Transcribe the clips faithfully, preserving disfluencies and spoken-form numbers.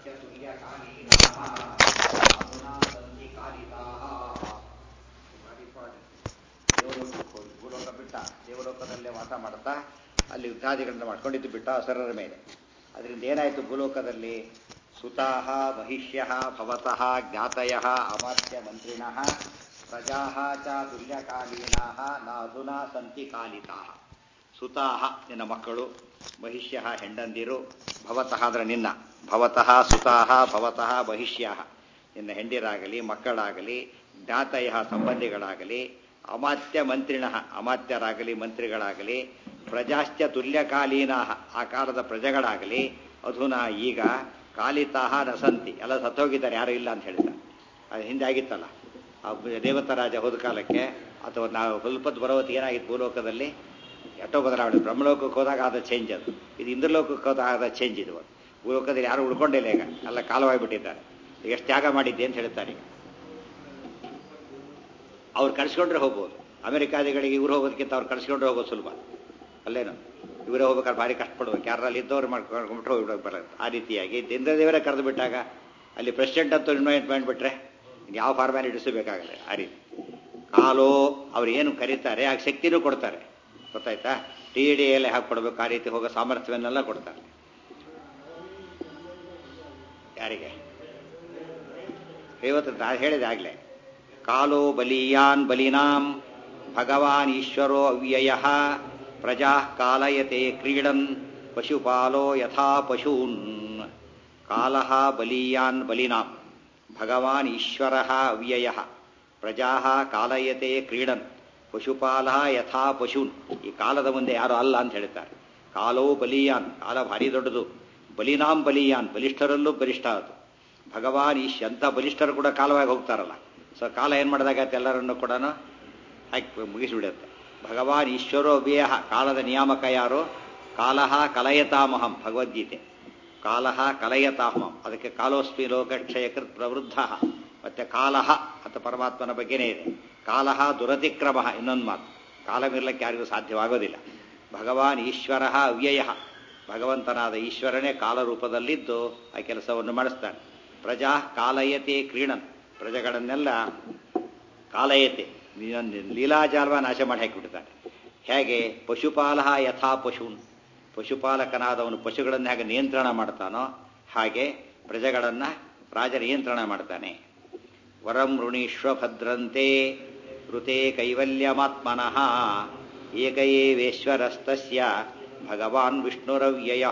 ಭೂಲೋಕ ಬಿಟ್ಟ ದೇವಲೋಕದಲ್ಲೇ ವಾಸ ಮಾಡ್ತಾ ಅಲ್ಲಿ ಯುದ್ಧಾದಿಗಳನ್ನು ಮಾಡ್ಕೊಂಡಿದ್ದು ಬಿಟ್ಟ ಅಸುರರ ಮೇಲೆ. ಅದರಿಂದ ಏನಾಯಿತು ಭೂಲೋಕದಲ್ಲಿ ಸುತಾಹ ಮಹಿಷ್ಯ ಭವತಃ ಜ್ಞಾತಯ ಅಮಾತ್ಯ ಮಂತ್ರಿಣಃ ಪ್ರಜಾ ಚ ತುಲ್ಯಕಾಲೀನಾ ನಾಧುನಾ ಸಂತಿ ಕಾಲಿತಾ. ಸುತಾಹ ನಿನ್ನ ಮಕ್ಕಳು, ಮಹಿಷ್ಯ ಹೆಂಡಂದಿರು, ಭವತಃ ಅಂದ್ರೆ ನಿನ್ನ, ಭವತಃ ಸುತಾಹ ಭವತಃ ಮಹಿಷ್ಯ ನಿನ್ನ ಹೆಂಡಿರಾಗಲಿ ಮಕ್ಕಳಾಗಲಿ, ಜ್ಞಾತಯ ಸಂಬಂಧಿಗಳಾಗಲಿ, ಅಮಾತ್ಯ ಮಂತ್ರಿಣ ಅಮಾತ್ಯರಾಗಲಿ ಮಂತ್ರಿಗಳಾಗಲಿ, ಪ್ರಜಾಶ್ಚ ತುಲ್ಯಕಾಲೀನಾ ಆ ಕಾಲದ ಪ್ರಜೆಗಳಾಗಲಿ, ಅಧುನಾ ಈಗ ಕಾಲಿತಾಹ ನಸಂತಿ ಎಲ್ಲ ಸತ್ತೋಗಿದ್ದಾರೆ, ಯಾರೂ ಇಲ್ಲ ಅಂತ ಹೇಳಿದ. ಅದು ಹಿಂದೆ ಆಗಿತ್ತಲ್ಲ, ಆ ದೇವತರಾಜ ಹೋದ ಕಾಲಕ್ಕೆ ಅಥವಾ ನಾವು ಸ್ವಲ್ಪದ್ದು ಬರೋವತ್ತಿಗೆ ಏನಾಗಿತ್ತು ಭೂಲೋಕದಲ್ಲಿ ಎಷ್ಟೋ ಬದಲಾವಣೆ. ಬ್ರಹ್ಮಲೋಕಕ್ಕೆ ಹೋದಾಗ ಆದ ಚೇಂಜ್ ಅದು, ಇದು ಇಂದ್ರಲೋಕಕ್ಕೆ ಹೋದಾಗ ಆದ ಚೇಂಜ್ ಇದು. ಭೂಲೋಕದಲ್ಲಿ ಯಾರು ಉಳ್ಕೊಂಡಿಲ್ಲ, ಈಗ ಎಲ್ಲ ಕಾಲವಾಗಿಬಿಟ್ಟಿದ್ದಾರೆ. ಎಷ್ಟು ತ್ಯಾಗ ಮಾಡಿದ್ದೆ ಅಂತ ಹೇಳ್ತಾರೆ. ಈಗ ಅವ್ರು ಕಳಿಸ್ಕೊಂಡ್ರೆ ಹೋಗ್ಬೋದು, ಅಮೆರಿಕಾದಿಗಳಿಗೆ ಇವ್ರು ಹೋಗೋದಕ್ಕಿಂತ ಅವ್ರು ಕಳಿಸ್ಕೊಂಡ್ರೆ ಹೋಗೋದು ಸುಲಭ ಅಲ್ಲೇನು. ಇವರೇ ಹೋಗ್ಬೇಕಾದ್ರೆ ಭಾರಿ ಕಷ್ಟಪಡ್ಬೇಕು, ಯಾರಲ್ಲಿ ಇದ್ದವ್ರು ಮಾಡ್ಕೊಂಡ್ಬಿಟ್ಟು ಹೋಗ್ಬಿಡೋಕೆ ಬರೋದು. ಆ ರೀತಿಯಾಗಿ ಇಂದ್ರದೇವರೇ ಕರೆದು ಬಿಟ್ಟಾಗ ಅಲ್ಲಿ ಪ್ರೆಸಿಡೆಂಟ್ ಅಂತೂ ಇನ್ವೈಟ್ ಮಾಡಿಬಿಟ್ರೆ ಯಾವ ಫಾರ್ಮ್ಯಾಲಿಟೀಸು ಬೇಕಾಗಲ್ಲ. ಆ ರೀತಿ ಕಾಲೋ ಅವ್ರು ಏನು ಕರೀತಾರೆ ಆಗ ಶಕ್ತಿನೂ ಕೊಡ್ತಾರೆ, ಗೊತ್ತಾಯ್ತಾ. ಟಿ ಡಿ ಎಲ್ಲಿ ಹಾಕಿ ಕೊಡ್ಬೇಕು, ಆ ರೀತಿ ಹೋಗೋ ಸಾಮರ್ಥ್ಯವನ್ನೆಲ್ಲ ಕೊಡ್ತಾರೆ. ಯಾರಿಗೆ ಇವತ್ತು ನಾನು ಹೇಳಿದೆ ಆಗಲೇ, ಕಾಲೋ ಬಲೀಯಾನ್ ಬಲಿನಾಂ ಭಗವಾನ್ ಈಶ್ವರೋ ಅವ್ಯಯ ಪ್ರಜಾ ಕಾಲಯತೆ ಕ್ರೀಡನ್ ಪಶುಪಾಲೋ ಯಥಾ ಪಶೂನ್. ಕಾಲಃ ಬಲೀಯಾನ್ ಬಲಿನಾಂ ಭಗವಾನ್ ಈಶ್ವರ ಅವ್ಯಯ ಪ್ರಜಾ ಕಾಲಯತೆ ಕ್ರೀಡನ್ ಪಶುಪಾಲ ಯಥಾ ಪಶೂನ್. ಈ ಕಾಲದ ಮುಂದೆ ಯಾರು ಅಲ್ಲ ಅಂತ ಹೇಳ್ತಾರೆ. ಕಾಲೋ ಬಲೀಯಾನ್, ಕಾಲ ಭಾರಿ ದೊಡ್ಡದು. ಬಲಿನಾಂ ಬಲೀಯಾನ್, ಬಲಿಷ್ಠರಲ್ಲೂ ಬಲಿಷ್ಠ ಅದು. ಭಗವಾನ್ ಈಶ್ ಅಂತ ಬಲಿಷ್ಠರು ಕೂಡ ಕಾಲವಾಗಿ ಹೋಗ್ತಾರಲ್ಲ, ಸೊ ಕಾಲ ಏನು ಮಾಡಿದಾಗತ್ತೆ ಎಲ್ಲರನ್ನು ಕೂಡ ಹಾಕಿ ಮುಗಿಸಿಬಿಡುತ್ತೆ. ಭಗವಾನ್ ಈಶ್ವರೋ ಅವ್ಯಯ, ಕಾಲದ ನಿಯಾಮಕ ಯಾರು? ಕಾಲಃ ಕಲಯತಾಮಹಂ, ಭಗವದ್ಗೀತೆ. ಕಾಲಃ ಕಲಯತಾಮಹಂ, ಅದಕ್ಕೆ ಕಾಲೋಸ್ಮಿ ಲೋಕಕ್ಷಯಕೃತ್ ಪ್ರವೃದ್ಧ. ಮತ್ತೆ ಕಾಲಃ ಅಂತ ಪರಮಾತ್ಮನ ಬಗ್ಗೆನೇ ಇದೆ. ಕಾಲಃ ದುರತಿಕ್ರಮ, ಇನ್ನೊಂದು ಮಾತು, ಕಾಲವಿರ್ಲಿಕ್ಕೆ ಯಾರಿಗೂ ಸಾಧ್ಯವಾಗೋದಿಲ್ಲ. ಭಗವಾನ್ ಈಶ್ವರ ಅವ್ಯಯ, ಭಗವಂತನಾದ ಈಶ್ವರನೇ ಕಾಲರೂಪದಲ್ಲಿದ್ದು ಆ ಕೆಲಸವನ್ನು ಮಾಡಿಸ್ತಾನೆ. ಪ್ರಜಾ ಕಾಲಯತೆ ಕ್ರೀಡನ್, ಪ್ರಜೆಗಳನ್ನೆಲ್ಲ ಕಾಲಯತೆ ಲೀಲಾಜಾಲ್ವ ನಾಶ ಮಾಡಿ ಹಾಕಿಬಿಡ್ತಾನೆ. ಹೇಗೆ? ಪಶುಪಾಲ ಯಥಾ ಪಶೂನ್, ಪಶುಪಾಲಕನಾದವನು ಪಶುಗಳನ್ನು ಹೇಗೆ ನಿಯಂತ್ರಣ ಮಾಡ್ತಾನೋ ಹಾಗೆ ಪ್ರಜೆಗಳನ್ನು ರಾಜ ನಿಯಂತ್ರಣ ಮಾಡ್ತಾನೆ. ವರಂ ಋಣೀಶ್ವ ಭದ್ರಂತೆ ಋತೆ ಕೈವಲ್ಯಮಾತ್ಮನಃ ಏಕಏವೇಶ್ವರಸ್ತಸ್ಯ ಭಗವಾನ್ ವಿಷ್ಣುರವ್ಯಯ.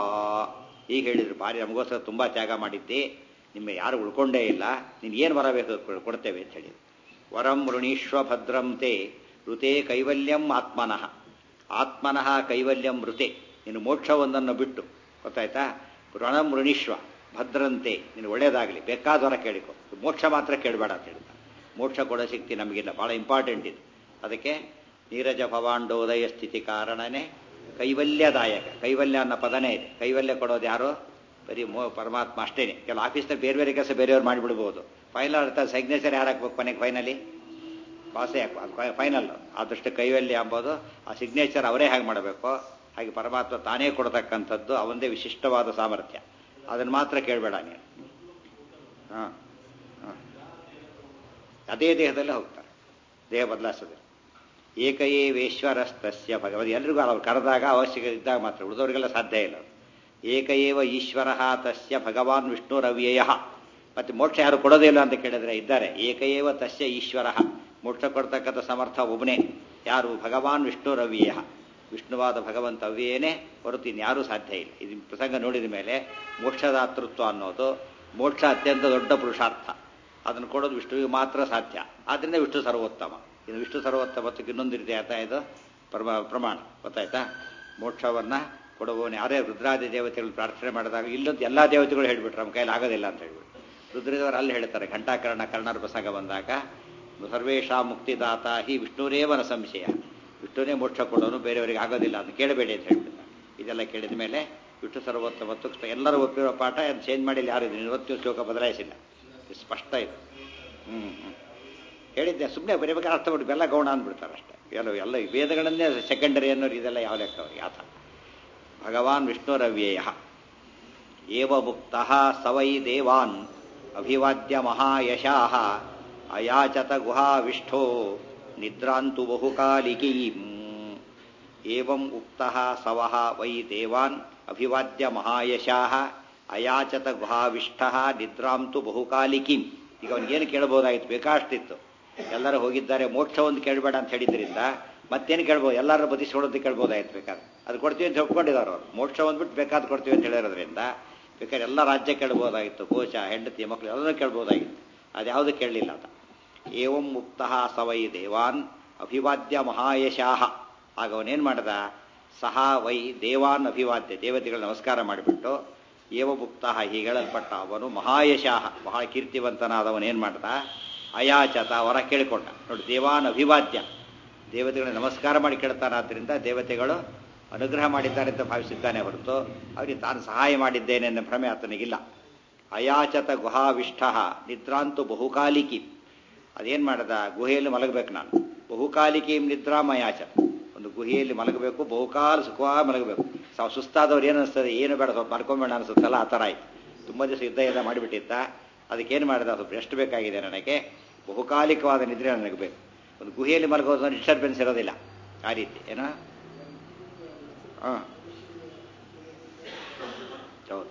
ಈಗ ಹೇಳಿದ್ರು, ಭಾರಿ ನಮಗೋಸ್ಕರ ತುಂಬ ತ್ಯಾಗ ಮಾಡಿದ್ದೆ, ನಿಮ್ಮ ಯಾರು ಉಳ್ಕೊಂಡೇ ಇಲ್ಲ, ನೀನು ಏನು ವರ ಬೇಕು ಕೊಡ್ತೇವೆ ಅಂತ ಹೇಳಿ. ವರಂ ಋಣೀಶ್ವ ಭದ್ರಂತೆ ಋತೆ ಕೈವಲ್ಯಂ ಆತ್ಮನಃ, ಆತ್ಮನಃ ಕೈವಲ್ಯಂ ಋತೆ, ನೀನು ಮೋಕ್ಷವೊಂದನ್ನು ಬಿಟ್ಟು, ಗೊತ್ತಾಯ್ತಾ. ಋಣಂ ಋಣೀಶ್ವ ಭದ್ರಂತೆ, ನೀನು ಒಳ್ಳೇದಾಗಲಿ, ಬೇಕಾದವರ ಕೇಳಿಕೊ, ಮೋಕ್ಷ ಮಾತ್ರ ಕೇಳಬೇಡ ಅಂತ ಹೇಳ್ತಾರೆ. ಮೋಕ್ಷ ಕೊಡೋ ಶಕ್ತಿ ನಮಗಿಲ್ಲ, ಭಾಳ ಇಂಪಾರ್ಟೆಂಟ್ ಇದು. ಅದಕ್ಕೆ ನೀರಜ ಭವಾಂಡೋದಯ ಸ್ಥಿತಿ ಕಾರಣನೇ ಕೈವಲ್ಯದಾಯಕ. ಕೈವಲ್ಯ ಅನ್ನೋ ಪದನೇ ಇದೆ. ಕೈವಲ್ಯ ಕೊಡೋದು ಯಾರು? ಬರೀ ಮೋ ಪರಮಾತ್ಮ ಅಷ್ಟೇನೆ. ಕೆಲವು ಆಫೀಸ್ನಲ್ಲಿ ಬೇರೆ ಬೇರೆ ಕೆಲಸ ಬೇರೆಯವ್ರು ಮಾಡಿಬಿಡ್ಬೋದು. ಫೈನಲ್ ಅರ್ಥ ಸಿಗ್ನೇಚರ್ ಯಾರು ಹಾಕ್ಬೇಕು ಕೊನೆಗೆ? ಫೈನಲಿ ಬಾಸೇ ಹಾಕಬೇಕು ಫೈನಲ್. ಆದಷ್ಟು ಕೈವಲ್ಯ ಎಂಬುದು ಆ ಸಿಗ್ನೇಚರ್ ಅವರೇ ಹಾಗೆ ಮಾಡಬೇಕು. ಹಾಗೆ ಪರಮಾತ್ಮ ತಾನೇ ಕೊಡ್ತಕ್ಕಂಥದ್ದು ಅವಂದೇ ವಿಶಿಷ್ಟವಾದ ಸಾಮರ್ಥ್ಯ. ಅದನ್ನು ಮಾತ್ರ ಕೇಳಬೇಡ ನೀನು. ಹಾಂ ಹಾಂ ಅದೇ ದೇಹದಲ್ಲೇ ಹೋಗ್ತಾರೆ, ದೇಹ ಬದಲಾಯಿಸೋದಿಲ್ಲ. ಏಕಏವೇಶ್ವರಸ್ತಸ್ಯ ಭಗವದ್, ಎಲ್ರಿಗೂ ಅವ್ರು ಕರೆದಾಗ ಅವಶ್ಯಕತೆ ಇದ್ದಾಗ ಮಾತ್ರ, ಉಳಿದವರಿಗೆಲ್ಲ ಸಾಧ್ಯ ಇಲ್ಲ. ಏಕಏವ ಈಶ್ವರ ತಸ್ಯ ಭಗವಾನ್ ವಿಷ್ಣುರವ್ಯಯ. ಮತ್ತೆ ಮೋಕ್ಷ ಯಾರು ಕೊಡೋದೇ ಇಲ್ಲ ಅಂತ ಕೇಳಿದ್ರೆ ಇದ್ದಾರೆ. ಏಕಏವ ತಸ್ಯ ಈಶ್ವರ, ಮೋಕ್ಷ ಕೊಡ್ತಕ್ಕಂಥ ಸಮರ್ಥ ಒಬ್ಬನೇ. ಯಾರು? ಭಗವಾನ್ ವಿಷ್ಣುರವ್ಯಯ, ವಿಷ್ಣುವಾದ ಭಗವಂತ ಅವ್ಯಯನೇ ಹೊರತು ಇನ್ಯಾರೂ ಸಾಧ್ಯ ಇಲ್ಲ. ಇದು ಪ್ರಸಂಗ ನೋಡಿದ ಮೇಲೆ ಮೋಕ್ಷದಾತೃತ್ವ ಅನ್ನೋದು ಮೋಕ್ಷ ಅತ್ಯಂತ ದೊಡ್ಡ ಪುರುಷಾರ್ಥ. ಅದನ್ನು ಕೊಡೋದು ವಿಷ್ಣುವಿಗೆ ಮಾತ್ರ ಸಾಧ್ಯ. ಆದ್ದರಿಂದ ವಿಷ್ಣು ಸರ್ವೋತ್ತಮ. ಇದು ವಿಷ್ಣು ಸರ್ವೋತ್ತಮತ್ವಕ್ಕೆ ಇನ್ನೊಂದು ರೀತಿ ಆಯ್ತಾ ಇದು ಪ್ರಮ ಪ್ರಮಾಣ, ಗೊತ್ತಾಯ್ತಾ. ಮೋಕ್ಷವನ್ನು ಕೊಡುವವನು ಯಾರೇ ರುದ್ರಾದಿ ದೇವತೆಗಳು ಪ್ರಾರ್ಥನೆ ಮಾಡಿದಾಗ ಇಲ್ಲೊಂದು ಎಲ್ಲ ದೇವತೆಗಳು ಹೇಳಿಬಿಟ್ರು ನಮ್ಮ ಕೈಲಿ ಆಗೋದಿಲ್ಲ ಅಂತ ಹೇಳ್ಬಿಟ್ಟು. ರುದ್ರದೇವರು ಅಲ್ಲಿ ಹೇಳ್ತಾರೆ, ಘಂಟಾಕರ್ಣ ಕರ್ಣರ ಪ್ರಸಂಗ ಬಂದಾಗ ಸರ್ವೇಶಾ ಮುಕ್ತಿದಾತ ಹಿ ವಿಷ್ಣುರೇವನ ಸಂಶಯ, ವಿಷ್ಣುನೇ ಮೋಕ್ಷ ಕೊಡೋನು, ಬೇರೆಯವರಿಗೆ ಆಗೋದಿಲ್ಲ ಅಂತ ಕೇಳಬೇಡಿ ಅಂತ ಹೇಳ್ಬಿಡ್ತಾರೆ. ಇದೆಲ್ಲ ಕೇಳಿದ ಮೇಲೆ ವಿಷ್ಣು ಸರ್ವೋತ್ತಮತ್ವ ಎಲ್ಲರೂ ಒಪ್ಪಿರೋ ಪಾಠ, ಅದು ಚೇಂಜ್ ಮಾಡಿಲ್ಲ ಯಾರು. ಇದು ಇವತ್ತು ಶ್ಲೋಕ ಬದಲಾಯಿಸಿಲ್ಲ, ಸ್ಪಷ್ಟ ಇದೆ. ಹ್ಞೂ ಹ್ಞೂ ಹೇಳಿದ್ದೆ, ಸುಮ್ಮನೆ ಬರೀಬೇಕಾದ್ರೆ ಅರ್ಥ ಬಿಟ್ಟು ಬೆಲ್ಲ ಗೌಣ ಅಂದ್ಬಿಡ್ತಾರೆ ಅಷ್ಟೇ. ಎಲ್ಲ ಎಲ್ಲ ವೇದಗಳನ್ನೇ ಸೆಕೆಂಡರಿ ಅನ್ನೋರು ಇದೆಲ್ಲ ಯಾವ ಲೆಕ್ಕ ಅವ್ರಿಗೆ ಆತ. ಭಗವಾನ್ ವಿಷ್ಣುರವ್ಯಯ ಏವ ಮುಕ್ತಃ ಸವೈ ದೇವಾನ್ ಅಭಿವಾದ್ಯ ಮಹಾಯಶಾಃ ಅಯಾಚತ ಗುಹಾವಿಷ್ಠೋ ನಿದ್ರಾಂತು ಬಹುಕಾಲಿಕೀಂ. ಏವಂ ಉಕ್ತಃ ಸವಃ ವೈ ದೇವಾನ್ ಅಭಿವಾದ್ಯ ಮಹಾಯಶಾಃ ಅಯಾಚತ ಗುಹಾವಿಷ್ಠಃ ನಿದ್ರಾಂತು ಬಹುಕಾಲಿಕೀಂ. ಈಗ ಅವನಿಗೇನು ಕೇಳ್ಬೋದಾಗಿತ್ತು? ಬೇಕಾಷ್ಟಿತ್ತು. ಎಲ್ಲರೂ ಹೋಗಿದ್ದಾರೆ, ಮೋಕ್ಷ ಒಂದು ಕೇಳಬೇಡ ಅಂತ ಹೇಳಿದ್ರಿಂದ ಮತ್ತೇನು ಕೇಳ್ಬೋದು? ಎಲ್ಲರೂ ಬದಿಸ್ಕೊಡೋದು ಕೇಳ್ಬೋದಾಯ್ತು. ಬೇಕಾದ್ರೆ ಅದು ಕೊಡ್ತೀವಿ ಅಂತ ಒಪ್ಕೊಂಡಿದ್ದಾರೆ ಅವರು. ಮೋಕ್ಷ ಒಂದ್ಬಿಟ್ಟು ಬೇಕಾದ್ರೆ ಕೊಡ್ತೀವಿ ಅಂತ ಹೇಳಿರೋದ್ರಿಂದ ಬೇಕಾದ್ರೆ ಎಲ್ಲ ರಾಜ್ಯ ಕೇಳ್ಬೋದಾಗಿತ್ತು, ಕೋಶ ಹೆಂಡತಿ ಮಕ್ಕಳು ಎಲ್ಲರೂ ಕೇಳ್ಬೋದಾಗಿತ್ತು. ಅದ್ಯಾವುದು ಕೇಳಲಿಲ್ಲ ಅಂತ. ಏವಂ ಮುಕ್ತಃ ಸವೈ ದೇವಾನ್ ಅಭಿವಾದ್ಯ ಮಹಾಯಶಾಃ. ಆಗ ಅವನೇನು ಮಾಡ್ದ? ಸಹ ವೈ ದೇವಾನ್ ಅಭಿವಾದ್ಯ, ದೇವತೆಗಳು ನಮಸ್ಕಾರ ಮಾಡಿಬಿಟ್ಟು ಏವ ಮುಕ್ತಃ ಹೀಗೆ ಹೇಳಲ್ಪಟ್ಟ ಅವನು ಮಹಾಯಶಾಃ ಬಹಳ ಕೀರ್ತಿವಂತನಾದವನೇನು ಮಾಡ್ದ? ಅಯಾಚತ ವರ ಕೇಳಿಕೊಂಡ. ನೋಡಿ, ದೇವಾನ್ ಅಭಿವಾದ್ಯ, ದೇವತೆಗಳು ನಮಸ್ಕಾರ ಮಾಡಿ ಕೇಳ್ತಾನಾದ್ರಿಂದ ದೇವತೆಗಳು ಅನುಗ್ರಹ ಮಾಡಿದ್ದಾರೆ ಅಂತ ಭಾವಿಸಿದ್ದಾನೆ ಹೊರತು ಅವರಿಗೆ ತಾನು ಸಹಾಯ ಮಾಡಿದ್ದೇನೆ ಅನ್ನೋ ಭ್ರಮೆ ಆತನಿಗಿಲ್ಲ. ಅಯಾಚತ ಗುಹಾವಿಷ್ಠ ನಿದ್ರಾಂತು ಬಹುಕಾಲಿಕಿ. ಅದೇನು ಮಾಡದ? ಗುಹೆಯಲ್ಲಿ ಮಲಗಬೇಕು ನಾನು. ಬಹುಕಾಲಿಕೀಂ ನಿದ್ರಾಮ ಯಾಚತ. ಒಂದು ಗುಹೆಯಲ್ಲಿ ಮಲಗಬೇಕು, ಬಹುಕಾಲ ಸುಖವಾಗಿ ಮಲಗಬೇಕು. ಸಾವು ಸುಸ್ತಾದವ್ರು ಏನು ಅನಿಸ್ತದೆ? ಏನು ಬೇಡ, ಸ್ವಲ್ಪ ಮಲ್ಕೊಂಬೇಡ ಅನಿಸುತ್ತಲ್ಲ, ಆ ಥರ ಆಯ್ತು. ತುಂಬ ದಿವಸ ಯುದ್ಧ ಎಲ್ಲ ಮಾಡಿಬಿಟ್ಟಿದ್ದ. ಅದಕ್ಕೇನು ಮಾಡಿದ? ಸ್ವಲ್ಪ ಎಷ್ಟು ಬೇಕಾಗಿದೆ ನನಗೆ, ಬಹುಕಾಲಿಕವಾದ ನಿದ್ರೆ ನನಗೆ ಬೇಕು. ಒಂದು ಗುಹೆಯಲ್ಲಿ ಮಲಗೋದು ಡಿಸ್ಟರ್ಬೆನ್ಸ್ ಇರೋದಿಲ್ಲ ಆ ರೀತಿ. ಏನೋ ಹಾಂ ಹೌದು,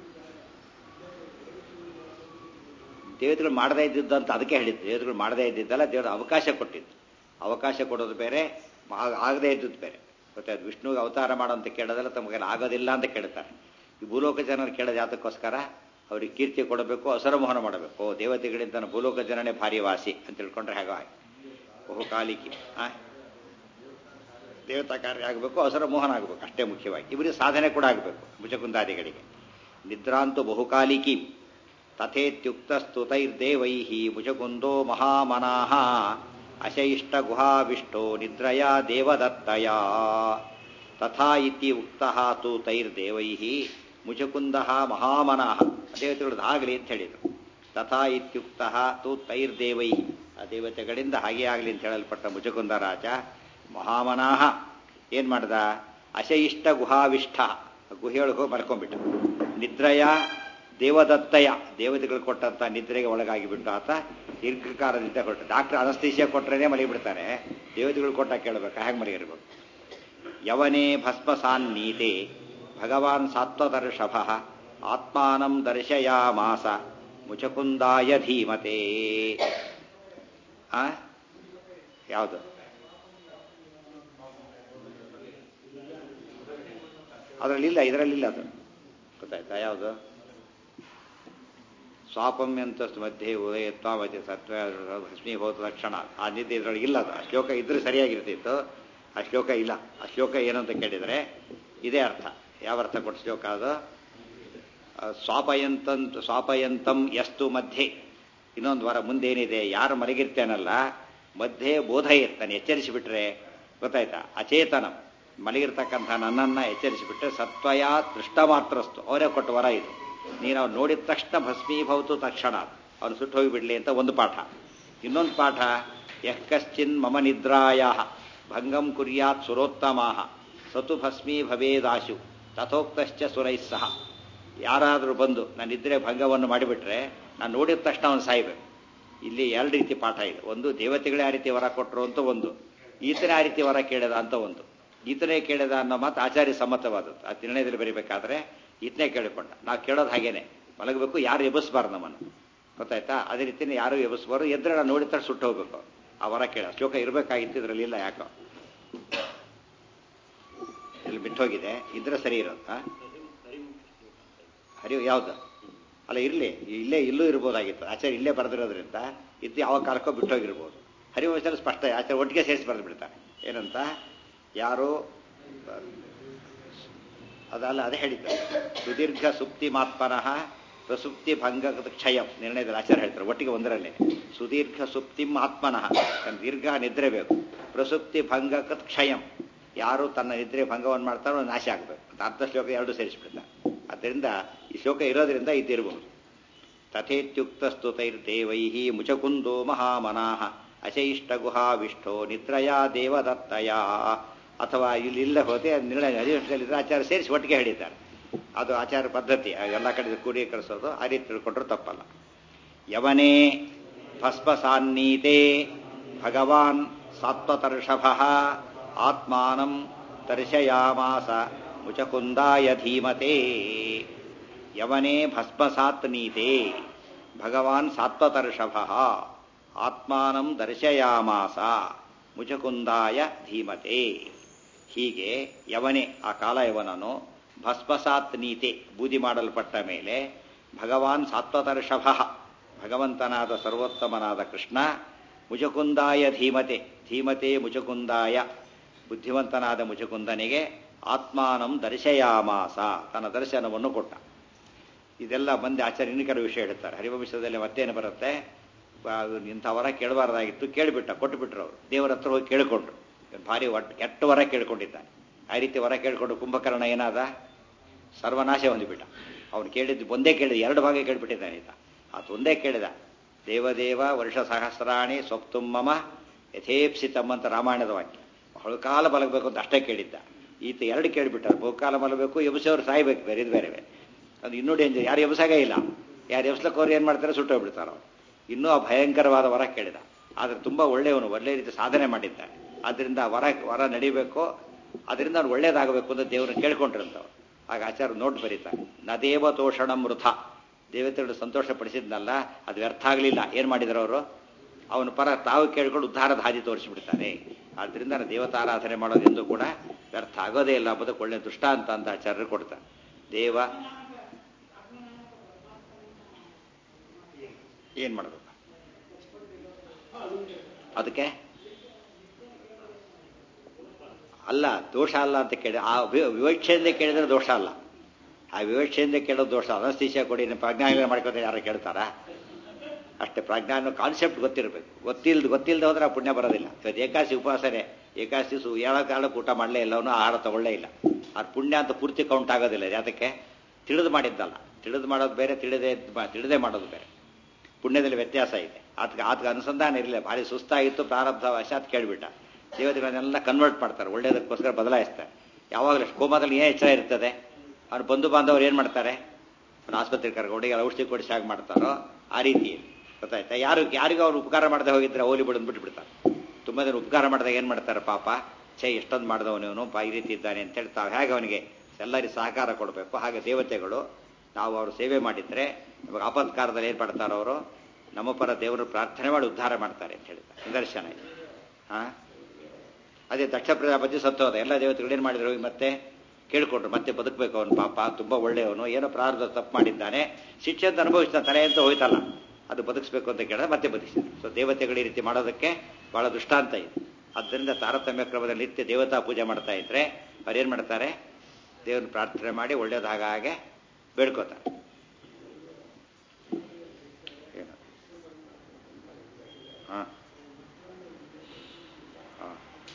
ದೇವತೆಗಳು ಮಾಡದೇ ಇದ್ದಿದ್ದು ಅಂತ ಅದಕ್ಕೆ ಹೇಳಿದ್ದು. ದೇವತೆಗಳು ಮಾಡದೇ ಇದ್ದಿದ್ದಲ್ಲ, ದೇವರು ಅವಕಾಶ ಕೊಟ್ಟಿದ್ದು. ಅವಕಾಶ ಕೊಡೋದು ಬೇರೆ, ಆಗದೇ ಇದ್ದದ್ದು ಬೇರೆ. ಗೊತ್ತಾಯ್ತು? ವಿಷ್ಣುವಿಗೆ ಅವತಾರ ಮಾಡೋ ಅಂತ ಕೇಳೋದಲ್ಲ, ತಮಗೆಲ್ಲ ಆಗೋದಿಲ್ಲ ಅಂತ ಕೇಳ್ತಾರೆ. ಈ ಭೂಲೋಕ ಜನರು ಕೇಳೋದು ಯಾತಕ್ಕೋಸ್ಕರ? ಅವ್ರಿಗೆ ಕೀರ್ತಿ ಕೊಡಬೇಕು, ಅಸರಮೋಹನ ಮಾಡಬೇಕು. ಓ, ದೇವತೆಗಳಿಂದ ಭೂಲೋಕ ಜನನೇ ಭಾರಿ ವಾಸಿ ಅಂತ ತಿಳ್ಕೊಂಡ್ರೆ ಹೇಗೋ ಹಾಗೆ. ಬಹುಕಾಲಿಕಿ ಆ ದೇವತಾ ಕಾರ್ಯ ಆಗಬೇಕು, ಅಸರಮೋಹನ ಆಗಬೇಕು, ಅಷ್ಟೇ ಮುಖ್ಯವಾಗಿ. ಇವರಿಗೆ ಸಾಧನೆ ಕೂಡ ಆಗಬೇಕು ಮುಚಕುಂದಾದಿಗಳಿಗೆ. ನಿದ್ರಾಂತು ಬಹುಕಾಲಿಕಿ ತಥೇತ್ಯುಕ್ತಸ್ತುತೈರ್ದೇವೈ ಮುಚಕುಂದೋ ಮಹಾಮನಾಃ ಅಶೈಷ್ಟ ಗುಹಾವಿಷ್ಟೋ ನಿದ್ರಯ ದೇವದತ್ತಯ. ತಥಾ ಇತಿ ಉಕ್ತಃ ತು ತೈರ್ದೇವೈ ಮುಚಕುಂದಃ ಮಹಾಮನಾಃ. ದೇವತೆಗಳದ್ದು ಆಗಲಿ ಅಂತ ಹೇಳಿದರು. ತಥಾ ಇತ್ಯುಕ್ತಃ ತು ತೈರ್ದೇವೈ, ಆ ದೇವತೆಗಳಿಂದ ಹಾಗೆ ಆಗಲಿ ಅಂತ ಹೇಳಲ್ಪಟ್ಟ ಮುಚಕುಂದ ರಾಜ ಮಹಾಮನಾಃ ಏನು ಮಾಡ್ದ? ಅಶೈಷ್ಟ ಗುಹಾವಿಷ್ಠ, ಗುಹೆಯೊಳಗೆ ಹೋಗಿ ಮಲ್ಕೊಂಡ್ಬಿಟ್ಟ. ನಿದ್ರಯ ದೇವದತ್ತಯ, ದೇವತೆಗಳು ಕೊಟ್ಟಂತ ನಿದ್ರೆಗೆ ಒಳಗಾಗಿಬಿಟ್ಟು ಆತ ದೀರ್ಘಕಾಲದಿಂದ ಕೊಟ್ಟ. ಡಾಕ್ಟರ್ ಅನಸ್ತೇಶಿಯಾ ಕೊಟ್ಟರೆ ಮಲಗಿಬಿಡ್ತಾರೆ, ದೇವತೆಗಳು ಕೊಟ್ಟ ಕೇಳಬೇಕು, ಹೇಗೆ ಮಲಗಿರ್ಬೇಕು? ಯವನೇ ಭಸ್ಮಸಾನ್ನೀತೆ ಭಗವಾನ್ ಸಾತ್ವದರ್ಷಭ ಆತ್ಮಾನಂ ದರ್ಶಯಾಮಾಸ ಮುಚಕುಂದಾಯ ಧೀಮತೆ. ಆ ಯಾವುದು? ಅದರಲ್ಲಿಲ್ಲ, ಇದರಲ್ಲಿಲ್ಲ. ಅದು ಗೊತ್ತಾಯ್ತಾ? ಯಾವುದು? ಸ್ವಾಪಮ್ಯಂತಸ್ತು ಮಧ್ಯೆ ಉದಯತ್ವ ಮಧ್ಯೆ ಸತ್ವ ಭಸ್ಮೀಭೂತ ಲಕ್ಷಣ. ಆ ನಿದ್ದೆ ಇದರೊಳಗೆ ಇಲ್ಲ. ಅದು ಆ ಶ್ಲೋಕ ಇದ್ರೆ ಸರಿಯಾಗಿರ್ತಿತ್ತು. ಆ ಶ್ಲೋಕ ಇಲ್ಲ. ಆ ಶ್ಲೋಕ ಏನು ಅಂತ ಕೇಳಿದರೆ ಇದೇ ಅರ್ಥ. ಯಾವ ಅರ್ಥ ಕೊಟ್ಟ ಶ್ಲೋಕ ಅದು? ಸ್ವಾಪಯಂತಂತ ಸ್ವಾಪಯಂತಂ ಯಸ್ತು ಮಧ್ಯೆ. ಇನ್ನೊಂದು ವಾರ ಮುಂದೇನಿದೆ, ಯಾರು ಮಲಗಿರ್ತೇನಲ್ಲ ಮಧ್ಯೆ ಬೋಧ ಇರ್ತಾನೆ, ಎಚ್ಚರಿಸಿಬಿಟ್ರೆ ಗೊತ್ತಾಯ್ತಾ? ಅಚೇತನಂ, ಮಲಗಿರ್ತಕ್ಕಂಥ ನನ್ನನ್ನು ಎಚ್ಚರಿಸಿಬಿಟ್ರೆ ಸತ್ವಯ ದೃಷ್ಟ ಮಾತ್ರಸ್ತು. ಅವರೇ ಕೊಟ್ಟ ವರ ಇದು. ನೀನು ಅವ್ನು ನೋಡಿದ ತಕ್ಷಣ ಭಸ್ಮೀಭವತು ತಕ್ಷಣ ಅವನು ಸುಟ್ಟು ಹೋಗಿಬಿಡ್ಲಿ ಅಂತ ಒಂದು ಪಾಠ. ಇನ್ನೊಂದು ಪಾಠ, ಯಃ ಕಶ್ಚಿನ್ ಮಮ ನಿದ್ರಾಯ ಭಂಗಂ ಕುರ್ಯಾತ್ ಸುರೋತ್ತಮಾಹ ಸತು ಭಸ್ಮೀ ಭವೇದಾಶು ತಥೋಕ್ತಶ್ಚ ಸುರೈಃ ಸಹ. ಯಾರಾದರೂ ಬಂದು ನನ್ನ ನಿದ್ರೆ ಭಂಗವನ್ನು ಮಾಡಿಬಿಟ್ರೆ ನಾನು ನೋಡಿದ ತಕ್ಷಣ ಅವನು ಸಾಯ್ಬೇಕು. ಇಲ್ಲಿ ಎರಡು ರೀತಿ ಪಾಠ ಇದೆ. ಒಂದು, ದೇವತೆಗಳೇ ಆ ರೀತಿ ವರ ಕೊಟ್ಟರು ಅಂತ ಒಂದು, ಈತನೇ ಆ ರೀತಿ ವರ ಕೇಳಿದ ಅಂತ ಒಂದು. ಈತನೇ ಕೇಳಿದ ಅನ್ನೋ ಮಾತು ಆಚಾರ್ಯ ಸಮ್ಮತವಾದದ್ದು. ಆ ನಿರ್ಣಯದಲ್ಲಿ ಬರೀಬೇಕಾದ್ರೆ ಈತನೇ ಕೇಳಿಕೊಂಡ. ನಾವು ಕೇಳೋದು ಹಾಗೇನೆ, ಮಲಗಬೇಕು, ಯಾರು ಎಬ್ಬಿಸಬಾರ್ದು ನಮ್ಮನ್ನು. ಗೊತ್ತಾಯ್ತಾ? ಅದೇ ರೀತಿನೇ ಯಾರು ಎಬ್ಬಿಸಬಾರ್ದು. ಎದ್ರೆ ನಾನು ನೋಡಿದ ತಕ್ಷಣ ಸುಟ್ಟು ಹೋಗ್ಬೇಕು. ಆ ವರ ಕೇಳ ಶ್ಲೋಕ ಇರಬೇಕಾಗಿತ್ತು, ಇದರಲ್ಲಿ ಇಲ್ಲ. ಯಾಕೋ ಇಲ್ಲಿ ಬಿಟ್ಟೋಗಿದೆ. ಇದ್ರೆ ಸರಿ ಇರೋದು. ಹರಿವು ಯಾವ್ದು? ಅಲ್ಲ, ಇರಲಿ, ಇಲ್ಲೇ ಇಲ್ಲೂ ಇರ್ಬೋದಾಗಿತ್ತು. ಆಚಾರ್ಯ ಇಲ್ಲೇ ಬರೆದಿರೋದ್ರಿಂದ ಇದು ಯಾವ ಕಾಲಕ್ಕೋ ಬಿಟ್ಟೋಗಿರ್ಬೋದು. ಹರಿವಂಶದಲ್ಲಿ ಸ್ಪಷ್ಟ ಆಚಾರ್ಯ ಒಟ್ಟಿಗೆ ಸೇರಿಸಿ ಬರೆದು ಬಿಡ್ತಾರೆ. ಏನಂತ? ಯಾರು ಅದಲ್ಲ, ಅದೇ ಹೇಳಿದ್ದಾರೆ. ಸುದೀರ್ಘ ಸುಪ್ತಿ ಮಾತ್ಮನಃ ಪ್ರಸುಪ್ತಿ ಭಂಗ ಕ್ಷಯಂ ನಿರ್ಣಯದಲ್ಲಿ ಆಚಾರ್ಯ ಹೇಳ್ತಾರೆ ಒಟ್ಟಿಗೆ ಒಂದರಲ್ಲೇ. ಸುದೀರ್ಘ ಸುಪ್ತಿಂ ಆತ್ಮನಃ, ದೀರ್ಘ ನಿದ್ರೆ ಬೇಕು. ಪ್ರಸುಪ್ತಿ ಭಂಗ ಕ್ಷಯಂ, ಯಾರು ತನ್ನ ನಿದ್ರೆ ಭಂಗವನ್ನು ಮಾಡ್ತಾರೋ ನಾಶ ಆಗಬೇಕು ಅಂತ ಅರ್ಧ ಶ್ಲೋಕ ಎರಡು ಸೇರಿಸ್ಬಿಡ್ತಾರೆ. ಆದ್ದರಿಂದ ಈ ಶ್ಲೋಕ ಇರೋದ್ರಿಂದ ಇದ್ದಿರಬಹುದು. ತಥೇತ್ಯುಕ್ತಸ್ತು ತೈರ್ದೇವೈ ಮುಚಕುಂದೋ ಮಹಾಮನಾಃ ಅಶೈಷ್ಟ ಗುಹಾವಿಷ್ಟೋ ನಿದ್ರಯಾ ದೇವದತ್ತಯ. ಅಥವಾ ಇಲ್ಲಿ ಇಲ್ಲ ಹೋದೆ ನಿರ್ಣಯ ಹರಿವಂಶದಲ್ಲಿದ್ದರೆ ಆಚಾರ್ಯ ಸೇರಿಸಿ ಒಟ್ಟಿಗೆ ಹೇಳಿದ್ದಾರೆ. ಅದು ಆಚಾರ ಪದ್ಧತಿ, ಎಲ್ಲ ಕಡೆ ಕೂಡಿ ಕಳಿಸೋದು, ಆ ರೀತಿ ತಿಳ್ಕೊಂಡ್ರು ತಪ್ಪಲ್ಲ. ಯವನೇ ಭಸ್ಮಸಾನ್ನೀತೆ ಭಗವಾನ್ ಸಾತ್ವತರ್ಷಭ ಆತ್ಮಾನಂ ದರ್ಶಯಾಮಾಸ ಮುಚಕುಂದಾಯ ಧೀಮತೆ. ಯವನೇ ಭಸ್ಮಸಾತ್ ನೀತೆ ಭಗವಾನ್ ಸಾತ್ವತರ್ಷಭ ಆತ್ಮಾನಂ ದರ್ಶಯಾಮಾಸ ಮುಚಕುಂದಾಯ ಧೀಮತೆ. ಹೀಗೆ ಯವನೇ, ಆ ಕಾಲ ಯವನನು, ಭಸ್ಮಸಾತ್ ನೀತೆ, ಬೂದಿ ಮಾಡಲ್ಪಟ್ಟ ಮೇಲೆ, ಭಗವಾನ್ ಸಾತ್ವತರ್ಷಭ, ಭಗವಂತನಾದ ಸರ್ವೋತ್ತಮನಾದ ಕೃಷ್ಣ, ಮುಚಕುಂದಾಯ ಧೀಮತೆ, ಧೀಮತೆ ಮುಚಕುಂದಾಯ, ಬುದ್ಧಿವಂತನಾದ ಮುಚಕುಂದನಿಗೆ ಆತ್ಮಾನಂ ದರ್ಶಯಾಮಾಸ, ತನ್ನ ದರ್ಶನವನ್ನು ಕೊಟ್ಟ. ಇದೆಲ್ಲ ಮಂದಿ ಆಚಾರ್ಯ ಇನ್ನೂ ಕೆಲವು ವಿಷಯ ಹೇಳ್ತಾರೆ. ಹರಿವಂಶದಲ್ಲಿ ಮತ್ತೇನು ಬರುತ್ತೆ, ಇಂಥ ವರ ಕೇಳಬಾರ್ದಾಗಿತ್ತು, ಕೇಳಿಬಿಟ್ಟ, ಕೊಟ್ಟುಬಿಟ್ರು ಅವರು. ದೇವರ ಹತ್ರ ಹೋಗಿ ಕೇಳಿಕೊಂಡ್ರು, ಭಾರಿ ಒಟ್ಟು ಕೆಟ್ಟ ವರ ಕೇಳ್ಕೊಂಡಿದ್ದಾನೆ. ಆ ರೀತಿ ವರ ಕೇಳಿಕೊಂಡು ಕುಂಭಕರ್ಣ ಏನಾದ, ಸರ್ವನಾಶ ಹೊಂದಿಬಿಟ್ಟ. ಅವನು ಕೇಳಿದ್ದು ಒಂದೇ ಕೇಳಿದ, ಎರಡು ಭಾಗ ಕೇಳಿಬಿಟ್ಟಿದ್ದಾನೆ ಈತ. ಆತ ಒಂದೇ ಕೇಳಿದ, ದೇವದೇವ ವರ್ಷ ಸಹಸ್ರಾಣಿ ಸ್ವಪ್ತುಮ್ಮಮ ಯಥೇಪ್ಸಿತಮ್ಮ ಅಂತ ರಾಮಾಯಣದ ವಾಕ್ಯ. ಹೊಳಕಾಲ ಮಲಗಬೇಕು ಅಂತ ಅಷ್ಟೇ ಕೇಳಿದ್ದ. ಈತ ಎರಡು ಕೇಳಿಬಿಟ್ಟಾರೆ, ಬಹುಕಾಲ ಮಲಗಬೇಕು, ಎಬ್ಸೋರು ಸಾಯ್ಬೇಕು, ಬೇರೆ ಇದು ಬೇರೆ ಬೇರೆ. ಅದು ಇನ್ನೂ ಡೇಂಜರ್, ಯಾರು ಎಬ್ಸಾಗೇ ಇಲ್ಲ. ಯಾರು ಎಬ್ಸ್ಲಕ್ಕವ್ರು ಏನು ಮಾಡ್ತಾರೆ, ಸುಟ್ಟೋಗ್ಬಿಡ್ತಾರೆ ಅವ್ರು. ಇನ್ನೂ ಆ ಭಯಂಕರವಾದ ವರ ಕೇಳಿದ. ಆದರೆ ತುಂಬ ಒಳ್ಳೆಯವನು, ಒಳ್ಳೆ ರೀತಿ ಸಾಧನೆ ಮಾಡಿದ್ದಾನೆ. ಆದ್ದರಿಂದ ವರ ವರ ನಡಿಬೇಕು, ಅದರಿಂದ ಅವ್ನು ಒಳ್ಳೇದಾಗಬೇಕು ಅಂತ ದೇವರನ್ನ ಕೇಳ್ಕೊಂಡಿರಂತವ್ರು. ಆಗ ಆಚಾರ್ಯ ನೋಟ್ ಬರೀತಾರೆ, ನ ದೇವತೋಷಣಂ ವೃಥ, ದೇವತೆಗಳು ಸಂತೋಷ ಪಡಿಸಿದ್ನಲ್ಲ ಅದು ವ್ಯರ್ಥ ಆಗಲಿಲ್ಲ. ಏನು ಮಾಡಿದ್ರು ಅವರು, ಅವನ ಪರ ತಾವು ಕೇಳ್ಕೊಂಡು ಉದ್ಧಾರದ ಹಾದಿ ತೋರಿಸಿಬಿಡ್ತಾರೆ. ಆದ್ದರಿಂದ ದೇವತಾರಾಧನೆ ಮಾಡೋದೆಂದು ಕೂಡ ವ್ಯರ್ಥ ಆಗೋದೇ ಇಲ್ಲ ಅಂಬುದಕ್ಕೆ ಒಳ್ಳೆ ದೃಷ್ಟಾಂತ ಅಂತ ಆಚಾರ್ಯರು ಕೊಡ್ತಾರೆ. ದೇವ ಏನ್ ಮಾಡಬೇಕು ಅದಕ್ಕೆ, ಅಲ್ಲ ದೋಷ ಅಲ್ಲ ಅಂತ ಕೇಳಿ, ಆ ವಿವಕ್ಷೆಯಿಂದ ಕೇಳಿದ್ರೆ ದೋಷ ಅಲ್ಲ. ಆ ವಿವಕ್ಷೆಯಿಂದ ಕೇಳೋದು ದೋಷ. ಅನಸ್ತೀಸಿಯಾ ಕೊಡಿ, ಪ್ರಜ್ಞಾನ ಮಾಡ್ಕೊತಾರೆ, ಯಾರು ಕೇಳ್ತಾರ? ಅಷ್ಟೇ, ಪ್ರಜ್ಞಾನ ಕಾನ್ಸೆಪ್ಟ್ ಗೊತ್ತಿರಬೇಕು. ಗೊತ್ತಿಲ್ದು ಗೊತ್ತಿಲ್ಲದೆ ಹೋದ್ರೆ ಆ ಪುಣ್ಯ ಬರೋದಿಲ್ಲ. ಇವತ್ತು ಏಕಾದಶಿ ಉಪವಾಸನೆ, ಏಕಾದಶಿ ಸು ಏಳ ಕಾಲಕ್ಕೆ ಊಟ ಮಾಡಲೇ ಇಲ್ಲ, ಅವನು ಆಹಾರ ತಗೊಳ್ಳೇ ಇಲ್ಲ. ಅದು ಪುಣ್ಯ ಅಂತ ಪೂರ್ತಿ ಕೌಂಟ್ ಆಗೋದಿಲ್ಲ. ಯಾತಕ್ಕೆ? ತಿಳಿದು ಮಾಡಿದ್ದಲ್ಲ. ತಿಳಿದು ಮಾಡೋದು ಬೇರೆ, ತಿಳಿದೇ ತಿಳಿದೇ ಮಾಡೋದು ಬೇರೆ. ಪುಣ್ಯದಲ್ಲಿ ವ್ಯತ್ಯಾಸ ಇದೆ. ಅದಕ್ಕೆ ಅದಕ್ಕೆ ಅನುಸಂಧಾನ ಇರಲಿಲ್ಲ, ಭಾರಿ ಸುಸ್ತಾಗಿತ್ತು, ಪ್ರಾರಬ್ಧ ವಶಾತ್ ಕೇಳಿಬಿಟ್ಟ. ದೇವತೆಗಳನ್ನೆಲ್ಲ ಕನ್ವರ್ಟ್ ಮಾಡ್ತಾರೆ, ಒಳ್ಳೆಯದಕ್ಕೋಸ್ಕರ ಬದಲಾಯಿಸ್ತಾರೆ. ಯಾವಾಗಲೂ ಕೋಮಾದಲ್ಲಿ ಏನೇ ಎಚ್ಚರ ಇರ್ತದೆ, ಅವ್ರ ಬಂಧು ಬಾಂಧವರು ಏನು ಮಾಡ್ತಾರೆ, ಅವ್ನು ಆಸ್ಪತ್ರೆಗೆ ಕರ್ಕೊಂಡು ಔಷಧಿ ಕೊಡಿಸಿ ಹಾಗೆ ಮಾಡ್ತಾರೋ ಆ ರೀತಿಯಲ್ಲಿ. ಗೊತ್ತಾಯ್ತಾ? ಯಾರು ಯಾರಿಗೂ ಅವ್ರು ಉಪಕಾರ ಮಾಡದೆ ಹೋಗಿದ್ರೆ ಹೋಲಿ ಬಿಡೋದು ಬಿಟ್ಬಿಡ್ತಾರೆ. ತುಂಬ ಜನ ಉಪಕಾರ ಮಾಡಿದಾಗ ಏನು ಮಾಡ್ತಾರೆ, ಪಾಪ ಛೇ ಎಷ್ಟೊಂದು ಮಾಡಿದವನು ಪಾ ಈ ರೀತಿ ಇದ್ದಾನೆ ಅಂತೇಳಿ ತಾವು ಹೇಗೆ ಅವನಿಗೆ ಎಲ್ಲರಿಗೂ ಸಹಕಾರ ಕೊಡಬೇಕು, ಹಾಗೆ ದೇವತೆಗಳು ನಾವು ಅವರು ಸೇವೆ ಮಾಡಿದರೆ ನಮಗೆ ಆಪತ್ಕಾರದಲ್ಲಿ ಏನು ಮಾಡ್ತಾರೋ ಅವರು ನಮ್ಮ ಪರ ದೇವರು ಪ್ರಾರ್ಥನೆ ಮಾಡಿ ಉದ್ಧಾರ ಮಾಡ್ತಾರೆ ಅಂತ ಹೇಳ್ತಾರೆ. ನಿದರ್ಶನ ಇದೆ. ಹಾಂ, ಅದೇ ದಕ್ಷ ಪ್ರಜಾಪತಿ ಸತ್ತೋದ, ಎಲ್ಲ ದೇವತೆಗಳು ಏನು ಮಾಡಿದ್ರು, ಮತ್ತೆ ಕೇಳ್ಕೊಂಡ್ರು ಮತ್ತೆ ಬದುಕಬೇಕು, ಅವನು ಪಾಪ ತುಂಬ ಒಳ್ಳೆಯವನು, ಏನೋ ಪ್ರಾರಂಭ ತಪ್ಪು ಮಾಡಿದ್ದಾನೆ, ಶಿಕ್ಷೆ ಅಂತ ಅನುಭವಿಸ್ತಾನೆ, ತಲೆ ಅಂತ ಹೋಯ್ತಲ್ಲ, ಅದು ಬದುಕಿಸ್ಬೇಕು ಅಂತ ಕೇಳಿದ್ರೆ ಮತ್ತೆ ಬದುಕಿಸಿದ್ರು. ಸೊ ದೇವತೆಗಳು ಈ ರೀತಿ ಮಾಡೋದಕ್ಕೆ ಬಹಳ ದೃಷ್ಟಾಂತ ಇದೆ. ಆದ್ದರಿಂದ ತಾರತಮ್ಯ ಕ್ರಮದಲ್ಲಿ ನಿತ್ಯ ದೇವತಾ ಪೂಜೆ ಮಾಡ್ತಾ ಇದ್ರೆ ಅವ್ರೇನು ಮಾಡ್ತಾರೆ, ದೇವ್ರನ್ನ ಪ್ರಾರ್ಥನೆ ಮಾಡಿ ಒಳ್ಳೇದಾಗ ಹಾಗೆ ಬೇಡ್ಕೋತಾರೆ. ಹಾಂ ಹಾಂ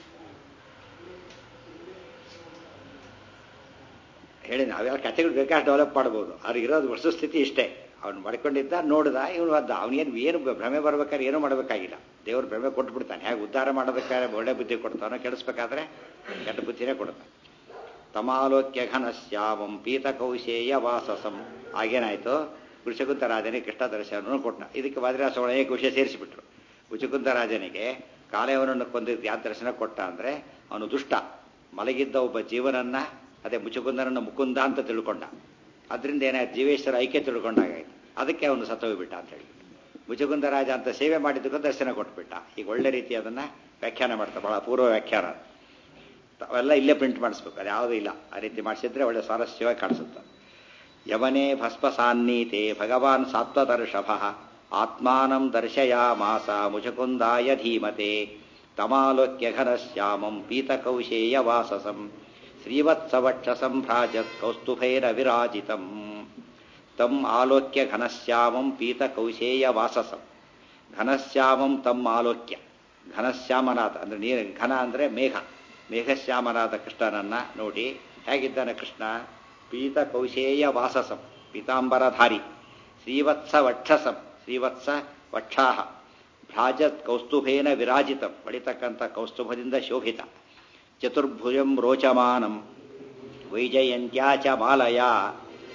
ಹೇಳಿ, ನಾವೆಲ್ಲ ಕಥೆಗಳು ಬೇಕಾಷ್ಟು ಡೆವಲಪ್ ಮಾಡ್ಬೋದು. ಅವ್ರಿಗೆ ಇರೋದು ವಸ್ತುಸ್ಥಿತಿ ಇಷ್ಟೇ. ಅವ್ನು ಮಾಡ್ಕೊಂಡಿದ್ದ, ನೋಡ್ದ, ಇವನು ಅದ್ದ, ಅವನೇನು ಏನು ಭ್ರಮೆ ಬರ್ಬೇಕಾದ್ರೆ ಏನೂ ಮಾಡಬೇಕಾಗಿಲ್ಲ. ದೇವ್ರು ಭ್ರಮೆ ಕೊಟ್ಬಿಡ್ತಾನೆ. ಹೇಗೆ ಉದ್ಧಾರ ಮಾಡೋದಕ್ಕಾದ್ರೆ ಒಳ್ಳೆ ಬುದ್ಧಿ ಕೊಡ್ತಾನೋ, ಕೆಡಿಸ್ಬೇಕಾದ್ರೆ ಕೆಟ್ಟ ಬುದ್ಧಿನೇ ಕೊಡ್ತಾನೆ. ತಮಾಲೋಕ್ಯ ಘನಶ್ಯಾಮಂ ಪೀತಕೌಶೇಯ ವಾಸಸಂ. ಆಗೇನಾಯ್ತು, ಕುಶಕುಂತರಾಜನಿಗೆ ಕೃಷ್ಣ ದರ್ಶನವನ್ನು ಕೊಟ್ಟ. ಇದಕ್ಕೆ ವಾದಿರಾಸೋಳ ಅನೇಕ ವಿಷಯ ಸೇರಿಸಿಬಿಟ್ರು. ಕುಶಕುಂತರಾಜನಿಗೆ ಕಾಲಯವನನ್ನು ಕೊಂದಿದ್ದು ಯಾವ ದರ್ಶನ ಕೊಟ್ಟ ಅಂದರೆ, ಅವನು ದುಷ್ಟ, ಮಲಗಿದ್ದ ಒಬ್ಬ ಜೀವನನ್ನ, ಅದೇ ಮುಚುಕುಂದನನ್ನು ಮುಕುಂದ ಅಂತ ತಿಳ್ಕೊಂಡ. ಅದರಿಂದ ಏನಾಯ್ತು, ಜೀವೇಶ್ವರ ಐಕ್ಯ ತಿಳ್ಕೊಂಡಾಗಾಯ್ತು. ಅದಕ್ಕೆ ಅವನು ಸತ್ತೋಗ್ಬಿಟ್ಟ ಅಂತ ಹೇಳಿ ಮುಚುಕುಂದ ರಾಜ ಅಂತ ಸೇವೆ ಮಾಡಿದ್ದಕ್ಕೂ ದರ್ಶನ ಕೊಟ್ಬಿಟ್ಟ. ಈಗ ಒಳ್ಳೆ ರೀತಿ ಅದನ್ನು ವ್ಯಾಖ್ಯಾನ ಮಾಡ್ತಾರೆ, ಬಹಳ ಪೂರ್ವ ವ್ಯಾಖ್ಯಾನ. ಅವೆಲ್ಲ ಇಲ್ಲೇ ಪ್ರಿಂಟ್ ಮಾಡಿಸ್ಬೇಕು, ಅದು ಯಾವುದೂ ಇಲ್ಲ. ಆ ರೀತಿ ಮಾಡಿಸಿದ್ರೆ ಒಳ್ಳೆ ಸ್ವಾರಸ್ಯವಾಗಿ ಕಾಣಿಸುತ್ತೆ. ಯವನೇ ಭಸ್ಮಸಾನ್ನೀತೆ ಭಗವಾನ್ ಸಾತ್ವತರ್ಷಭ ಆತ್ಮಾನಂ ದರ್ಶಯಾಮಾಸ ಮುಚುಕುಂದಾಯ ಧೀಮತೆ. ತಮಾಲೋಕ್ಯ ಘನಶ್ಯಾಮಂ ಪೀತಕೌಶೇಯ ವಾಸಸಂ ಶ್ರೀವತ್ಸವಕ್ಷಸಂ ಭ್ರಾಜತ್ ಕೌಸ್ತುಭೈರ ವಿರಾಜಿತಂ. ತಮ್ ಆಲೋಕ್ಯ ಘನಶ್ಯಾಮಂ ಪೀತಕೌಶೇಯ ವಾಸಸಂ. ಘನಶ್ಯಾಮಂ ತಮ್ ಆಲೋಕ್ಯ, ಘನಶ್ಯಾಮನಾಥ ಅಂದರೆ ನೀರು, ಘನ ಅಂದರೆ ಮೇಘ, ಮೇಘಶ್ಯಾಮನಾದ ಕೃಷ್ಣನನ್ನ ನೋಡಿ ಹೇಗಿದ್ದಾನೆ ಕೃಷ್ಣ. ಪೀತಕೌಶೇಯ ವಾಸಸಂ, ಪೀತಾಂಬರಧಾರಿ. ಶ್ರೀವತ್ಸ ವಕ್ಷಸಂ, ಶ್ರೀವತ್ಸ ವಕ್ಷಾಹ. ಭ್ರಾಜತ್ ಕೌಸ್ತುಭೇನ ವಿರಾಜಿತಂ, ಬಳಿತಕ್ಕಂಥ ಕೌಸ್ತುಭದಿಂದ ಶೋಭಿತ. ಚತುರ್ಭುಜಂ ರೋಚಮಾನಂ ವೈಜಯಂತ್ಯಾ ಚ ಮಾಲಯ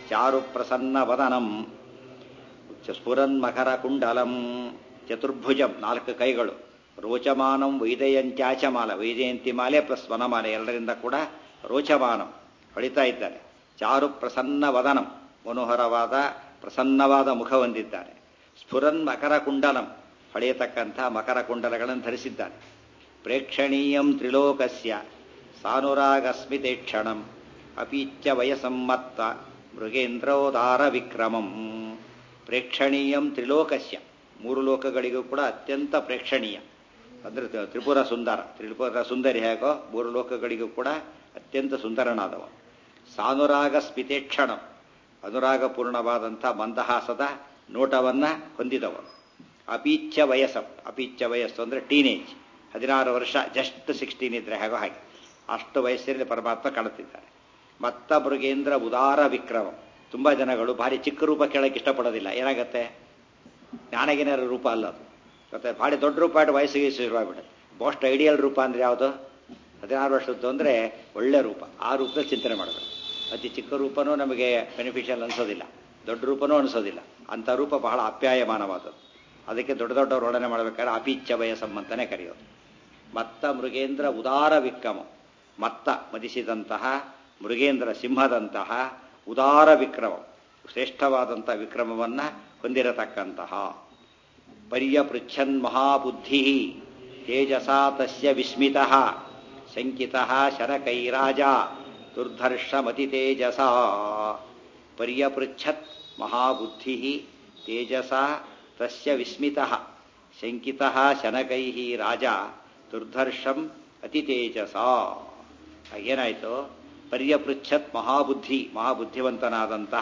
ಚಾರು ಪ್ರಸನ್ನ ವದನಂ ಸ್ಫುರನ್ ಮಕರ ಕುಂಡಲಂ ಚತುರ್ಭುಜಂ ನಾಲ್ಕು ಕೈಗಳು ರೋಚಮಾನಂ ವೈದಯಂತ್ಯಾಚಮಾಲ ವೈಜಯಂತಿ ಮಾಲೆ ಪ್ಲಸ್ ವನಮಾಲೆ ಎರಡರಿಂದ ಕೂಡ ರೋಚಮಾನಂ ಹೊಳಿತಾ ಇದ್ದಾರೆ. ಚಾರು ಪ್ರಸನ್ನ ವದನಂ ಮನೋಹರವಾದ ಪ್ರಸನ್ನವಾದ ಮುಖ ಹೊಂದಿದ್ದಾರೆ. ಸ್ಫುರನ್ ಮಕರ ಕುಂಡಲಂ ಹೊಳೆಯತಕ್ಕಂಥ ಮಕರ ಕುಂಡಲಗಳನ್ನು ಧರಿಸಿದ್ದಾರೆ. ಪ್ರೇಕ್ಷಣೀಯಂ ತ್ರಿಲೋಕಸ್ಯ ಸಾನುರಾಗಸ್ಮಿತೆ ಕ್ಷಣಂ ಅಪೀಚ್ಯ ವಯಸಮ್ಮತ್ತ ಮೃಗೇಂದ್ರೋದಾರ ವಿಕ್ರಮಂ. ಪ್ರೇಕ್ಷಣೀಯಂ ತ್ರಿಲೋಕಸ್ಯ ಮೂರು ಲೋಕಗಳಿಗೂ ಕೂಡ ಅತ್ಯಂತ ಪ್ರೇಕ್ಷಣೀಯ ಅಂದರೆ ತ್ರಿಪುರ ಸುಂದರ ತ್ರಿಪುರ ಸುಂದರಿ ಹೇಗೋ ಮೂರು ಲೋಕಗಳಿಗೂ ಕೂಡ ಅತ್ಯಂತ ಸುಂದರನಾದವ. ಸಾನುರಾಗ ಸ್ಮಿತೇಕ್ಷಣಂ ಅನುರಾಗಪೂರ್ಣವಾದಂಥ ಮಂದಹಾಸದ ನೋಟವನ್ನು ಹೊಂದಿದವನು. ಅಪೀಚ್ಯ ವಯಸ್ಸು ಅಪೀಚ್ಯ ವಯಸ್ಸು ಅಂದರೆ ಟೀನೇಜ್ ಹದಿನಾರು ವರ್ಷ ಜಸ್ಟ್ ಸಿಕ್ಸ್ಟೀನ್ ಇದ್ರೆ ಹೇಗೋ ಹಾಗೆ ಅಷ್ಟು ವಯಸ್ಸಿನಲ್ಲಿ ಪರಮಾತ್ಮ ಕಾಣುತ್ತಿದ್ದಾರೆ. ಮತ್ತ ಮೃಗೇಂದ್ರ ಉದಾರ ವಿಕ್ರಮ. ತುಂಬ ಜನಗಳು ಭಾರಿ ಚಿಕ್ಕ ರೂಪ ಕೇಳಕ್ಕೆ ಇಷ್ಟಪಡೋದಿಲ್ಲ. ಏನಾಗತ್ತೆ ಜ್ಞಾನಗಿನರ ರೂಪ ಅಲ್ಲ ಅದು ಮತ್ತೆ ಭಾರಿ ದೊಡ್ಡ ರೂಪ ಆಟ ವಯಸ್ಸಿಗೆ ಶುರುವಾಗ್ಬಿಡುತ್ತೆ. ಮೋಸ್ಟ್ ಐಡಿಯಲ್ ರೂಪ ಅಂದರೆ ಯಾವುದು ಹದಿನಾರು ವರ್ಷದ್ದು ಅಂದರೆ ಒಳ್ಳೆ ರೂಪ. ಆ ರೂಪದಲ್ಲಿ ಚಿಂತನೆ ಮಾಡಬೇಕು. ಅತಿ ಚಿಕ್ಕ ರೂಪನೂ ನಮಗೆ ಬೆನಿಫಿಷಿಯಲ್ ಅನಿಸೋದಿಲ್ಲ, ದೊಡ್ಡ ರೂಪನೂ ಅನಿಸೋದಿಲ್ಲ. ಅಂಥ ರೂಪ ಬಹಳ ಆಪ್ಯಾಯಮಾನವಾದದ್ದು. ಅದಕ್ಕೆ ದೊಡ್ಡ ದೊಡ್ಡ ವರ್ಣನೆ ಮಾಡಬೇಕಾದ್ರೆ ಅಪೀಚ್ಯ ವಯಸ್ಸಂ ಅಂತಾನೆ ಕರೆಯೋದು. ಮತ್ತ ಮೃಗೇಂದ್ರ ಉದಾರ ವಿಕ್ರಮ ಮತ್ತ ಮದಿಸಿದಂತಹ ಮೃಗೇಂದ್ರ ಸಿಂಹದಂತಹ ಉದಾರ ವಿಕ್ರಮ ಶ್ರೇಷ್ಠವಾದಂತಹ ವಿಕ್ರಮವನ್ನು ಹೊಂದಿರತಕ್ಕಂತಹ. ಪರ್ಯಪೃಚ್ಛನ್ ಮಹಾಬುದ್ಧಿ ತೇಜಸಾ ತಸ್ಯ ವಿಸ್ಮಿತಃ ಶಂಕಿತಃ ಶರಕೈರಾಜ ದುರ್ಧರ್ಷಮತಿ ತೇಜಸ. ಪರ್ಯಪೃಚ್ಛತ್ ಮಹಾಬುದ್ಧಿ ತೇಜಸಾ ತಸ್ಯ ವಿಸ್ಮಿತಃ ಶಂಕಿತಃ ಶನಕೈಃ ರಾಜ ದುರ್ಧರ್ಷಂ ಅತಿ ತೇಜಸ. ಏನಾಯಿತು? ಪರ್ಯಪೃಚ್ಛತ್ ಮಹಾಬುದ್ಧಿ ಮಹಾಬುದ್ಧಿವಂತನಾದಂತಹ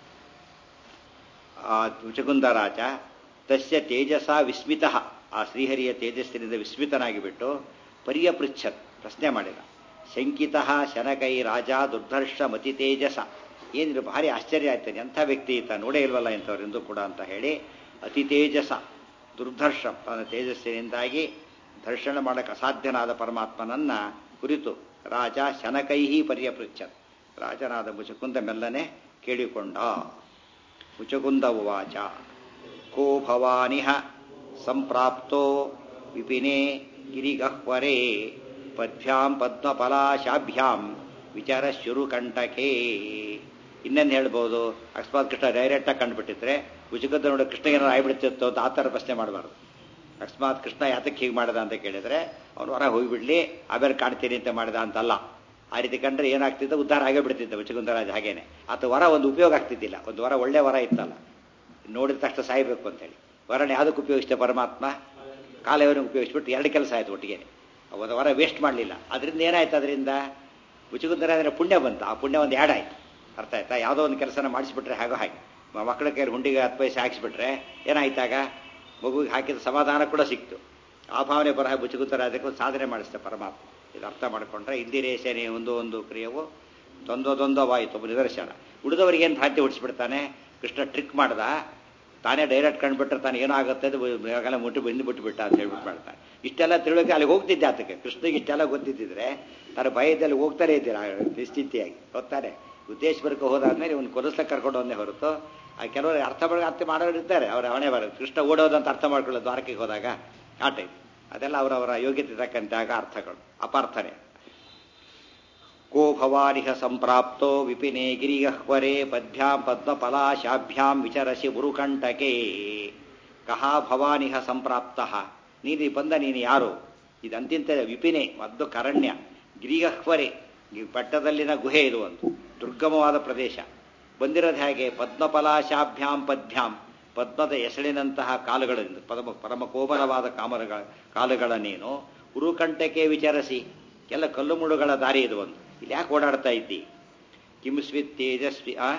ಮುಚುಕುಂದರಾಜ ತಸ್ಯ ತೇಜಸ ವಿಸ್ಮಿತಃ ಆ ಶ್ರೀಹರಿಯ ತೇಜಸ್ಸಿನಿಂದ ವಿಸ್ಮಿತನಾಗಿಬಿಟ್ಟು ಪರ್ಯಪೃಚ್ಛತ್ ಪ್ರಶ್ನೆ ಮಾಡಿದ. ಶಂಕಿತಃ ಶನಕೈ ರಾಜ ದುರ್ಧರ್ಷ ಮತಿ ತೇಜಸ. ಏನಿದ್ರು ಭಾರಿ ಆಶ್ಚರ್ಯ ಆಯ್ತಾನೆ, ಎಂಥ ವ್ಯಕ್ತಿ ಈತ, ನೋಡೇ ಇಲ್ವಲ್ಲ ಇಂಥವರೆಂದು ಕೂಡ ಅಂತ ಹೇಳಿ ಅತಿ ತೇಜಸ ದುರ್ಧರ್ಷ ತನ್ನ ತೇಜಸ್ಸಿನಿಂದಾಗಿ ದರ್ಶನ ಮಾಡಕ್ಕೆ ಅಸಾಧ್ಯನಾದ ಪರಮಾತ್ಮನನ್ನ ಕುರಿತು ರಾಜ ಶನಕೈಹಿ ಪರ್ಯಪೃಚ್ಛತ್ ರಾಜನಾದ ಮುಚುಕುಂದ ಮೆಲ್ಲನೆ ಕೇಳಿಕೊಂಡ. ಮುಚುಕುಂದ ಉವಾಚ ಕೋ ಭವಾನಿಹ ಸಂಪ್ರಾಪ್ತೋ ವಿಪಿನೇ ಗಿರಿಗಹ್ವರೇ ಪದ್ಭ್ಯಾಂ ಪದ್ಮಫಲಾಶಾಭ್ಯಾಂ ವಿಚಾರ ಶುರುಕಂಟಕೇ. ಇನ್ನೇನು ಹೇಳ್ಬೋದು? ಅಕಸ್ಮಾತ್ ಕೃಷ್ಣ ಡೈರೆಕ್ಟಾಗಿ ಕಂಡುಬಿಟ್ಟಿದ್ರೆ ಮುಚುಕುಂದ ನೋಡಿ ಕೃಷ್ಣ ಏನಾರು ಆಗಿಬಿಡ್ತಿತ್ತು ಅಂತ ಆ ಥರ ಪ್ರಶ್ನೆ ಮಾಡಬಾರ್ದು. ಅಕಸ್ಮಾತ್ ಕೃಷ್ಣ ಯಾತಕ್ಕೆ ಹೀಗೆ ಮಾಡಿದ ಅಂತ ಕೇಳಿದರೆ ಅವನು ಹೊರ ಹೋಗಿಬಿಡ್ಲಿ ಆಮೇಲೆ ಕಾಣ್ತೀನಿ ಅಂತ ಮಾಡಿದ ಅಂತಲ್ಲ. ಆ ರೀತಿ ಕಂಡ್ರೆ ಏನಾಗ್ತಿದ್ದ ಉದ್ಧಾರ ಆಗೇ ಬಿಡ್ತಿದ್ದ ಮುಚುಕುಂದರಾಜ. ಹಾಗೇನೆ ಆತ ವರ ಒಂದು ಉಪಯೋಗ ಆಗ್ತಿದ್ದಿಲ್ಲ. ಒಂದು ವರ ಒಳ್ಳೆ ವರ ಇತ್ತಲ್ಲ, ನೋಡಿದ ತಕ್ಷಣ ಸಾಯಬೇಕು ಅಂತೇಳಿ ವರನ ಯಾವುದಕ್ಕೆ ಉಪಯೋಗಿಸಿದೆ ಪರಮಾತ್ಮ? ಕಾಲವನ್ನು ಉಪಯೋಗಿಸ್ಬಿಟ್ಟು ಎರಡು ಕೆಲಸ ಆಯಿತು ಒಟ್ಟಿಗೆ. ಒಂದು ವರ ವೇಸ್ಟ್ ಮಾಡಲಿಲ್ಲ. ಅದರಿಂದ ಏನಾಯ್ತು? ಅದರಿಂದ ಮುಚುಕುಂದರಾಜನ ಪುಣ್ಯ ಬಂತು. ಆ ಪುಣ್ಯ ಒಂದು ಆ್ಯಡ್ ಆಯಿತು. ಅರ್ಥ ಆಯ್ತಾ? ಯಾವುದೋ ಒಂದು ಕೆಲಸನ ಮಾಡಿಸ್ಬಿಟ್ರೆ ಹಾಗೋ ಹಾಗೆ ಮಕ್ಕಳ ಕೈಯಲ್ಲಿ ಹುಂಡಿಗೆ ಹತ್ತು ಪೈಸೆ ಹಾಕಿಸ್ಬಿಟ್ರೆ ಏನಾಯ್ತಾಗ ಮಗುವಿಗೆ ಹಾಕಿದ ಸಮಾಧಾನ ಕೂಡ ಸಿಕ್ತು. ಆ ಭಾವನೆ ಬರಹ ಮುಚುಕುಂದರಾಜಕ್ಕೆ ಸಾಧನೆ ಮಾಡಿಸ್ತೆ ಪರಮಾತ್ಮ. ಇದು ಅರ್ಥ ಮಾಡಿಕೊಂಡ್ರೆ ಇಂದಿರೇಶನೇ ಒಂದು ಒಂದು ಕ್ರಿಯವು ದ್ವಂದ್ವದ್ವಂದ್ವವಾಯಿತು ಒಬ್ಬ ನಿದರ್ಶನ. ಉಳಿದವರಿಗೆ ಏನು ಭ್ರಾಂತಿ ಹುಟ್ಟಿಸ್ಬಿಡ್ತಾನೆ. ಕೃಷ್ಣ ಟ್ರಿಕ್ ಮಾಡ್ದ, ತಾನೇ ಡೈರೆಕ್ಟ್ ಕಂಡುಬಿಟ್ರೆ ತಾನು ಏನಾಗುತ್ತೆ ಅದು ಮುಟ್ಟು ಬಂದು ಬಿಟ್ಟುಬಿಟ್ಟ ಅಂತ ಹೇಳ್ಬಿಟ್ಟು ಮಾಡ್ತಾನೆ. ಇಷ್ಟೆಲ್ಲ ತಿಳುವಳಿಕೆ ಅಲ್ಲಿಗೆ ಹೋಗ್ತಿದ್ದೆ ಆತಕ್ಕೆ. ಕೃಷ್ಣಗೆ ಇಷ್ಟೆಲ್ಲ ಗೊತ್ತಿದ್ದಿದ್ರೆ ತನ್ನ ಭಯದಲ್ಲಿ ಹೋಗ್ತಾನೆ ಇದ್ದೀರಾ ನಿಶ್ಚಿಂತೆಯಾಗಿ ಗೊತ್ತಾನೆ. ಉದ್ದೇಶಪುರಕ್ಕೆ ಹೋದಾದ್ಮೇಲೆ ಇವನು ಕೊಲಿಸ್ಲಕ್ಕೆ ಕರ್ಕೊಂಡು ಹೋದೇ ಹೊರತು ಆ ಕೆಲವರು ಅರ್ಥ ಮಾಡಿ ಅರ್ಥ ಮಾಡೋರು ಇರ್ತಾರೆ. ಅವ್ರ ಅವಣೆ ಬರೋದು ಕೃಷ್ಣ ಓಡೋದಂತ ಅರ್ಥ ಮಾಡ್ಕೊಳ್ಳೋದು ದ್ವಾರಕೆಗೆ ಹೋದಾಗ ಆ ಟೈಪ್. ಅದೆಲ್ಲ ಅವರವರ ಯೋಗ್ಯತೆ ತಕ್ಕಂತಾಗ ಅರ್ಥಗಳು ಅಪಾರ್ಥನೆ. ಕೋ ಭವಾನಿಹ ಸಂಪ್ರಾಪ್ತೋ ವಿಪಿನೇ ಗಿರಿಗಹ್ವರೇ ಪದ್ಭ್ಯಾಂ ಪದ್ಮಫಲಾಶಾಭ್ಯಾಂ ವಿಚರಸಿ ಉರುಕಂಟಕೆ. ಕಹ ಭವಾನಿಹ ಸಂಪ್ರಾಪ್ತಃ, ನೀನು ಬಂದ ನೀನು ಯಾರು? ಇದಂತಿಂತ ವಿಪಿನೇ ಮದ್ದು ಕರಣ್ಯ ಗಿರಿಗಹ್ವರೆ ಬೆಟ್ಟದಲ್ಲಿನ ಗುಹೆ ಇದು ಒಂದು ದುರ್ಗಮವಾದ ಪ್ರದೇಶ. ಬಂದಿರೋದು ಹೇಗೆ? ಪದ್ಮಫಲಾಶಾಭ್ಯಾಂ ಪದ್ಭ್ಯಾಂ ಪದ್ಮದ ಎಸಳಿನಂತಹ ಕಾಲುಗಳಿಂದ ಪರಮ ಪರಮ ಕೋಮಲವಾದ ಕಾಮರಗಳ ಕಾಲುಗಳ ನೀನು ಉರುಕಂಟಕೆ ವಿಚಾರಿಸಿ ಎಲ್ಲ ಕಲ್ಲು ಮುಳುಗಳ ದಾರಿ ಇದು ಒಂದು. ಇಲ್ಲಿ ಯಾಕೆ ಓಡಾಡ್ತಾ ಇದ್ದಿ? ಕಿಂಸ್ವಿತ್ ತೇಜಸ್ವಿ ಆ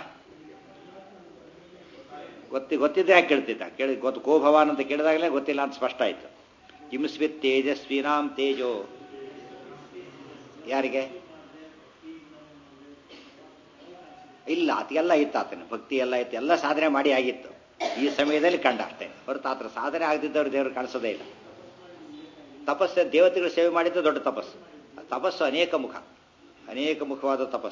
ಗೊತ್ತಿ ಗೊತ್ತಿದ್ದೆ ಯಾಕೆ ಕೇಳ್ತಿದ್ದ? ಕೇಳಿ ಗೊತ್ತು ಕೋ ಭವಾನ್ ಅಂತ ಕೇಳಿದಾಗಲೇ ಗೊತ್ತಿಲ್ಲ ಅಂತ ಸ್ಪಷ್ಟ ಆಯ್ತು. ಕಿಂಸ್ವಿತ್ ತೇಜಸ್ವಿನಾಂ ತೇಜೋ ಯಾರಿಗೆ ಇಲ್ಲ. ಅದೆಲ್ಲ ಇತ್ತು ಆತನ ಭಕ್ತಿ ಎಲ್ಲ ಇತ್ತು, ಎಲ್ಲ ಸಾಧನೆ ಮಾಡಿ ಆಗಿತ್ತು. ಈ ಸಮಯದಲ್ಲಿ ಕಂಡ ಅಷ್ಟೇ ಹೊರತು ಆತರ ಸಾಧನೆ ಆಗದಿದ್ದವ್ರು ದೇವರು ಕಾಣಿಸೋದೇ ಇಲ್ಲ. ತಪಸ್ಸು ದೇವತೆಗಳು ಸೇವೆ ಮಾಡಿದ್ದು ದೊಡ್ಡ ತಪಸ್ಸು. ತಪಸ್ಸು ಅನೇಕ ಮುಖ, ಅನೇಕ ಮುಖವಾದ ತಪಸ್ಸು.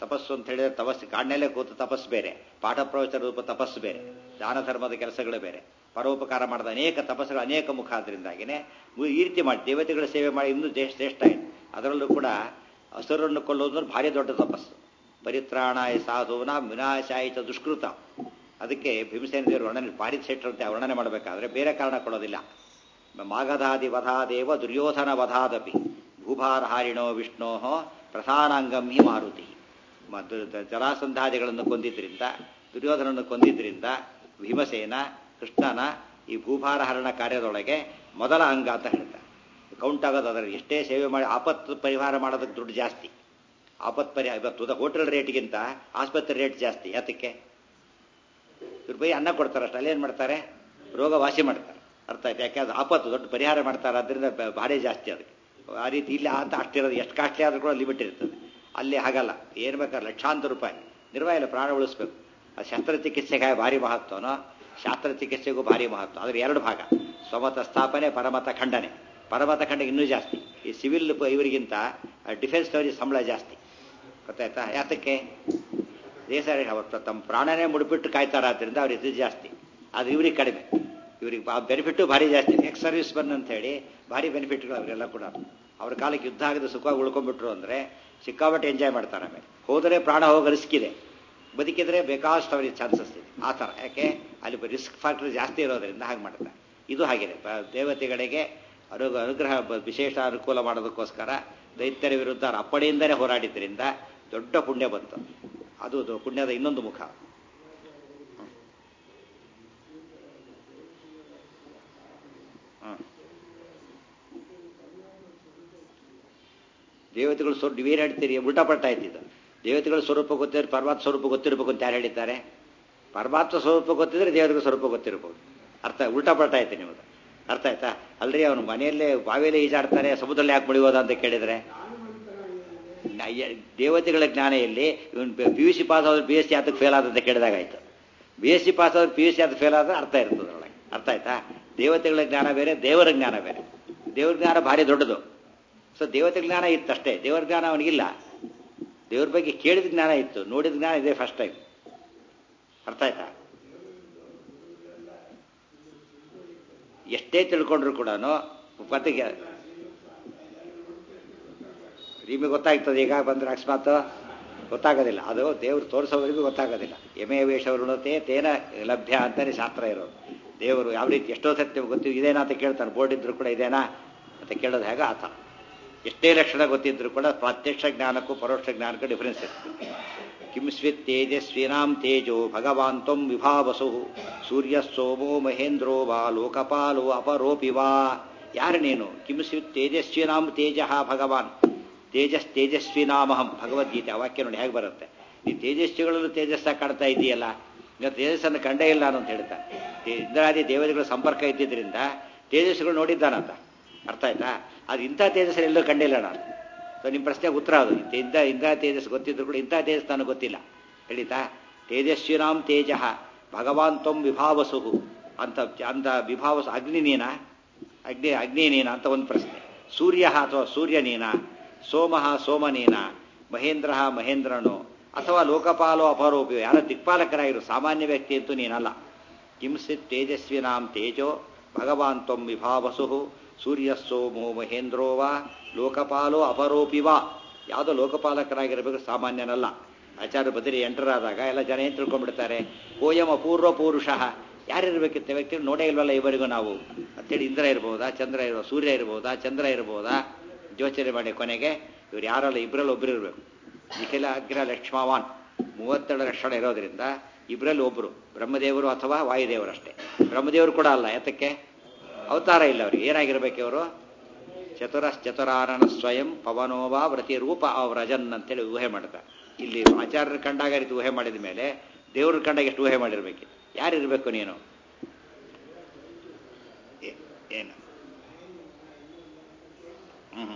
ತಪಸ್ಸು ಅಂತ ಹೇಳಿದ್ರೆ ತಪಸ್ಸು ಕಾಡಿನಲ್ಲೇ ಕೂತು ತಪಸ್ಸು ಬೇರೆ, ಪಾಠ ಪ್ರವಚನ ರೂಪ ತಪಸ್ಸು ಬೇರೆ, ದಾನ ಧರ್ಮದ ಕೆಲಸಗಳು ಬೇರೆ, ಪರೋಪಕಾರ ಮಾಡಿದ ಅನೇಕ ತಪಸ್ಸುಗಳು ಅನೇಕ ಮುಖ ಆದ್ರಿಂದಾಗಿನೇ ಈ ರೀತಿ ಮಾಡಿ ದೇವತೆಗಳ ಸೇವೆ ಮಾಡಿ ಇನ್ನೂ ದೇಶ ಶ್ರೇಷ್ಠ ಆಯಿತು. ಅದರಲ್ಲೂ ಕೂಡ ಹಸುರನ್ನು ಕೊಲ್ಲೋದು ಭಾರಿ ದೊಡ್ಡ ತಪಸ್ಸು. ಪರಿತ್ರಾಣಾಯ ಸಾಧುವನ ವಿನಾಶಾಯ ಚ ದುಷ್ಕೃತ. ಅದಕ್ಕೆ ಭೀಮಸೇನ ದೇವರು ವರ್ಣನೆ ಭಾರಿ ಶ್ರೇಷ್ಠ ಅಂತ ವರ್ಣನೆ ಮಾಡಬೇಕಾದ್ರೆ ಬೇರೆ ಕಾರಣ ಕೊಡೋದಿಲ್ಲ. ಮಾಗಧಾದಿ ವಧಾದೇವ ದುರ್ಯೋಧನ ವಧಾದಪಿ ಭೂಭಾರಹಾರಿಣೋ ವಿಷ್ಣೋ ಪ್ರಧಾನಾಂಗಂ ಹಿ ಮಾರುತಿ. ಜರಾಸಂಧಾದಿಗಳನ್ನು ಕೊಂದಿದ್ರಿಂದ, ದುರ್ಯೋಧನನ್ನು ಕೊಂದಿದ್ರಿಂದ ಭೀಮಸೇನ ಕೃಷ್ಣನ ಈ ಭೂಭಾರಹರಣ ಕಾರ್ಯದೊಳಗೆ ಮೊದಲ ಅಂಗ ಅಂತ ಹೇಳ್ತಾರೆ. ಕೌಂಟ್ ಆಗೋದು ಅದರಲ್ಲಿ. ಎಷ್ಟೇ ಸೇವೆ ಮಾಡಿ ಆಪತ್ತು ಪರಿಹಾರ ಮಾಡೋದಕ್ಕೆ ದುಡ್ಡು ಜಾಸ್ತಿ. ಆಪತ್ತು ಪರಿಹಾರ ಇವತ್ತು ಹೋಟೆಲ್ ರೇಟ್ಗಿಂತ ಆಸ್ಪತ್ರೆ ರೇಟ್ ಜಾಸ್ತಿ. ಯಾತಕ್ಕೆ? ಇವ್ರ ಬೈ ಅನ್ನ ಕೊಡ್ತಾರೆ ಅಷ್ಟು, ಅಲ್ಲೇನು ಮಾಡ್ತಾರೆ? ರೋಗ ವಾಸಿ ಮಾಡ್ತಾರೆ. ಅರ್ಥ ಆಯ್ತು? ಯಾಕೆ ಅದು ಆಪತ್ತು ದೊಡ್ಡ ಪರಿಹಾರ ಮಾಡ್ತಾರೆ, ಅದರಿಂದ ಭಾರಿ ಜಾಸ್ತಿ ಅದಕ್ಕೆ. ಆ ರೀತಿ ಇಲ್ಲಿ ಆತ ಅಷ್ಟಿರೋದು, ಎಷ್ಟು ಕಾಸ್ಟ್ಲಿ ಆದರೂ ಕೂಡ ಲಿಮಿಟ್ ಇರ್ತದೆ. ಅಲ್ಲಿ ಹಾಗಲ್ಲ, ಏನು ಬೇಕಾದ್ರೆ ಲಕ್ಷಾಂತರ ರೂಪಾಯಿ ನಿರ್ವಾಹ ಇಲ್ಲ, ಪ್ರಾಣ ಉಳಿಸ್ಬೇಕು. ಅದು ಶಸ್ತ್ರಚಿಕಿತ್ಸೆಗೆ ಭಾರಿ ಮಹತ್ವನೋ, ಶಾಸ್ತ್ರಚಿಕಿತ್ಸೆಗೂ ಭಾರಿ ಮಹತ್ವ. ಅದ್ರ ಎರಡು ಭಾಗ, ಸ್ವಮತ ಸ್ಥಾಪನೆ, ಪರಮತ ಖಂಡನೆ. ಪರಮತ ಖಂಡನೆ ಇನ್ನೂ ಜಾಸ್ತಿ. ಈ ಸಿವಿಲ್ ಇವರಿಗಿಂತ ಡಿಫೆನ್ಸ್ನವರಿಗೆ ಸಂಬಳ ಜಾಸ್ತಿ. ಗೊತ್ತಾಯ್ತಾ? ಯಾತಕ್ಕೆ? ದೇಶ ಅವತ್ತು ತಮ್ಮ ಪ್ರಾಣನೇ ಮುಡಿಬಿಟ್ಟು ಕಾಯ್ತಾರ, ಆದ್ದರಿಂದ ಅವ್ರಿಗೆ ಇದು ಜಾಸ್ತಿ. ಅದು ಇವ್ರಿಗೆ ಕಡಿಮೆ. ಇವ್ರಿಗೆ ಬೆನಿಫಿಟ್ಟು ಭಾರಿ ಜಾಸ್ತಿ. ಎಕ್ಸ್ ಸರ್ವಿಸ್ ಬನ್ ಅಂತ ಹೇಳಿ ಭಾರಿ ಬೆನಿಫಿಟ್ಗಳು ಅವರೆಲ್ಲ ಕೂಡ. ಅವ್ರ ಕಾಲಕ್ಕೆ ಯುದ್ಧ ಆಗದೆ ಸುಖವಾಗಿ ಉಳ್ಕೊಂಡ್ಬಿಟ್ರು ಅಂದರೆ ಸಿಕ್ಕಾಪಟ್ಟೆ ಎಂಜಾಯ್ ಮಾಡ್ತಾರೆ. ಆಮೇಲೆ ಹೋದರೆ ಪ್ರಾಣ ಹೋಗೋ ರಿಸ್ಕ್ ಇದೆ, ಬದುಕಿದ್ರೆ ಬೇಕಾದಷ್ಟು ಅವರಿಗೆ ಚಾನ್ಸಸ್ ಇದೆ. ಆ ಥರ. ಯಾಕೆ? ಅಲ್ಲಿ ರಿಸ್ಕ್ ಫ್ಯಾಕ್ಟರ್ ಜಾಸ್ತಿ ಇರೋದರಿಂದ ಹಾಗೆ ಮಾಡ್ತಾರೆ. ಇದು ಹಾಗಿದೆ. ದೇವತೆಗಳಿಗೆ ಅನು ಅನುಗ್ರಹ ವಿಶೇಷ ಅನುಕೂಲ ಮಾಡೋದಕ್ಕೋಸ್ಕರ ದೈತ್ಯರ ವಿರುದ್ಧ ಅಪ್ಪಣೆಯಿಂದಲೇ ಹೋರಾಡಿದ್ದರಿಂದ ದೊಡ್ಡ ಪುಣ್ಯ ಬಂತು. ಅದು ಪುಣ್ಯದ ಇನ್ನೊಂದು ಮುಖ. ದೇವತೆಗಳು ಸ್ವರೂಪ ನೀವೇನು ಹೇಳ್ತೀರಿ? ಉಲ್ಟಾಪಟ್ಟ ಆಯ್ತಿದ್ದು. ದೇವತೆಗಳ ಸ್ವರೂಪ ಗೊತ್ತಿದ್ರೆ ಪರಮಾತ್ಮ ಸ್ವರೂಪ ಗೊತ್ತಿರಬೇಕು ಅಂತ ಯಾರು ಹೇಳಿದ್ದಾರೆ? ಪರಮಾತ್ಮ ಸ್ವರೂಪ ಗೊತ್ತಿದ್ರೆ ದೇವತೆಗಳ ಸ್ವರೂಪ ಗೊತ್ತಿರಬಹುದು. ಅರ್ಥ ಉಲ್ಟಾಪಟ್ಟ ಆಯ್ತು ನಿಮ್ಮದು. ಅರ್ಥ ಆಯ್ತಾ? ಅಲ್ರಿ ಅವನು ಮನೆಯಲ್ಲೇ ಬಾವಿಯಲ್ಲೇ ಈಜಾಡ್ತಾರೆ, ಸಮುದ್ರದಲ್ಲಿ ಯಾಕೆ ಮುಳಿಯೋದ ಅಂತ ಕೇಳಿದ್ರೆ, ದೇವತೆಗಳ ಜ್ಞಾನ ಎಲ್ಲಿ? ಇವನು ಪಿ ಯು ಸಿ ಪಾಸ್ ಆದ್ರೆ ಬಿ ಎಸ್ ಸಿ ಆತಕ್ಕೆ ಫೇಲ್ ಆದಂತ ಕೇಳಿದಾಗಾಯ್ತು. ಬಿ ಎಸ್ ಸಿ ಪಾಸ್ ಆದ್ರೆ ಪಿ ಯು ಸಿ ಆತ ಫೇಲ್ ಆದ್ರೆ ಅರ್ಥ ಇರ್ತದೆ ಅದರೊಳಗೆ. ಅರ್ಥ ಆಯ್ತಾ? ದೇವತೆಗಳ ಜ್ಞಾನ ಬೇರೆ, ದೇವರ ಜ್ಞಾನ ಬೇರೆ. ದೇವ್ರ ಜ್ಞಾನ ಭಾರಿ ದೊಡ್ಡದು. ಸೊ ದೇವತೆ ಜ್ಞಾನ ಇತ್ತಷ್ಟೇ, ದೇವರ ಜ್ಞಾನ ಅವನಿಗಿಲ್ಲ. ದೇವ್ರ ಬಗ್ಗೆ ಕೇಳಿದ ಜ್ಞಾನ ಇತ್ತು, ನೋಡಿದ ಜ್ಞಾನ ಇದೆ ಫಸ್ಟ್ ಟೈಮ್. ಅರ್ಥ ಆಯ್ತಾ? ಎಷ್ಟೇ ತಿಳ್ಕೊಂಡ್ರು ಕೂಡ ಪತಿಗೆ ನಿಮಗೆ ಗೊತ್ತಾಗ್ತದೆ. ಈಗ ಬಂದ್ರೆ ಅಕಸ್ಮಾತ್ ಗೊತ್ತಾಗೋದಿಲ್ಲ, ಅದು ದೇವ್ರು ತೋರಿಸೋವರೆಗೂ ಗೊತ್ತಾಗೋದಿಲ್ಲ. ಎಮೆ ವೇಷವೃಣತೆ ತೇನ ಲಭ್ಯ ಅಂತಾನೆ ಶಾಸ್ತ್ರ ಇರೋದು. ದೇವರು ಯಾವ ರೀತಿ ಎಷ್ಟೋ ಸತ್ಯ ಗೊತ್ತಿದ್ದು ಇದೇನಾ ಅಂತ ಕೇಳ್ತಾರೆ. ಬೋರ್ಡ್ ಇದ್ರು ಕೂಡ ಇದೇನಾ ಅಂತ ಕೇಳೋದು ಹೇಗ ಆತ. ಎಷ್ಟೇ ಲಕ್ಷಣ ಗೊತ್ತಿದ್ರು ಕೂಡ ಪ್ರತ್ಯಕ್ಷ ಜ್ಞಾನಕ್ಕೂ ಪರೋಕ್ಷ ಜ್ಞಾನಕ್ಕೂ ಡಿಫರೆನ್ಸ್ ಇರ್ತದೆ. ಕಿಂಸ್ವಿತ್ ತೇಜಸ್ವಿನಾಂ ತೇಜೋ ಭಗವಾನ್ ತ್ವಂ ವಿಭಾವಸು ಸೂರ್ಯ ಸೋಮೋ ಮಹೇಂದ್ರೋ ವಾ ಲೋಕಪಾಲೋ ಅಪರೋಪಿ ವಾ. ಯಾರು ನೀನು? ಕಿಂಸ್ವಿತ್ ತೇಜಸ್ವಿನಾಂ ತೇಜ ಭಗವಾನ್ ತೇಜಸ್ ತೇಜಸ್ವಿನಾಮಹಂ. ಭಗವದ್ಗೀತೆ ಆ ವಾಕ್ಯ ನೋಡಿ ಹೇಗೆ ಬರುತ್ತೆ. ನೀ ತೇಜಸ್ವಿಗಳಲ್ಲೂ ತೇಜಸ್ಸಾಗಿ ಕಾಣ್ತಾ ಇದೆಯಲ್ಲ, ಈಗ ತೇಜಸ್ಸನ್ನು ಕಂಡೇ ಇಲ್ಲ ಅಂತ ಹೇಳ್ತಾನೆ. ಇಂದ್ರಾದಿ ದೇವತೆಗಳ ಸಂಪರ್ಕ ಇದ್ದಿದ್ದರಿಂದ ತೇಜಸ್ಸುಗಳು ನೋಡಿದ್ದಾನಂತ. ಅರ್ಥ ಆಯ್ತಾ? ಅದು ಇಂಥ ತೇಜಸ್ಸನ್ನು ಎಲ್ಲೂ ಕಂಡಿಲ್ಲ ನಾನು. ಸೊ ನಿಮ್ಮ ಪ್ರಶ್ನೆಗೆ ಉತ್ತರ ಅದು. ಇಂಥ ಇಂಥ ತೇಜಸ್ ಗೊತ್ತಿದ್ರು ಕೂಡ ಇಂಥ ತೇಜಸ್ ನನಗೆ ಗೊತ್ತಿಲ್ಲ ಹೇಳಿತಾ. ತೇಜಸ್ವಿನಾಂ ತೇಜ ಭಗವಾನ್ ತ್ವಂ ವಿಭಾವಸು ಅಂತ ಅಂತ ವಿಭಾವಸು ಅಗ್ನಿ ನೀನ, ಅಗ್ನಿ ಅಗ್ನಿ ನೀನ ಅಂತ ಒಂದು ಪ್ರಶ್ನೆ. ಸೂರ್ಯ ಅಥವಾ ಸೂರ್ಯ ನೀನ, ಸೋಮಃ ಸೋಮನೀನ, ಮಹೇಂದ್ರ ಮಹೇಂದ್ರನೋ ಅಥವಾ ಲೋಕಪಾಲೋ ಅಪರೋಪಿಯೋ. ಯಾರ ದಿಕ್ಪಾಲಕರಾಗಿರು, ಸಾಮಾನ್ಯ ವ್ಯಕ್ತಿ ಅಂತೂ ನೀನಲ್ಲ. ಕಿಂಸಿತ್ ತೇಜಸ್ವಿನಾಂ ತೇಜೋ ಭಗವಾನ್ ತ್ವಂ ವಿಭಾವಸು ಸೂರ್ಯ ಸೋಮೋ ಮಹೇಂದ್ರೋ ವಾ ಲೋಕಪಾಲೋ ಅಪರೋಪಿ ವಾ. ಯಾವುದೋ ಲೋಕಪಾಲಕರಾಗಿರಬೇಕು, ಸಾಮಾನ್ಯನಲ್ಲ. ಆಚಾರ್ಯ ಬದರಿ ಎಂಟರಾದಾಗ ಎಲ್ಲ ಜನ ಏನು ತಿಳ್ಕೊಂಡ್ಬಿಡ್ತಾರೆ, ಕೋಯಂ ಅಪೂರ್ವ ಪೂರುಷಃ. ಯಾರಿರ್ಬೇಕಿತ್ತು ವ್ಯಕ್ತಿ ನೋಡೇ ಇಲ್ವಲ್ಲ ಇವರಿಗೂ ನಾವು ಅಂತೇಳಿ. ಇಂದ್ರ ಇರ್ಬೋದಾ, ಚಂದ್ರ ಇರ್ಬೋದು, ಸೂರ್ಯ ಇರ್ಬೋದಾ, ಚಂದ್ರ ಇರ್ಬೋದಾ, ಯೋಚನೆ ಮಾಡಿ ಕೊನೆಗೆ ಇವ್ರು ಯಾರಲ್ಲ ಇಬ್ಬರಲ್ಲಿ ಒಬ್ಬರು ಇರಬೇಕು. ನಿಖಿಲ ಅಗ್ರ ಲಕ್ಷ್ಮವಾನ್ ಮೂವತ್ತೆರಡು ಲಕ್ಷಣ ಇರೋದ್ರಿಂದ ಇಬ್ಬರಲ್ಲಿ ಒಬ್ಬರು ಬ್ರಹ್ಮದೇವರು ಅಥವಾ ವಾಯುದೇವರಷ್ಟೇ. ಬ್ರಹ್ಮದೇವರು ಕೂಡ ಅಲ್ಲ. ಯಾತಕ್ಕೆ? ಅವತಾರ ಇಲ್ಲ ಅವ್ರಿಗೆ. ಏನಾಗಿರ್ಬೇಕು ಇವರು? ಚತುರಶ್ಚತುರಾರಣ ಸ್ವಯಂ ಪವನೋವಾ ವ್ರತಿ ರೂಪ ಅವ್ರಜನ್ ಅಂತೇಳಿ ಊಹೆ ಮಾಡ್ತಾರೆ. ಇಲ್ಲಿ ಆಚಾರ್ಯರ ಕಂಡಾಗ ರೀತಿ ಊಹೆ ಮಾಡಿದ ಮೇಲೆ ದೇವ್ರ ಕಂಡಾಗ ಎಷ್ಟು ಊಹೆ ಮಾಡಿರ್ಬೇಕು? ಯಾರಿರ್ಬೇಕು ನೀನು? ಏನು ಹ್ಮ್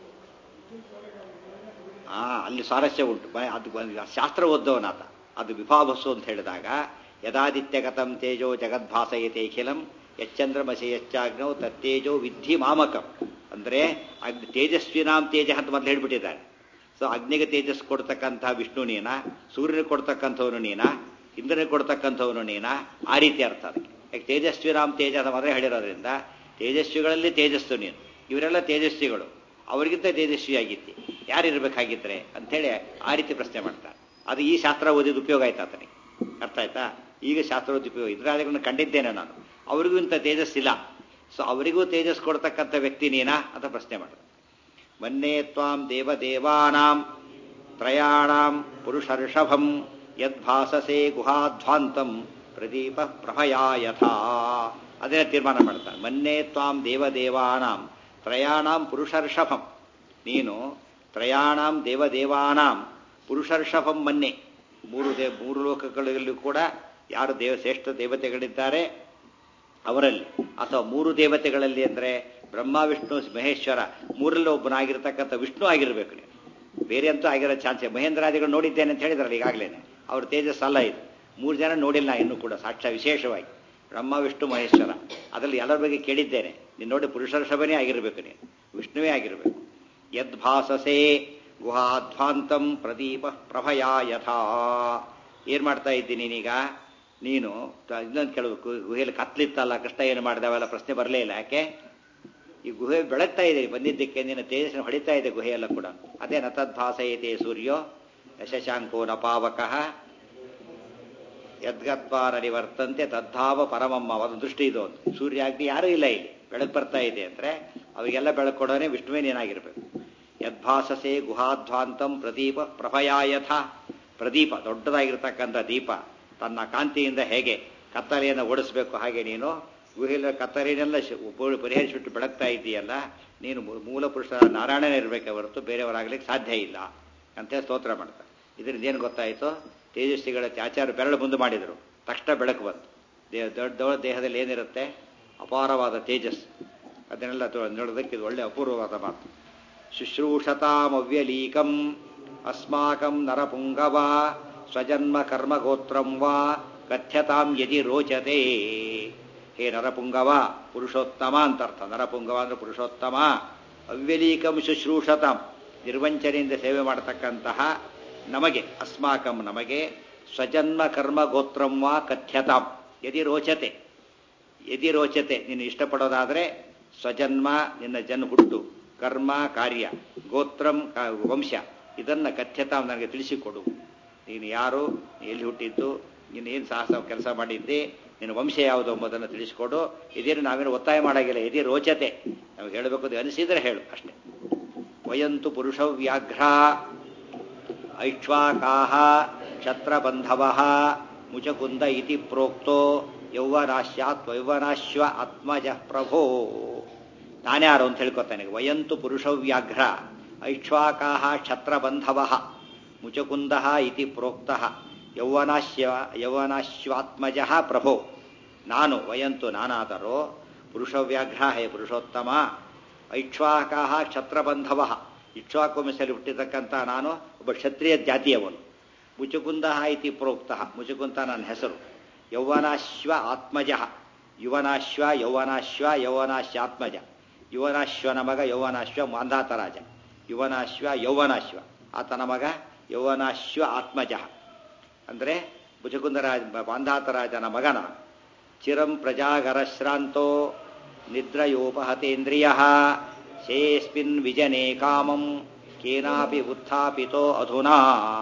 ಆ ಅಲ್ಲಿ ಸ್ವಾರಸ್ಯ ಉಂಟು. ಅದು ಶಾಸ್ತ್ರ ಓದ್ದವನಾತ. ಅದು ವಿಭಾವಸು ಅಂತ ಹೇಳಿದಾಗ ಯದಾದಿತ್ಯಗತಂ ತೇಜೋ ಜಗದ್ಭಾಸಯತೇಖಿಲಂ ಯಚ್ಚಂದ್ರಮಸಿ ಯಚ್ಚಾಗ್ನೌ ತತ್ತೇಜೋ ವಿದ್ಧಿ ಮಾಮಕಂ. ಅಂದರೆ ಅಗ್ನಿ ತೇಜಸ್ವಿನಾಂ ತೇಜ ಅಂತ ಮೊದಲು ಹೇಳ್ಬಿಟ್ಟಿದ್ದಾರೆ. ಸೊ ಅಗ್ನಿಗೆ ತೇಜಸ್ ಕೊಡ್ತಕ್ಕಂಥ ವಿಷ್ಣು ನೀನ, ಸೂರ್ಯನಿಗೆ ಕೊಡ್ತಕ್ಕಂಥವನು ನೀನ, ಇಂದ್ರನಿಗೆ ಕೊಡ್ತಕ್ಕಂಥವನು ನೀನ, ಆ ರೀತಿ ಅರ್ಥ ಅದಕ್ಕೆ. ಯಾಕೆ ತೇಜಸ್ವಿರಾಮ್ ತೇಜ ಅಂತ ಮೊದಲೇ ಹೇಳಿರೋದ್ರಿಂದ ತೇಜಸ್ವಿಗಳಲ್ಲಿ ತೇಜಸ್ಸು ನೀನು, ಇವರೆಲ್ಲ ತೇಜಸ್ವಿಗಳು, ಅವರಿಗಿಂತ ತೇಜಸ್ವಿ ಆಗಿದ್ದಿ, ಯಾರಿರ್ಬೇಕಾಗಿದ್ರೆ ಅಂಥೇಳಿ ಆ ರೀತಿ ಪ್ರಶ್ನೆ ಮಾಡ್ತಾರೆ. ಅದು ಈ ಶಾಸ್ತ್ರ ಓದಿದ ಉಪಯೋಗ ಆಯ್ತು ಆತನಿಗೆ, ಅರ್ಥ ಆಯ್ತಾ? ಈಗ ಶಾಸ್ತ್ರ ಓದಿ ಉಪಯೋಗ ಇಂದ್ರಾದಿಗಳನ್ನ ಕಂಡಿದ್ದೇನೆ ನಾನು, ಅವರಿಗೂ ಇಂಥ ತೇಜಸ್ಸಿಲ್ಲ, ಸೊ ಅವರಿಗೂ ತೇಜಸ್ ಕೊಡ್ತಕ್ಕಂಥ ವ್ಯಕ್ತಿ ನೀನಾ ಅಂತ ಪ್ರಶ್ನೆ ಮಾಡಿದ. ಮನ್ನೇ ತ್ವಾಂ ದೇವದೇವಾನಾಂ ತ್ರಯಾಣಾಂ ಪುರುಷರ್ಷಭಂ ಯದ್ಭಾಸಸೆ ಗುಹಾಧ್ವಾಂತಂ ಪ್ರದೀಪ ಪ್ರಭಯಾ ಯಥಾ. ಅದನ್ನೇ ತೀರ್ಮಾನ ಮಾಡ್ತಾನೆ. ಮನ್ನೇ ತ್ವಾಂ ದೇವದೇವಾನಾಂ ತ್ರಯಾಣಾಂ ಪುರುಷರ್ಷಭಂ, ನೀನು ತ್ರಯಾಣಾಂ ದೇವದೇವಾನಾಂ ಪುರುಷರ್ಷಭಂ ಮನ್ನೆ, ಮೂರು ದೇ ಮೂರು ಲೋಕಗಳಲ್ಲೂ ಕೂಡ ಯಾರು ದೇವ ಶ್ರೇಷ್ಠ ದೇವತೆಗಳಿದ್ದಾರೆ ಅವರಲ್ಲಿ, ಅಥವಾ ಮೂರು ದೇವತೆಗಳಲ್ಲಿ ಅಂದರೆ ಬ್ರಹ್ಮ ವಿಷ್ಣು ಮಹೇಶ್ವರ ಮೂರಲ್ಲಿ ಒಬ್ಬನಾಗಿರ್ತಕ್ಕಂಥ ವಿಷ್ಣು ಆಗಿರಬೇಕು ನೀನು, ಬೇರೆ ಅಂತೂ ಆಗಿರೋ ಚಾನ್ಸೆ. ಮಹೇಂದ್ರಾದಿಗಳು ನೋಡಿದ್ದೇನೆ ಅಂತ ಹೇಳಿದ್ರಲ್ಲ ಈಗಾಗಲೇ, ಅವ್ರ ತೇಜಸ್ ಅಲ್ಲ ಇದು. ಮೂರು ಜನ ನೋಡಿಲ್ಲ ಇನ್ನೂ ಕೂಡ ಸಾಕ್ಷಾ ವಿಶೇಷವಾಗಿ ಬ್ರಹ್ಮ ವಿಷ್ಣು ಮಹೇಶ್ವರ, ಅದರಲ್ಲಿ ಎಲ್ಲರ ಬಗ್ಗೆ ಕೇಳಿದ್ದೇನೆ. ನೀನು ನೋಡಿ ಪುರುಷರ್ಷಭನೇ ಆಗಿರಬೇಕು, ನೀನು ವಿಷ್ಣುವೇ ಆಗಿರಬೇಕು. ಯದ್ಭಾಸಸೆ ಗುಹಾಧ್ವಾಂತಂ ಪ್ರದೀಪ ಪ್ರಭಯಾ ಯಥಾ. ಏನ್ ಮಾಡ್ತಾ ಇದ್ದೀನಿ ನೀನೀಗ? ನೀನು ಇನ್ನೊಂದು ಕೇಳಬೇಕು, ಗುಹೆಯಲ್ಲಿ ಕತ್ಲಿತ್ತಲ್ಲ, ಕೃಷ್ಣ ಏನು ಮಾಡಿದವೆಲ್ಲ ಪ್ರಶ್ನೆ ಬರಲೇ ಇಲ್ಲ. ಯಾಕೆ? ಈ ಗುಹೆ ಬೆಳಗ್ತಾ ಇದೆ, ಬಂದಿದ್ದಕ್ಕೆ ನಿನ್ನ ತೇಜಸ್ಸನ್ನು ಹೊಡಿತಾ ಇದೆ ಗುಹೆಯೆಲ್ಲ ಕೂಡ. ಅದೇ ನ ತದ್ಭಾಸಯತೆ ಸೂರ್ಯೋ ಯಶಶಾಂಕೋ ನ ಪಾವಕಃ ಯದ್ಗತ್ವಾ ನರಿವರ್ತಂತೆ ತದ್ಧಾವ ಪರಮಮ್ಮ. ಒಂದು ದೃಷ್ಟಿ ಇದು. ಒಂದು ಸೂರ್ಯ ಅಗ್ನಿ ಯಾರೂ ಇಲ್ಲ ಇಲ್ಲಿ, ಬೆಳಕು ಬರ್ತಾ ಇದೆ ಅಂದರೆ ಅವರಿಗೆಲ್ಲ ಬೆಳಕು ಕೊಡೋನೆ ವಿಷ್ಣುವೇ ನೀನಾಗಿರ್ಬೇಕು. ಯದ್ಭಾಸಸೆ ಗುಹಾಧ್ವಾಂತಂ ಪ್ರದೀಪ ಪ್ರಭಯಾಯಥ. ಪ್ರದೀಪ ದೊಡ್ಡದಾಗಿರ್ತಕ್ಕಂಥ ದೀಪ ತನ್ನ ಕಾಂತಿಯಿಂದ ಹೇಗೆ ಕತ್ತಲೆಯನ್ನು ಓಡಿಸ್ಬೇಕು, ಹಾಗೆ ನೀನು ಗುಹೆಯ ಕತ್ತಲೆಯನ್ನೆಲ್ಲ ಪರಿಹರಿಸಿಬಿಟ್ಟು ಬೆಳಗ್ತಾ ಇದ್ದೀಯಲ್ಲ, ನೀನು ಮೂಲ ಪುರುಷ ನಾರಾಯಣನೇ ಇರಬೇಕೆ ಹೊರತು ಬೇರೆಯವರಾಗ್ಲಿಕ್ಕೆ ಸಾಧ್ಯ ಇಲ್ಲ ಅಂತ ಸ್ತೋತ್ರ ಮಾಡ್ತಾರೆ. ಇದರಿಂದ ಏನು ಗೊತ್ತಾಯಿತು? ತೇಜಸ್ವಿಗಳ ಆಚಾರ ಬೆರಳು ಮುಂದೆ ಮಾಡಿದರು, ತಕ್ಷಣ ಬೆಳಕು ಬಂತು. ದೇಹ ದೊಡ್ಡ ದೊಡ್ಡ ದೇಹದಲ್ಲಿ ಏನಿರುತ್ತೆ? ಅಪಾರವಾದ ತೇಜಸ್. ಅದನ್ನೆಲ್ಲ ನೋಡೋದಕ್ಕೆ ಇದು ಒಳ್ಳೆ ಅಪೂರ್ವವಾದ ಮಾತು. ಶುಶ್ರೂಷತಾಮವ್ಯಲೀಕಂ ಅಸ್ಮಾಕಂ ನರಪುಂಗವ ಸ್ವಜನ್ಮ ಕರ್ಮಗೋತ್ರಂ ವಾ ಕಥ್ಯತಾಂ ಯದಿ ರೋಚತೆ. ಹೇ ನರಪುಂಗವ, ಪುರುಷೋತ್ತಮ ಅಂತರ್ಥ. ನರಪುಂಗವ ಅಂದ್ರೆ ಪುರುಷೋತ್ತಮ. ಅವ್ಯಲೀಕಂ ಶುಶ್ರೂಷತಾಂ, ನಿರ್ವಂಚನೆಯಿಂದ ಸೇವೆ ಮಾಡತಕ್ಕಂತಹ ನಮಗೆ, ಅಸ್ಮಾಕಂ ನಮಗೆ, ಸ್ವಜನ್ಮ ಕರ್ಮ ಗೋತ್ರಂ ವಾ ಕಥ್ಯತಾಂ ಯದಿ ರೋಚತೆ. ಯದಿ ರೋಚತೆ, ನೀನು ಇಷ್ಟಪಡೋದಾದರೆ ಸ್ವಜನ್ಮ ನಿನ್ನ ಜನ್ಮ ಹುಟ್ಟು, ಕರ್ಮ ಕಾರ್ಯ, ಗೋತ್ರಂ ವಂಶ, ಇದನ್ನು ಕಥ್ಯತಾಂ ನನಗೆ ತಿಳಿಸಿಕೊಡು. ನೀನು ಯಾರು, ಎಲ್ಲಿ ಹುಟ್ಟಿದ್ದು, ನೀನು ಏನು ಸಾಹಸ ಕೆಲಸ ಮಾಡಿದ್ದೆ, ನಿನ್ನ ವಂಶ ಯಾವುದು ಎಂಬುದನ್ನು ತಿಳಿಸಿಕೊಡು. ಇದೇನು ನಾವೇನು ಒತ್ತಾಯ ಮಾಡಾಗಿಲ್ಲ, ಇದೇ ರೋಚತೆ, ನಾವು ಹೇಳಬೇಕು ಅದು ಅನಿಸಿದರೆ ಹೇಳು ಅಷ್ಟೇ. ವಯಂತು ಪುರುಷ ವ್ಯಾಘ್ರ ಐಕ್ಷ್ವಾಕಾಹ ಕ್ಷತ್ರಬಂಧವಃ ಮುಚಕುಂದ ಇತಿ ಪ್ರೋಕ್ತೋ ಯೌವನಾಶ್ಯಾತ್ ಯೌವನಾಶ್ವ ಆತ್ಮಜ ಪ್ರಭೋ. ನಾನ್ಯಾರು ಅಂತ ಹೇಳ್ಕೊತಾನೆ. ವಯಂತು ಪುರುಷ ವ್ಯಾಘ್ರ ಐಕ್ಷ್ವಾಕಾಹ ಕ್ಷತ್ರಬಂಧವಃ ಮುಚಕುಂದ ಇತಿ ಪ್ರೋಕ್ತಃ ಯೌವನಾಶ್ವ ಯೌವನಾಶ್ವಾತ್ಮಜ ಪ್ರಭೋ. ನಾನು ವಯಂತು ನಾನಾದರೂ ಪುರುಷ ವ್ಯಾಘ್ರ, ಹೇ ಪುರುಷೋತ್ತಮ, ಐಕ್ಷ್ವಾಕಾಹ ಕ್ಷತ್ರಬಂಧವಃ, ಇಕ್ಷ್ವಾಕುವಂಶದಲ್ಲಿ ಹುಟ್ಟಿರ್ತಕ್ಕಂಥ ನಾನು ಒಬ್ಬ ಕ್ಷತ್ರಿಯ ಜಾತಿಯವನು. ಮುಚುಕುಂದ ಇತಿ ಪ್ರೋಕ್ತಃ, ಮುಚುಕುಂದ ನನ್ನ ಹೆಸರು. ಯೌವನಾಶ್ವ ಆತ್ಮಜ, ಯುವನಾಶ್ವ ಯೌವನಾಶ್ವ ಯೌವನಾಶ್ವಾತ್ಮಜ, ಯುವನಾಶ್ವನ ಮಗ ಯೌವನಾಶ್ವ ಮಾಂಧಾತ ರಾಜ, ಯುವನಾಶ್ವ ಯೌವನಾಶ್ವ ಆತನ ಮಗ ಯೌವನಾಶ್ವ ಆತ್ಮಜ. ಅಂದರೆ ಮುಚುಕುಂದರಾಜ ಮಾಂಧಾತ ರಾಜನ ಮಗನ. ಚಿರಂ ಪ್ರಜಾಗರಶ್ರಾಂತೋ ನಿದ್ರಯೋಪಹತೇಂದ್ರಿಯ ಶೇಸ್ಮಿನ್ ವಿಜನೆ ಕಾಮಂ ಕೇನಾಪಿ ಉತ್ಥಾಪಿತೋ ಅಧುನಾ.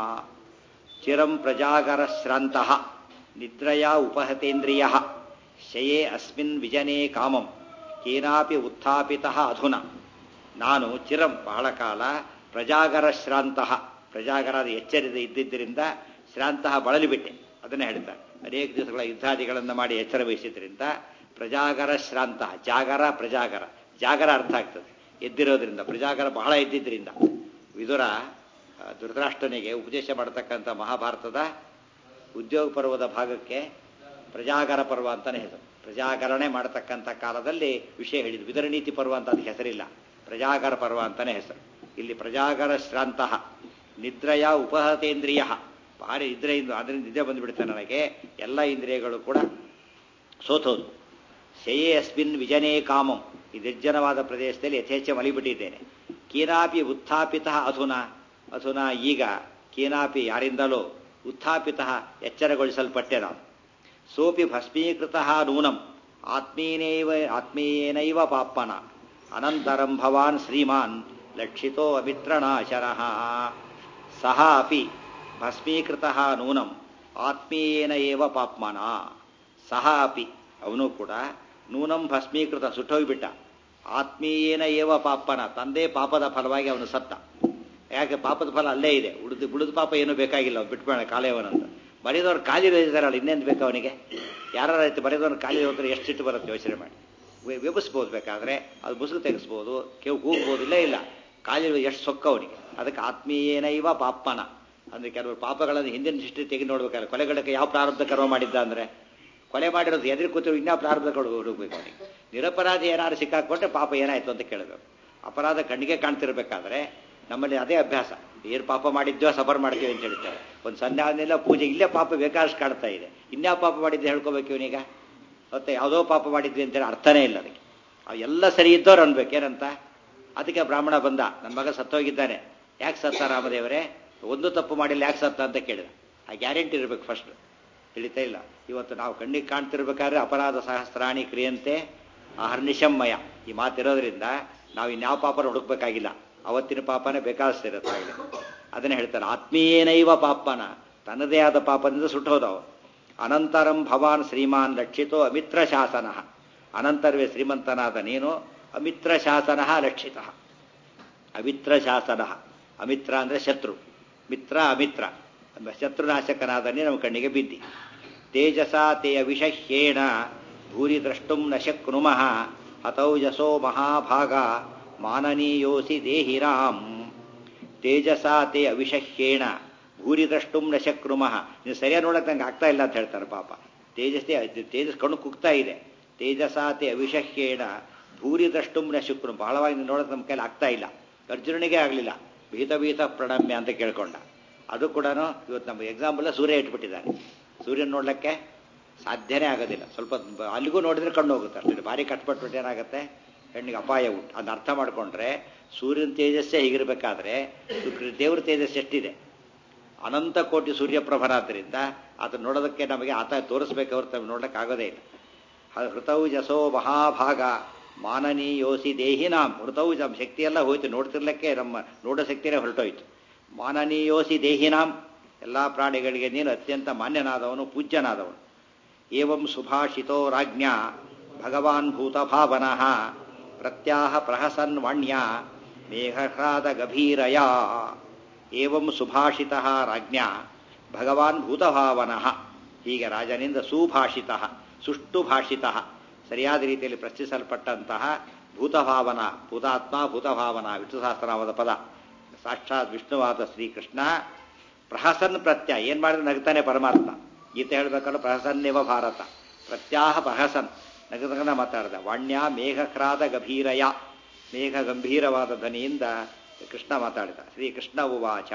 ಚಿರಂ ಪ್ರಜಾಗರಶ್ರಾಂತಃ ನಿದ್ರಯಾ ಉಪಹತೇಂದ್ರಿಯ ಶಯೇ ಅಸ್ಮಿನ್ ವಿಜನೆ ಕಾಮಂ ಕೇನಾಪಿ ಉತ್ಥಾಪಿತಃ ಅಧುನಾ. ನಾನು ಚಿರಂ ಬಹಳ ಕಾಲ ಪ್ರಜಾಗರ ಶ್ರಾಂತಃ, ಪ್ರಜಾಗರದ ಎಚ್ಚರಿದ ಇದ್ದಿದ್ದರಿಂದ ಶ್ರಾಂತಃ ಬಳಲಿಬಿಟ್ಟೆ. ಅದನ್ನೇ ಹೇಳ್ತಾರೆ. ಅನೇಕ ದಿವಸಗಳ ಯುದ್ಧಾದಿಗಳನ್ನು ಮಾಡಿ ಎಚ್ಚರ ವಹಿಸಿದ್ರಿಂದ ಪ್ರಜಾಗರ ಶ್ರಾಂತಃ, ಜಾಗರ ಪ್ರಜಾಗರ, ಜಾಗರ ಅರ್ಥ ಆಗ್ತದೆ ಎದ್ದಿರೋದ್ರಿಂದ, ಪ್ರಜಾಗರ ಬಹಳ ಎದ್ದಿದ್ದರಿಂದ. ವಿದುರ ಧೃತರಾಷ್ಟ್ರನಿಗೆ ಉಪದೇಶ ಮಾಡತಕ್ಕಂಥ ಮಹಾಭಾರತದ ಉದ್ಯೋಗ ಪರ್ವದ ಭಾಗಕ್ಕೆ ಪ್ರಜಾಗರ ಪರ್ವ ಅಂತಾನೆ ಹೆಸರು. ಪ್ರಜಾಗರಣೆ ಮಾಡತಕ್ಕಂಥ ಕಾಲದಲ್ಲಿ ವಿಷಯ ಹೇಳಿದ್ರು. ವಿದುರನೀತಿ ಪರ್ವ ಅಂತ ಅದಕ್ಕೆ ಹೆಸರಿಲ್ಲ, ಪ್ರಜಾಗರ ಪರ್ವ ಅಂತಾನೆ ಹೆಸರು. ಇಲ್ಲಿ ಪ್ರಜಾಗರ ಶ್ರಾಂತಃ ನಿದ್ರಯ ಉಪಹತೇಂದ್ರಿಯ, ಭಾರಿ ನಿದ್ರೆಯಿಂದ, ಅದರಿಂದ ನಿದ್ದೆ ಬಂದುಬಿಡುತ್ತೆ ನನಗೆ, ಎಲ್ಲ ಇಂದ್ರಿಯಗಳು ಕೂಡ ಸೋತೋದು. ಶಯೇ ಅಸ್ಮಿನ್ ವಿಜನೇ ಕಾಮಂ, ಈ ನಿರ್ಜನವಾದ ಪ್ರದೇಶದಲ್ಲಿ ಯಥೇಚ್ಛ ಮಲಿಬಿಟ್ಟಿದ್ದೇನೆ. ಕೀನಾಪಿ ಉತ್ಥಾಪಿತ ಅಧುನಾ, ಅಸುನಾ ಈಗ ಕೇನಾಪಿ ಯಾರಿಂದಲೂ ಉತ್ಥಾಪಿತ ಎಚ್ಚರಗೊಳಿಸಲ್ಪಟ್ಟೆ ನಾನು. ಸೋಪಿ ಭಸ್ಮೀಕೃತ ನೂನಂ ಆತ್ಮೀಯನೈವ ಆತ್ಮೀಯೇನೈವ ಪಾಪ್ಮನ ಅನಂತರಂ ಭವಾನ್ ಶ್ರೀಮಾನ್ ಲಕ್ಷಿತೋ ಅಮಿತ್ರನಾಶನಃ. ಸಹ ಅಪಿ ಭಸ್ಮೀಕೃತ ನೂನಂ ಆತ್ಮೀಯೇನ ಏವ ಪಾಪ್ಮನ. ಸಹ ಅಪಿ ಅವನು ಕೂಡ ನೂನಂ ಭಸ್ಮೀಕೃತ ಸುಟ್ಟೋಗ್ಬಿಟ್ಟ. ಆತ್ಮೀಯೇನ ಏವ ಪಾಪನ ತಂದೆ ಪಾಪದ ಫಲವಾಗಿ ಅವನು ಸತ್ತ. ಯಾಕೆ ಪಾಪದ ಫಲ ಅಲ್ಲೇ ಇದೆ, ಉಳಿದು ಬಿಳಿದ ಪಾಪ ಏನೂ ಬೇಕಾಗಿಲ್ಲ, ಅವ್ನು ಬಿಟ್ಬೇಡ ಕಾಲೇವನಂತ. ಬರೆದವ್ರು ಖಾಲಿ ಇದ್ದಾರಲ್ಲ, ಇನ್ನೇನು ಬೇಕು ಅವನಿಗೆ? ಯಾರು ರೈತ ಬರೆದವ್ರು ಖಾಲಿ ಹೋದ್ರೆ ಎಷ್ಟು ಸಿಟ್ಟು ಬರುತ್ತೆ ಯೋಚನೆ ಮಾಡಿ. ವ್ಯಪಿಸ್ಬೋದು, ಬೇಕಾದ್ರೆ ಅದು ಮುಸುಗು ತೆಗೆಸ್ಬೋದು, ಕೇವು ಕೂಗ್ಬೋದು. ಇಲ್ಲ ಇಲ್ಲ ಖಾಲಿ ಎಷ್ಟು ಸೊಕ್ಕ ಅವನಿಗೆ. ಅದಕ್ಕೆ ಆತ್ಮೀಯೇನೈವ ಪಾಪನ ಅಂದರೆ ಕೆಲವರು ಪಾಪಗಳನ್ನು ಹಿಂದಿನ ದೃಷ್ಟಿ ತೆಗೆದು ನೋಡ್ಬೇಕಾದ್ರೆ ಕೊಲೆಗಳಕ್ಕೆ ಯಾವ ಪ್ರಾರಬ್ಧ ಕರ್ಮ ಮಾಡಿದ್ದ ಅಂದರೆ ಕೊಲೆ ಮಾಡಿರೋದು ಎದುರು ಕೂತು ಇನ್ಯಾವ ಪ್ರಾರಬ್ಧಗಳು ಹುಡುಕ್ಬೇಕು ಅವನಿಗೆ. ನಿರಪರಾಧಿ ಏನಾದ್ರು ಸಿಕ್ಕಾಕೊಂಡ್ರೆ ಪಾಪ ಏನಾಯ್ತು ಅಂತ ಕೇಳಬೇಕು. ಅಪರಾಧ ಕಣ್ಣಿಗೆ ಕಾಣ್ತಿರ್ಬೇಕಾದ್ರೆ ನಮ್ಮಲ್ಲಿ ಅದೇ ಅಭ್ಯಾಸ. ಏನು ಪಾಪ ಮಾಡಿದ್ಯೋ ಸಫರ್ ಮಾಡ್ತೀವಿ ಅಂತ ಹೇಳ್ತಾರೆ. ಒಂದು ಸಂಧ್ಯಾವನೆಲ್ಲ ಪೂಜೆ ಇಲ್ಲೇ ಪಾಪ ಬೇಕಾದಷ್ಟು ಕಾಣ್ತಾ ಇದೆ, ಇನ್ಯಾವ ಪಾಪ ಮಾಡಿದ್ದೆ ಹೇಳ್ಕೋಬೇಕು ಇವನೀಗ? ಮತ್ತೆ ಯಾವುದೋ ಪಾಪ ಮಾಡಿದ್ವಿ ಅಂತೇಳಿ ಅರ್ಥನೇ ಇಲ್ಲ ಅದಕ್ಕೆ. ಅವೆಲ್ಲ ಸರಿ ಇದ್ದವ್ರು ಅನ್ಬೇಕು ಏನಂತ. ಅದಕ್ಕೆ ಬ್ರಾಹ್ಮಣ ಬಂದ, ನನ್ನ ಮಗ ಸತ್ತೋಗಿದ್ದಾನೆ, ಯಾಕೆ ಸತ್ತ ರಾಮದೇವರೇ? ಒಂದು ತಪ್ಪು ಮಾಡಿಲ್ಲ, ಯಾಕೆ ಸತ್ತ ಅಂತ ಕೇಳಿದ. ಆ ಗ್ಯಾರಂಟಿ ಇರಬೇಕು ಫಸ್ಟ್. ತಿಳಿತಾ ಇಲ್ಲ. ಇವತ್ತು ನಾವು ಕಣ್ಣಿಗೆ ಕಾಣ್ತಿರ್ಬೇಕಾದ್ರೆ ಅಪರಾಧ ಸಹಸ್ರಾಣಿ ಕ್ರಿಯಂತೆ ಅಹರ್ನಿಶಮ್ಮಯ ಈ ಮಾತಿರೋದ್ರಿಂದ ನಾವು ಇನ್ಯಾವ ಪಾಪನ ಹುಡುಕ್ಬೇಕಾಗಿಲ್ಲ. ಅವತ್ತಿನ ಪಾಪನೇ ಬೇಕಾದಷ್ಟಿರತ್ತಾಗಲಿ. ಅದನ್ನೇ ಹೇಳ್ತಾರೆ ಆತ್ಮೀಯೇನೈವ ಪಾಪನ, ತನ್ನದೇ ಆದ ಪಾಪದಿಂದ ಸುಟ್ಟೋದವು. ಅನಂತರಂ ಭವಾನ್ ಶ್ರೀಮಾನ್ ಲಕ್ಷಿತೋ ಅಮಿತ್ರ ಶಾಸನ. ಅನಂತರವೇ ಶ್ರೀಮಂತನಾದ ನೀನು ಅಮಿತ್ರ ಶಾಸನ ಲಕ್ಷಿತ. ಅಮಿತ್ರ ಶಾಸನ, ಅಮಿತ್ರ ಅಂದರೆ ಶತ್ರು, ಮಿತ್ರ ಅಮಿತ್ರ, ಶತ್ರುನಾಶಕನಾದ ನೀನು ನಮ್ಮ ಕಣ್ಣಿಗೆ ಬಿದ್ದಿ. ತೇಜಸ ತೇ ಅವಿಷಹ್ಯೇಣ ಭೂರಿ ದ್ರಷ್ಟುಂ ನ ಶಕ್ನುಮಃ ಹತೌಜಸೋ ಮಹಾಭಾಗ ಮಾನನೀಯೋಸಿ ದೇಹಿರಾಮ್. ತೇಜಸ ತೇ ಅವಿಷಹ್ಯೇಣ ಭೂರಿ ದ್ರಷ್ಟುಂ ನ ಶಕ್ನುಮಃ. ನೀವು ಸರಿಯಾಗಿ ನೋಡಕ್ಕೆ ನಂಗೆ ಆಗ್ತಾ ಇಲ್ಲ ಅಂತ ಹೇಳ್ತಾರೆ ಪಾಪ. ತೇಜಸ್ಸೇ ತೇಜಸ್ ಕಣ್ಣು ಕುಗ್ತಾ ಇದೆ. ತೇಜಸ ತೇ ಅವಿಷಹ್ಯೇಣ ಭೂರಿ ದ್ರಷ್ಟುಂ ನ ಶಕ್ನು. ಬಹಳವಾಗಿ ನೀವು ನೋಡೋಕೆ ನಮ್ಮ ಕೈಲಿ ಆಗ್ತಾ ಇಲ್ಲ. ಅರ್ಜುನನಿಗೆ ಆಗಲಿಲ್ಲ, ಭೀತ ಭೀತ ಪ್ರಣಮ್ಯ ಅಂತ ಕೇಳ್ಕೊಂಡ. ಅದು ಕೂಡ ಇವತ್ತು ನಮ್ಮ ಎಕ್ಸಾಂಪಲ್ ಸೂರ್ಯ ಇಟ್ಬಿಟ್ಟಿದ್ದಾನೆ. ಸೂರ್ಯನ ನೋಡ್ಲಿಕ್ಕೆ ಸಾಧ್ಯನೇ ಆಗೋದಿಲ್ಲ. ಸ್ವಲ್ಪ ಅಲ್ಲಿಗೂ ನೋಡಿದ್ರೆ ಕಣ್ಣು ಹೋಗುತ್ತೆ ಅಷ್ಟೇ. ಭಾರಿ ಕಷ್ಟಪಟ್ಬಿಟ್ಟು ಏನಾಗುತ್ತೆ, ಹೆಣ್ಣಿಗೆ ಅಪಾಯ ಉಂಟು. ಅದನ್ನ ಅರ್ಥ ಮಾಡ್ಕೊಂಡ್ರೆ ಸೂರ್ಯನ ತೇಜಸ್ಸೇ ಹೀಗಿರಬೇಕಾದ್ರೆ ದೇವ್ರ ತೇಜಸ್ ಎಷ್ಟಿದೆ? ಅನಂತ ಕೋಟಿ ಸೂರ್ಯಪ್ರಭನಾದ್ದರಿಂದ ಅದನ್ನು ನೋಡೋದಕ್ಕೆ ನಮಗೆ ಆತ ತೋರಿಸ್ಬೇಕು ಹೊರತು ನೋಡ್ಲಿಕ್ಕೆ ಆಗೋದೇ ಇಲ್ಲ. ಹೃತೌಜಸೋ ಮಹಾಭಾಗ ಮಾನನೀಯೋಸಿ ದೇಹಿನಾಂ. ಹೃತೌಜಂ ಶಕ್ತಿಯೆಲ್ಲ ಹೋಯ್ತು, ನೋಡ್ತಿರ್ಲಿಕ್ಕೆ ನಮ್ಮ ನೋಡೋ ಶಕ್ತಿಯೇ ಹೊರಟೋಯ್ತು. ಮಾನನೀಯೋಸಿ ದೇಹಿನಾಂ, ಎಲ್ಲ ಪ್ರಾಣಿಗಳಿಗೆ ನೀನು ಅತ್ಯಂತ ಮಾನ್ಯನಾದವನು, ಪೂಜ್ಯನಾದವನು. ಏವಂ ಸುಭಾಷಿತೋ ರಾಜ್ಞ ಭಗವಾನ್ ಭೂತಭಾವನಃ ಪ್ರತ್ಯಾಹ ಪ್ರಹಸನ್ ವಾಣ್ಯ ಮೇಘಹ್ರಾದ ಗಭೀರಯ. ಏವಂ ಸುಭಾಷಿತ ರಾಜ್ಞ ಭಗವಾನ್ ಭೂತಭಾವನಃ. ಹೀಗೆ ರಾಜನಿಂದ ಸುಭಾಷಿತ, ಸುಷ್ಟು ಭಾಷಿತ, ಸರಿಯಾದ ರೀತಿಯಲ್ಲಿ ಪ್ರಶ್ನಿಸಲ್ಪಟ್ಟಂತಹ ಭೂತಭಾವನ, ಭೂತಾತ್ಮ ಭೂತಭಾವನ ವಿಷ್ಣುಸಹಸ್ರನಾಮದ ಪದ. ಸಾಕ್ಷಾತ್ ವಿಷ್ಣುವಾದ ಶ್ರೀಕೃಷ್ಣ ಪ್ರಹಸನ್ ಪ್ರತ್ಯಯ ಏನು ಮಾಡಿದ್ರೆ ನಗ್ತಾನೆ ಪರಮಾತ್ಮ. ಗೀತೆ ಹೇಳಬೇಕಾದ್ರೆ ಪ್ರಹಸನ್ನೇವ ಭಾರತ, ಪ್ರತ್ಯಾಹ ಪ್ರಹಸನ್ ನಗನಗನ ಮಾತಾಡಿದ. ವಾಣ್ಯ ಮೇಘಕ್ರಾದ ಗಭೀರಯ, ಮೇಘ ಗಂಭೀರವಾದ ಧ್ವನಿಯಿಂದ ಕೃಷ್ಣ ಮಾತಾಡಿದ. ಶ್ರೀಕೃಷ್ಣ ಉವಾಚ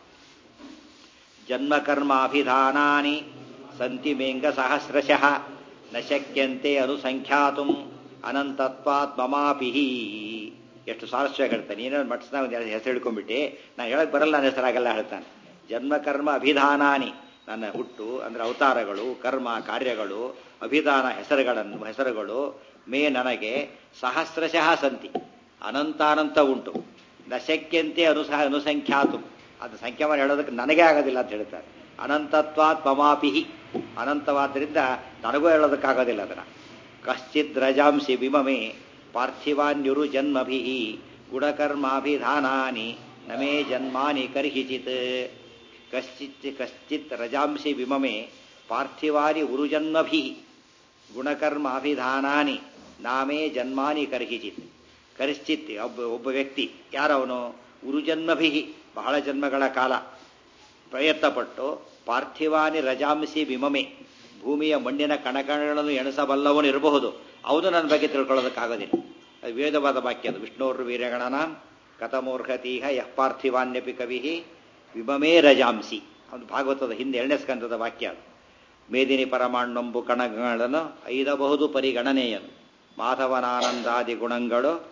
ಜನ್ಮಕರ್ಮಾಭಿಧಾನಾನಿ ಸಂತಿ ಮೇಂಗ ಸಹಸ್ರಶಃ ನ ಶಕ್ಯಂತೆ ಅನುಸಂಖ್ಯಾತುಂ ಅನಂತತ್ವಾತ್ ಮಮಾಪಿಹಿ. ಎಷ್ಟು ಸಾರಸ್ಯ ಹೇಳ್ತಾನೆ. ನೀನೇನು ಮಟ್ಸ್ನ ಒಂದು ಹೆಸರು ಹಿಡ್ಕೊಂಡ್ಬಿಟ್ಟು ನಾನು ಹೇಳಕ್ ಬರಲ್ಲ, ನನ್ನ ಹೆಸರಾಗಲ್ಲ ಹೇಳ್ತಾನೆ. ಜನ್ಮಕರ್ಮ ಅಭಿಧಾನಾನಿ, ನನ್ನ ಹುಟ್ಟು ಅಂದರೆ ಅವತಾರಗಳು, ಕರ್ಮ ಕಾರ್ಯಗಳು, ಅಭಿಧಾನ ಹೆಸರುಗಳನ್ನು ಹೆಸರುಗಳು ಮೇ ನನಗೆ ಸಹಸ್ರಶಃ ಸಂತಿ, ಅನಂತಾನಂತ ಉಂಟು. ನ ಶಕ್ಯಂತೆ ಅನುಸ ಅನುಸಂಖ್ಯಾತು, ಅದು ಸಂಖ್ಯಾಮಾನ ಹೇಳೋದಕ್ಕೆ ನನಗೆ ಆಗೋದಿಲ್ಲ ಅಂತ ಹೇಳ್ತಾರೆ. ಅನಂತತ್ವಾತ್ ಮಮಾಪಿಹಿ, ಅನಂತವಾದ್ದರಿಂದ ನನಗೂ ಹೇಳೋದಕ್ಕಾಗೋದಿಲ್ಲ ಅದನ್ನು. ಕಶ್ಚಿತ್ ರಜಾಂಸಿ ವಿಮಮೆ ಪಾರ್ಥಿವಾನ್ಯುರು ಜನ್ಮಭಿ ಗುಣಕರ್ಮಾಭಿಧಾನಾನಿ ನಮೇ ಜನ್ಮಾನಿ ಕರ್ಹಿಚಿತ್. ಕಶ್ಚಿತ್ ಕಶ್ಚಿತ್ ರಜಾಂಸಿ ವಿಮಮೆ ಪಾರ್ಥಿವಾನಿ ಉರುಜನ್ಮಭಿ ಗುಣಕರ್ಮಾಭಿಧಾನಾನಿ ನಾಮೇ ಜನ್ಮಾನಿ ಕರ್ಹಿಚಿತ್. ಕರಿಶ್ಚಿತ್ ಒಬ್ಬ ಒಬ್ಬ ವ್ಯಕ್ತಿ, ಯಾರವನು? ಉರುಜನ್ಮಭಿ, ಬಹಳ ಜನ್ಮಗಳ ಕಾಲ ಪ್ರಯತ್ನಪಟ್ಟು ಪಾರ್ಥಿವಾನಿ ರಜಾಂಸಿ ವಿಮಮೆ, ಭೂಮಿಯ ಮಣ್ಣಿನ ಕಣಕಣಗಳನ್ನು ಎಣಿಸಬಲ್ಲವನು ಇರಬಹುದು, ಅವನು ನನ್ನ ಬಗ್ಗೆ ತಿಳ್ಕೊಳ್ಳೋದಕ್ಕಾಗೋದಿಲ್ಲ. ಅದು ವೇದವಾದ ವಾಕ್ಯ. ಅದು ವಿಷ್ಣೋರ್ ವೀರ್ಯಗಣನಾಂ ಕಥಮೂರ್ಹತೀಹ ಯಃ ಪಾರ್ಥಿವಾನ್ಯಪಿ ಕವಿ ವಿಮಮೇ ರಜಾಂಸಿ. ಅವನು ಭಾಗವತದ ಹಿಂದೆ ಎರಡನೇ ಸ್ಕಂದದ ವಾಕ್ಯ. ಅದು ಮೇದಿನಿ ಪರಮಾಣ್ಣೊಂಬು ಕಣಗಳನ್ನು ಐದಬಹುದು ಪರಿಗಣನೆಯನು ಮಾಧವನಾನಂದಾದಿ ಗುಣಗಳು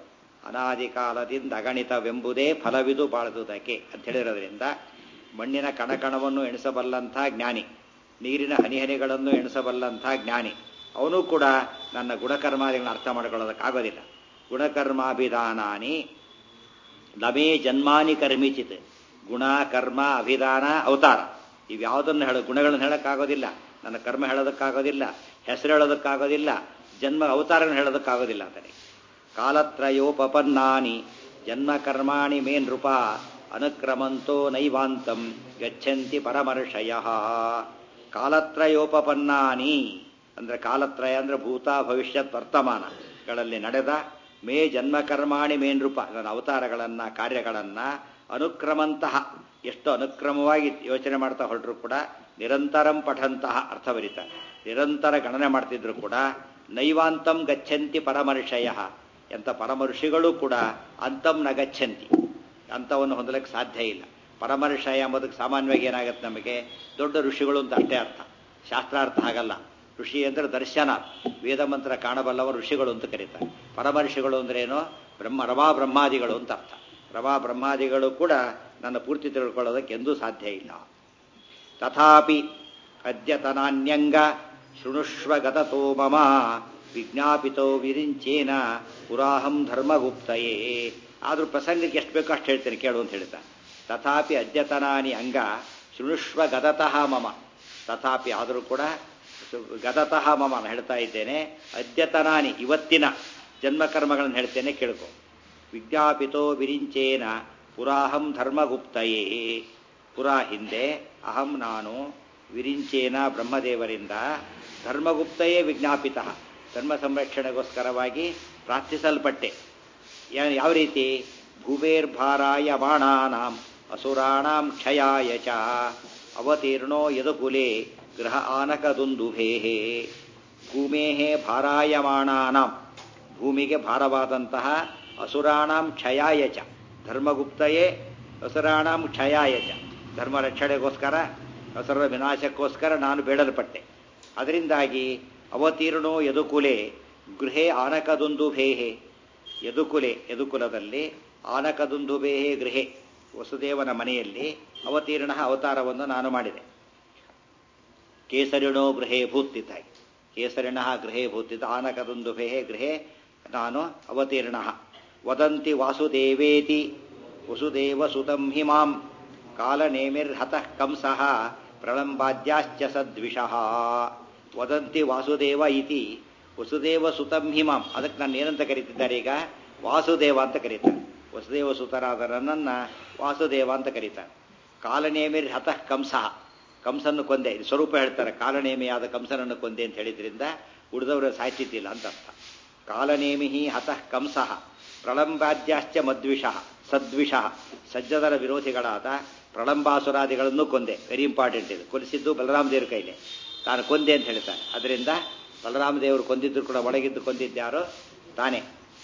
ಅನಾದಿ ಕಾಲದಿಂದ ಅಗಣಿತವೆಂಬುದೇ ಫಲವಿದು ಬಾಳದುದಕ್ಕೆ ಅಂತ ಹೇಳಿರೋದ್ರಿಂದ ಮಣ್ಣಿನ ಕಣಕಣವನ್ನು ಎಣಿಸಬಲ್ಲಂಥ ಜ್ಞಾನಿ, ನೀರಿನ ಹನಿಹನಿಗಳನ್ನು ಎಣಿಸಬಲ್ಲಂಥ ಜ್ಞಾನಿ, ಅವನು ಕೂಡ ನನ್ನ ಗುಣಕರ್ಮಾದಿಗಳನ್ನ ಅರ್ಥ ಮಾಡ್ಕೊಳ್ಳೋದಕ್ಕಾಗೋದಿಲ್ಲ. ಗುಣಕರ್ಮಾಭಿಧಾನಾನಿ ನಮೇ ಜನ್ಮಾನಿ ಕರ್ಮಿಚಿತ್. ಗುಣ, ಕರ್ಮ, ಅಭಿಧಾನ, ಅವತಾರ ಇವ್ಯಾವುದನ್ನು ಹೇಳೋ ಗುಣಗಳನ್ನು ಹೇಳೋಕ್ಕಾಗೋದಿಲ್ಲ, ನನ್ನ ಕರ್ಮ ಹೇಳೋದಕ್ಕಾಗೋದಿಲ್ಲ, ಹೆಸರು ಹೇಳೋದಕ್ಕಾಗೋದಿಲ್ಲ, ಜನ್ಮ ಅವತಾರಗಳನ್ನು ಹೇಳೋದಕ್ಕಾಗೋದಿಲ್ಲ ಅಂತಾನೆ. ಕಾಲತ್ರಯೋಪಪನ್ನಾನಿ ಜನ್ಮ ಕರ್ಮಾಣಿ ಮೇ ನೃಪ ಅನುಕ್ರಮಂತೋ ನೈವಾಂತಂ ಗಚ್ಚಂತಿ ಪರಮರ್ಷಯ. ಕಾಲತ್ರಯೋಪಪನ್ನಾನಿ ಅಂದ್ರೆ ಕಾಲತ್ರಯ ಅಂದ್ರೆ ಭೂತ ಭವಿಷ್ಯತ್ ವರ್ತಮಾನಗಳಲ್ಲಿ ನಡೆದ ಮೇ ಜನ್ಮ ಕರ್ಮಾಣಿ ಮೇ ನೃಪ ನನ್ನ ಅವತಾರಗಳನ್ನ ಕಾರ್ಯಗಳನ್ನ ಅನುಕ್ರಮಂತಹ ಎಷ್ಟು ಅನುಕ್ರಮವಾಗಿ ಯೋಚನೆ ಮಾಡ್ತಾ ಹೊರಟರು ಕೂಡ ನಿರಂತರಂ ಪಠಂತಹ ಅರ್ಥ ಬರೀತಾರೆ. ನಿರಂತರ ಗಣನೆ ಮಾಡ್ತಿದ್ರು ಕೂಡ ನೈವಾಂತಂ ಗಚ್ಚಂತಿ ಪರಮರ್ಷಯ, ಎಂಥ ಪರಮಋಷಿಗಳು ಕೂಡ ಅಂತಂ ನ ಗಚ್ಚಂತಿ, ಅಂಥವನ್ನು ಹೊಂದಲಿಕ್ಕೆ ಸಾಧ್ಯ ಇಲ್ಲ. ಪರಮರ್ಷಯ ಎಂಬುದಕ್ಕೆ ಸಾಮಾನ್ಯವಾಗಿ ಏನಾಗುತ್ತೆ ನಮಗೆ ದೊಡ್ಡ ಋಷಿಗಳು ಅಂತ ಅಷ್ಟೇ ಅರ್ಥ, ಶಾಸ್ತ್ರಾರ್ಥ ಹಾಗಲ್ಲ. ಋಷಿ ಅಂದರೆ ದರ್ಶನ, ವೇದ ಮಂತ್ರ ಕಾಣಬಲ್ಲವರು ಋಷಿಗಳು ಅಂತ ಕರೀತಾರೆ. ಪರಮರ್ಷಿಗಳು ಅಂದ್ರೇನು? ಬ್ರಹ್ಮ ರವಾ ಬ್ರಹ್ಮಾದಿಗಳು ಅಂತ ಅರ್ಥ. ರವಾ ಬ್ರಹ್ಮಾದಿಗಳು ಕೂಡ ನನ್ನ ಪೂರ್ತಿ ತಿಳ್ಕೊಳ್ಳೋದಕ್ಕೆ ಎಂದೂ ಸಾಧ್ಯ ಇಲ್ಲ. ತಥಾಪಿ ಅದ್ಯತನಾನ್ಯಂಗ ಶೃಣುಷ್ವ ಗತತೋ ಮಮ ವಿಜ್ಞಾಪಿತೋ ವಿರಿಂಚೇನ ಪುರಾಹಂ ಧರ್ಮಗುಪ್ತಯೇ. ಆದರೂ ಪ್ರಸಂಗಕ್ಕೆ ಎಷ್ಟು ಬೇಕೋ ಅಷ್ಟು ಹೇಳ್ತೇನೆ ಕೇಳು ಅಂತ ಹೇಳ್ತಾನೆ. ತಥಾಪಿ ಅದ್ಯತನಾನಿ ಅಂಗ ಶೃಣುಷ್ವ ಗತತಃ ಮಮ. ತಥಾಪಿ ಆದರೂ ಕೂಡ ಗತತಃ ಮಮ ನಾನು ಹೇಳ್ತಾ ಇದ್ದೇನೆ. ಅದ್ಯತನಾನಿ ಇವತ್ತಿನ ಜನ್ಮಕರ್ಮಗಳನ್ನು ಹೇಳ್ತೇನೆ ಕೇಳ್ಕೊ. ವಿಜ್ಞಾಪಿತೋ ವಿರಿಂಚೇನ ಪುರಾಹಂ ಧರ್ಮಗುಪ್ತಯೇ. ಪುರಾ ಹಿಂದೆ ಅಹಂ ನಾನು ವಿರಿಂಚೇನ ಬ್ರಹ್ಮದೇವರಿಂದ ಧರ್ಮಗುಪ್ತಯೇ ವಿಜ್ಞಾಪಿತ ಧರ್ಮ ಸಂರಕ್ಷಣೆಗೋಸ್ಕರವಾಗಿ ಪ್ರಾರ್ಥಿಸಲ್ಪಟ್ಟೆ. ಯಾವ ರೀತಿ? ಭೂಮೇರ್ಭಾರಾಯ ಬಾಣಾನಾಂ ಅಸುರಾಣಾಂ ಕ್ಷಯಾಯ ಚ ಅವತೀರ್ಣೋ ಯದುಕುಲೆ ಗೃಹ ಆನಕದುಂದುಭೇಃ. ಭೂಮೇಃ ಭಾರಾಯಮಾಣಾನಾಂ ಭೂಮಿಗೆ ಭಾರವಾದಂತಹ ಅಸುರಾಣಾಂ ಕ್ಷಯಾಯ ಚ ಧರ್ಮಗುಪ್ತಯೇ ಅಸುರಾಣಾಂ ಕ್ಷಯಾಯ ಚ ಧರ್ಮ ರಕ್ಷಣೆಗೋಸ್ಕರ ಅಸುರರ ವಿನಾಶಕ್ಕೋಸ್ಕರ ನಾನು ಬೇಡಲ್ಪಟ್ಟೆ. ಅದರಿಂದಾಗಿ ಅವತೀರ್ಣೋ ಯದುಕುಲೆ ಗೃಹೇ ಆನಕದುಂದುಭೇಃ. ಯದುಕುಲೆ ಯದುಕುಲದಲ್ಲಿ ಆನಕದುಂದುಭೇಃ ಗೃಹೇ ವಸುದೇವನ ಮನೆಯಲ್ಲಿ ಅವತೀರ್ಣ ಅವತಾರವನ್ನು ನಾನು ಮಾಡಿದೆ. ಕೇಸರಿಣೋ ಗೃಹೇ ಭೂತಿದ್ದಾಗಿ ಕೇಸರಿಣ ಗೃಹೇ ಭೂತಿದ್ದ ಆನಕದುಂದುಭೇಃ ಗೃಹೇ ನಾನು ಅವತೀರ್ಣ. ವದಂತಿ ವಾಸುದೇವೇತಿ ವಸುದೇವ ಸುತಂ ಹಿಮಾಂ ಕಾಲನೇಮಿರ್ಹತಃ ಕಂಸಃ ಪ್ರಳಂಬಾದ್ಯಾಶ್ಚ ಸದ್ವಿಷಃ. ವದಂತಿ ವಾಸುದೇವ ಇತಿ ವಸುದೇವ ಸುತಂ ಹಿಮಾಂ. ಅದಕ್ಕೆ ನಾನು ಏನಂತ ಕರೀತಿದ್ದಾರೆ ಈಗ? ವಾಸುದೇವ ಅಂತ ಕರೀತಾರೆ. ವಸುದೇವ ಸುತರಾದ ನನ್ನನ್ನ ವಾಸುದೇವ ಅಂತ ಕರೀತಾರೆ. ಕಾಲನೇಮಿರ್ ಹತಃ ಕಂಸಃ ಕಂಸನ್ನು ಕೊಂದೆ, ಇದು ಸ್ವರೂಪ ಹೇಳ್ತಾರೆ. ಕಾಲನೇಮಿಯಾದ ಕಂಸನನ್ನು ಕೊಂದೆ ಅಂತ ಹೇಳಿದ್ರಿಂದ ಉಳಿದವರು ಸಾಯ್ತಿದ್ದಿಲ್ಲ ಅಂತ ಅರ್ಥ. ಕಾಲನೇಮಿಹಿ ಹತಃ ಕಂಸಃ ಪ್ರಳಂಬಾದ್ಯಾಶ್ಚ ಮದ್ವಿಷಃ ಸದ್ವಿಷಃ. ಸಜ್ಜನರ ವಿರೋಧಿಗಳಾದ ಪ್ರಳಂಬಾಸುರಾದಿಗಳನ್ನು ಕೊಂದೆ. ವೆರಿ ಇಂಪಾರ್ಟೆಂಟ್ ಇದು. ಕೊಲಿಸಿದ್ದು ಬಲರಾಮ ದೇವ್ರ ಕೈಲಿ, ತಾನು ಕೊಂದೆ ಅಂತ ಹೇಳ್ತಾನೆ. ಅದರಿಂದ ಬಲರಾಮ ದೇವರು ಕೊಂದಿದ್ರು ಕೂಡ ಒಳಗಿದ್ದು ಕೊಂದಿದ್ದ್ಯಾರೋ ತಾನೇ.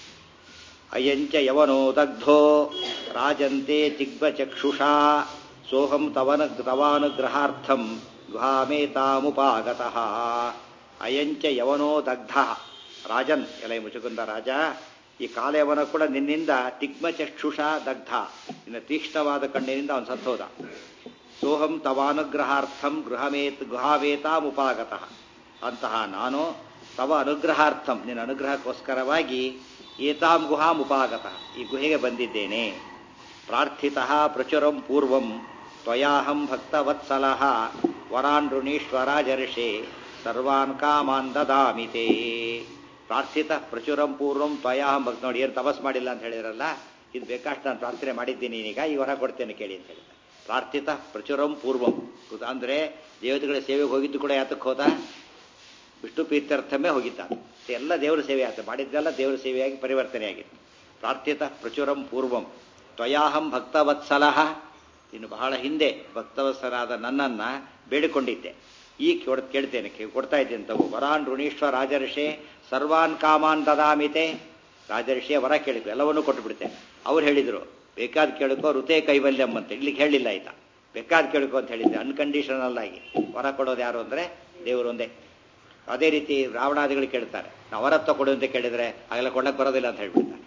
ಅಯಂಚ ಯವನೋ ದಗ್ಧೋ ರಾಜಂತೆ ಚಿಗ್ಬಚಕ್ಷುಷಾ ಸೋಹಂ ತವನ ತವಾನುಗ್ರಹಾರ್ಥಂ ಗುಹಾಮೇತಾಮುಪಾಗತಃ. ಅಯಂಚ ಯವನೋ ದಗ್ಧ ರಾಜನ್ ಎಲೈ ಮುಚುಕುಂದ ರಾಜ, ಈ ಕಾಲಯವನ ಕೂಡ ನಿನ್ನಿಂದ ತಿಗ್ಮಚಕ್ಷುಷಾ ದಗ್ಧ, ನಿನ್ನ ತೀಕ್ಷ್ಣವಾದ ಕಣ್ಣಿನಿಂದ ಅವನು ಸತ್ತೋದ. ಸೋಹಂ ತವಾನುಗ್ರಹಾರ್ಥಂ ಗೃಹಮೇತ್ ಗುಹಾವೇತಾಮುಪಾಗತಃ. ಅಂತಹ ನಾನು ತವ ಅನುಗ್ರಹಾರ್ಥಂ ನಿನ್ನ ಅನುಗ್ರಹಕ್ಕೋಸ್ಕರವಾಗಿ ಏತಾಂ ಗುಹಾಂ ಉಪಾಗತಃ ಈ ಗುಹೆಗೆ ಬಂದಿದ್ದೇನೆ. ಪ್ರಾರ್ಥಿತಃ ಪ್ರಚುರಂ ಪೂರ್ವಂ ತ್ವಯಾಹಂ ಭಕ್ತವತ್ಸಲಃ ವರಾನ್ ಋಣೀಶ್ವರಾಜರ್ಷೆ ಸರ್ವಾನ್ ಕಾಮಾನ್ ದದಾಮಿತೆ. ಪ್ರಾರ್ಥಿತ ಪ್ರಚುರಂ ಪೂರ್ವಂ ತ್ವಯಾಹಂ ಭಕ್ತ. ನೋಡಿ ಏನು ತಪಸ್ ಮಾಡಿಲ್ಲ ಅಂತ ಹೇಳಿದ್ರಲ್ಲ, ಇದು ಬೇಕಾಷ್ಟು ನಾನು ಪ್ರಾರ್ಥನೆ ಮಾಡಿದ್ದೀನಿ, ಈಗ ಈ ವರ ಕೊಡ್ತೇನೆ ಕೇಳಿ ಅಂತ ಹೇಳಿದ. ಪ್ರಾರ್ಥಿತ ಪ್ರಚುರಂ ಪೂರ್ವಂ ಅಂದರೆ ದೇವತೆಗಳ ಸೇವೆಗೆ ಹೋಗಿದ್ದು ಕೂಡ ಯಾತಕ್ಕೆ ಹೋದ? ವಿಷ್ಣು ಪ್ರೀತ್ಯರ್ಥಮೇ ಹೋಗಿದ್ದ. ಎಲ್ಲ ದೇವರ ಸೇವೆ ಆತ ಮಾಡಿದ್ದೆಲ್ಲ ದೇವರ ಸೇವೆಯಾಗಿ ಪರಿವರ್ತನೆಯಾಗಿತ್ತು. ಪ್ರಾರ್ಥಿತ ಪ್ರಚುರಂ ಪೂರ್ವಂ ತ್ವಯಾಹಂ ಭಕ್ತವತ್ಸಲಃ, ಇನ್ನು ಬಹಳ ಹಿಂದೆ ಭಕ್ತವತ್ಸರಾದ ನನ್ನನ್ನ ಬೇಡಿಕೊಂಡಿದ್ದೆ, ಈಗ ಕೇಳ್ತೇನೆ ಕೊಡ್ತಾ ಇದ್ದೇನೆ ತಗೋ. ವರಾನ್ ಋಣೀಶ್ವರ ರಾಜರ್ಷೆ ಸರ್ವಾನ್ ಕಾಮಾನ್ ದದಾಮಿತೆ. ರಾಜರ್ಷಿಯ ವರ ಕೇಳಿದ್ರು, ಎಲ್ಲವನ್ನೂ ಕೊಟ್ಟು ಬಿಡ್ತೇನೆ. ಅವ್ರು ಹೇಳಿದ್ರು ಬೇಕಾದ ಕೇಳಿಕೋ ಋತೆ ಕೈವಲ್ಯಂ ಅಂತ. ಇಲ್ಲಿಗೆ ಹೇಳಿಲ್ಲ ಆಯ್ತಾ, ಬೇಕಾದ ಕೇಳಿಕೋ ಅಂತ ಹೇಳಿದ್ದೆ. ಅನ್ಕಂಡೀಷನಲ್ ಆಗಿ ವರ ಕೊಡೋದು ಯಾರು ಅಂದರೆ ದೇವರು ಒಂದೇ. ಅದೇ ರೀತಿ ರಾವಣಾದಿಗಳು ಕೇಳ್ತಾರೆ, ನಾವು ವರ ತಗೊಡು ಅಂತ ಕೇಳಿದ್ರೆ ಹಾಗೆಲ್ಲ ಕೊಡಕ್ಕೆ ಬರೋದಿಲ್ಲ ಅಂತ ಹೇಳ್ಬಿಡ್ತಾರೆ.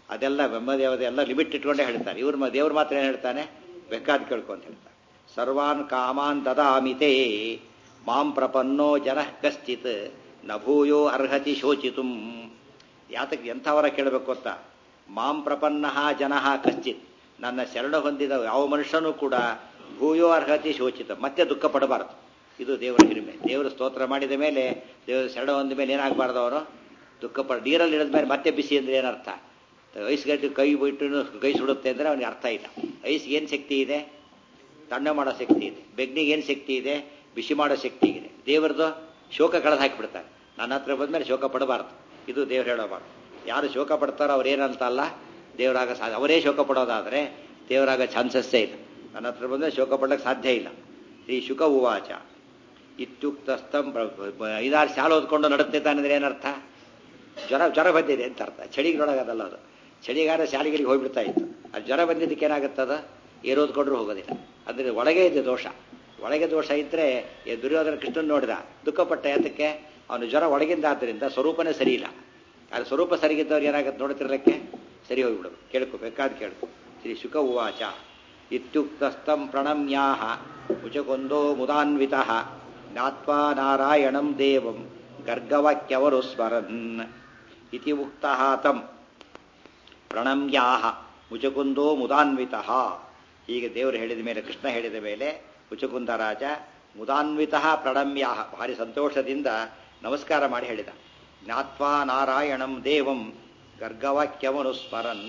ಅದೆಲ್ಲ ಬ್ರಹ್ಮದೇವತೆ ಎಲ್ಲ ಲಿಮಿಟ್ ಇಟ್ಕೊಂಡೇ ಹೇಳ್ತಾರೆ. ಇವ್ರ ದೇವ್ರ ಮಾತ್ರ ಏನು ಹೇಳ್ತಾನೆ, ಬೇಕಾದ ಕೇಳ್ಕೊ ಅಂತ ಹೇಳ್ತಾರೆ. ಸರ್ವಾನ್ ಕಾಮಾನ್ ದದಾಮಿತೇ ಮಾಂ ಪ್ರಪನ್ನೋ ಜನಃ ಕಶ್ಚಿತ್ ನ ಭೂಯೋ ಅರ್ಹತಿ ಶೋಚಿತುಂ. ಯಾತಕ್ಕೆ ಎಂಥವರ ಕೇಳಬೇಕು ಅಂತ, ಮಾಂ ಪ್ರಪನ್ನ ಜನಃ ಕಶ್ಚಿತ್, ನನ್ನ ಶರಣ ಹೊಂದಿದ ಯಾವ ಮನುಷ್ಯನೂ ಕೂಡ ಭೂಯೋ ಅರ್ಹತಿ ಶೋಚಿತ, ಮತ್ತೆ ದುಃಖ ಪಡಬಾರದು. ಇದು ದೇವರ ಹಿರಿಮೆ. ದೇವರು ಸ್ತೋತ್ರ ಮಾಡಿದ ಮೇಲೆ, ದೇವರ ಶರಣ ಹೊಂದ ಮೇಲೆ ಏನಾಗಬಾರ್ದು, ಅವರು ದುಃಖ ಪಡ. ನೀರಲ್ಲಿ ಇಳಿದ ಮೇಲೆ ಮತ್ತೆ ಬಿಸಿ ಅಂದರೆ ಏನರ್ಥ? ಐಸ್ಗಟ್ಟಿ ಕೈ ಬಿಟ್ಟು ಕೈ ಸುಡುತ್ತೆ ಅಂದರೆ ಅವನಿಗೆ ಅರ್ಥ ಇಲ್ಲ. ಐಸ್ಗೆ ಏನು ಶಕ್ತಿ ಇದೆ? ತಣ್ಣ ಮಾಡೋ ಶಕ್ತಿ ಇದೆ. ಬೆಗ್ನಿಗೆ ಏನು ಶಕ್ತಿ ಇದೆ? ಬಿಸಿ ಮಾಡೋ ಶಕ್ತಿ ಇದೆ. ದೇವರದು ಶೋಕ ಕಳೆದು ಹಾಕಿಬಿಡ್ತಾರೆ. ನನ್ನ ಹತ್ರ ಬಂದಮೇಲೆ ಶೋಕ ಪಡಬಾರ್ದು. ಇದು ದೇವ್ರು ಹೇಳಬಾರ್ದು. ಯಾರು ಶೋಕ ಪಡ್ತಾರೋ ಅವ್ರೇನಂತ ಅಲ್ಲ, ದೇವರಾಗ ಸಾ ಅವರೇ ಶೋಕ ಪಡೋದಾದರೆ ದೇವರಾಗ ಚಾನ್ಸಸ್ಸೇ ಇಲ್ಲ. ನನ್ನ ಹತ್ರ ಬಂದರೆ ಶೋಕ ಪಡೋಕ್ಕೆ ಸಾಧ್ಯ ಇಲ್ಲ. ಶ್ರೀ ಶುಕ ಉವಾಚ ಇತ್ಯುಕ್ತಸ್ಥಂ. ಐದಾರು ಶಾಲೆ ಓದ್ಕೊಂಡು ನಡುತ್ತೆ ತಾನಂದ್ರೆ ಏನರ್ಥ? ಜ್ವರ ಜ್ವರ ಬಂದಿದೆ ಅಂತ ಅರ್ಥ. ಚಳಿಗೆ ನೋಡೋದಲ್ಲ ಅದು. ಚಳಿಗಾರ ಶಾಲೆಗಳಿಗೆ ಹೋಗ್ಬಿಡ್ತಾ ಇತ್ತು. ಅದು ಜ್ವರ ಬಂದಿದ್ದಕ್ಕೆ ಏನಾಗುತ್ತದ? ಏನು ಓದ್ಕೊಂಡ್ರೂ ಹೋಗೋದಿಲ್ಲ. ಅಂದರೆ ಒಳಗೆ ಇದೆ ದೋಷ. ಒಳಗೆ ದೋಷ ಇದ್ದರೆ ದುರ್ಯೋಧನ ಕೃಷ್ಣನ್ ನೋಡಿದ, ದುಃಖಪಟ್ಟ. ಯಾತಕ್ಕೆ? ಅವನು ಜ್ವರ ಒಳಗಿಂದ ಆದ್ದರಿಂದ ಸ್ವರೂಪನೇ ಸರಿ ಇಲ್ಲ. ಅದು ಸ್ವರೂಪ ಸರಿಗಿದ್ದವ್ರು ಏನಾಗುತ್ತೆ ನೋಡ್ತಿರ್ಲಿಕ್ಕೆ ಸರಿ ಹೋಗಿಬಿಡೋದು. ಕೇಳ್ಕೊ, ಬೇಕಾದ ಕೇಳ್ಕೊ. ಶ್ರೀ ಶುಕ ಉವಾಚ ಇತ್ಯುಕ್ತಸ್ಥಂ ಪ್ರಣಮ್ಯಾಹ ಮುಚಕೊಂದೋ ಮುದಾನ್ವಿತಃ ಜ್ಞಾತ್ವಾ ನಾರಾಯಣಂ ದೇವಂ ಗರ್ಗವಾಕ್ಯವರು ಸ್ಮರನ್ ಇತಿ ಉಕ್ತಃ ತಂ ಪ್ರಣಮ್ಯಾಹ ಮುಚಕುಂದೋ ಮುದಾನ್ವಿತಃ. ಹೀಗೆ ದೇವರು ಹೇಳಿದ ಮೇಲೆ, ಕೃಷ್ಣ ಹೇಳಿದ ಮೇಲೆ ಮುಚಕುಂದ ರಾಜ ಮುದಾನ್ವಿತಃ ಪ್ರಣಮ್ಯಾಹ, ಭಾರಿ ಸಂತೋಷದಿಂದ ನಮಸ್ಕಾರ ಮಾಡಿ ಹೇಳಿದ. ಜ್ಞಾತ್ವಾ ನಾರಾಯಣಂ ದೇವಂ ಗರ್ಗವಾಕ್ಯವನು ಸ್ಮರನ್.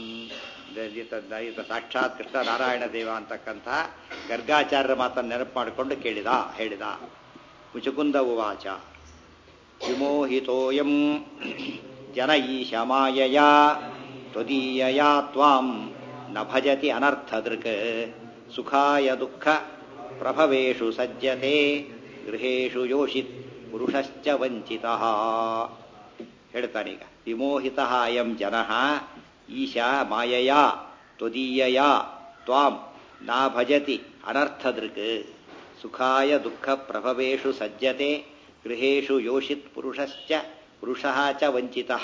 ಸಾಕ್ಷಾತ್ ಕೃಷ್ಣ ನಾರಾಯಣ ದೇವ ಅಂತಕ್ಕಂಥ ಗರ್ಗಾಚಾರ್ಯರ ಮಾತನ್ನು ನೆನಪು ಮಾಡಿಕೊಂಡು ಕೇಳಿದ ಹೇಳಿದ. ಮುಚಕುಂದ ಉವಾಚ ವಿಮೋಹಿತೋಯಂ ಜನ ಈಶ ಮಾಯಯಾ ತ್ವದೀಯಯಾ ತ್ವಾಂ ನ ಭಜತಿ ಅನರ್ಥದೃಕ್ ಸುಖಾಯ ದುಃಖ ಪ್ರಭವೇಷು ಸಜ್ಜತೆ ಗೃಹೇಷು ಯೋಷಿತ್ ಪುರುಷಶ್ಚ ವಂಚಿತಃ. ಹೇಳ್ತಾನೀಗ, ವಿಮೋಹಿತಃ ಅಯಂ ಜನಃ ಈಶಾ ಮಾಯಯಾ ತ್ವದೀಯಯಾ ತ್ವಾಂ ನ ಭಜತಿ ಅನರ್ಥದೃಕ್ ಸುಖಾಯ ದುಃಖ ಪ್ರಭವೇಷು ಸಜ್ಜತೆ ಗೃಹೇಷು ಯೋಷಿತ್ ಪುರುಷಶ್ಚ ಪುರುಷಃ ಚ ವಂಚಿತಃ.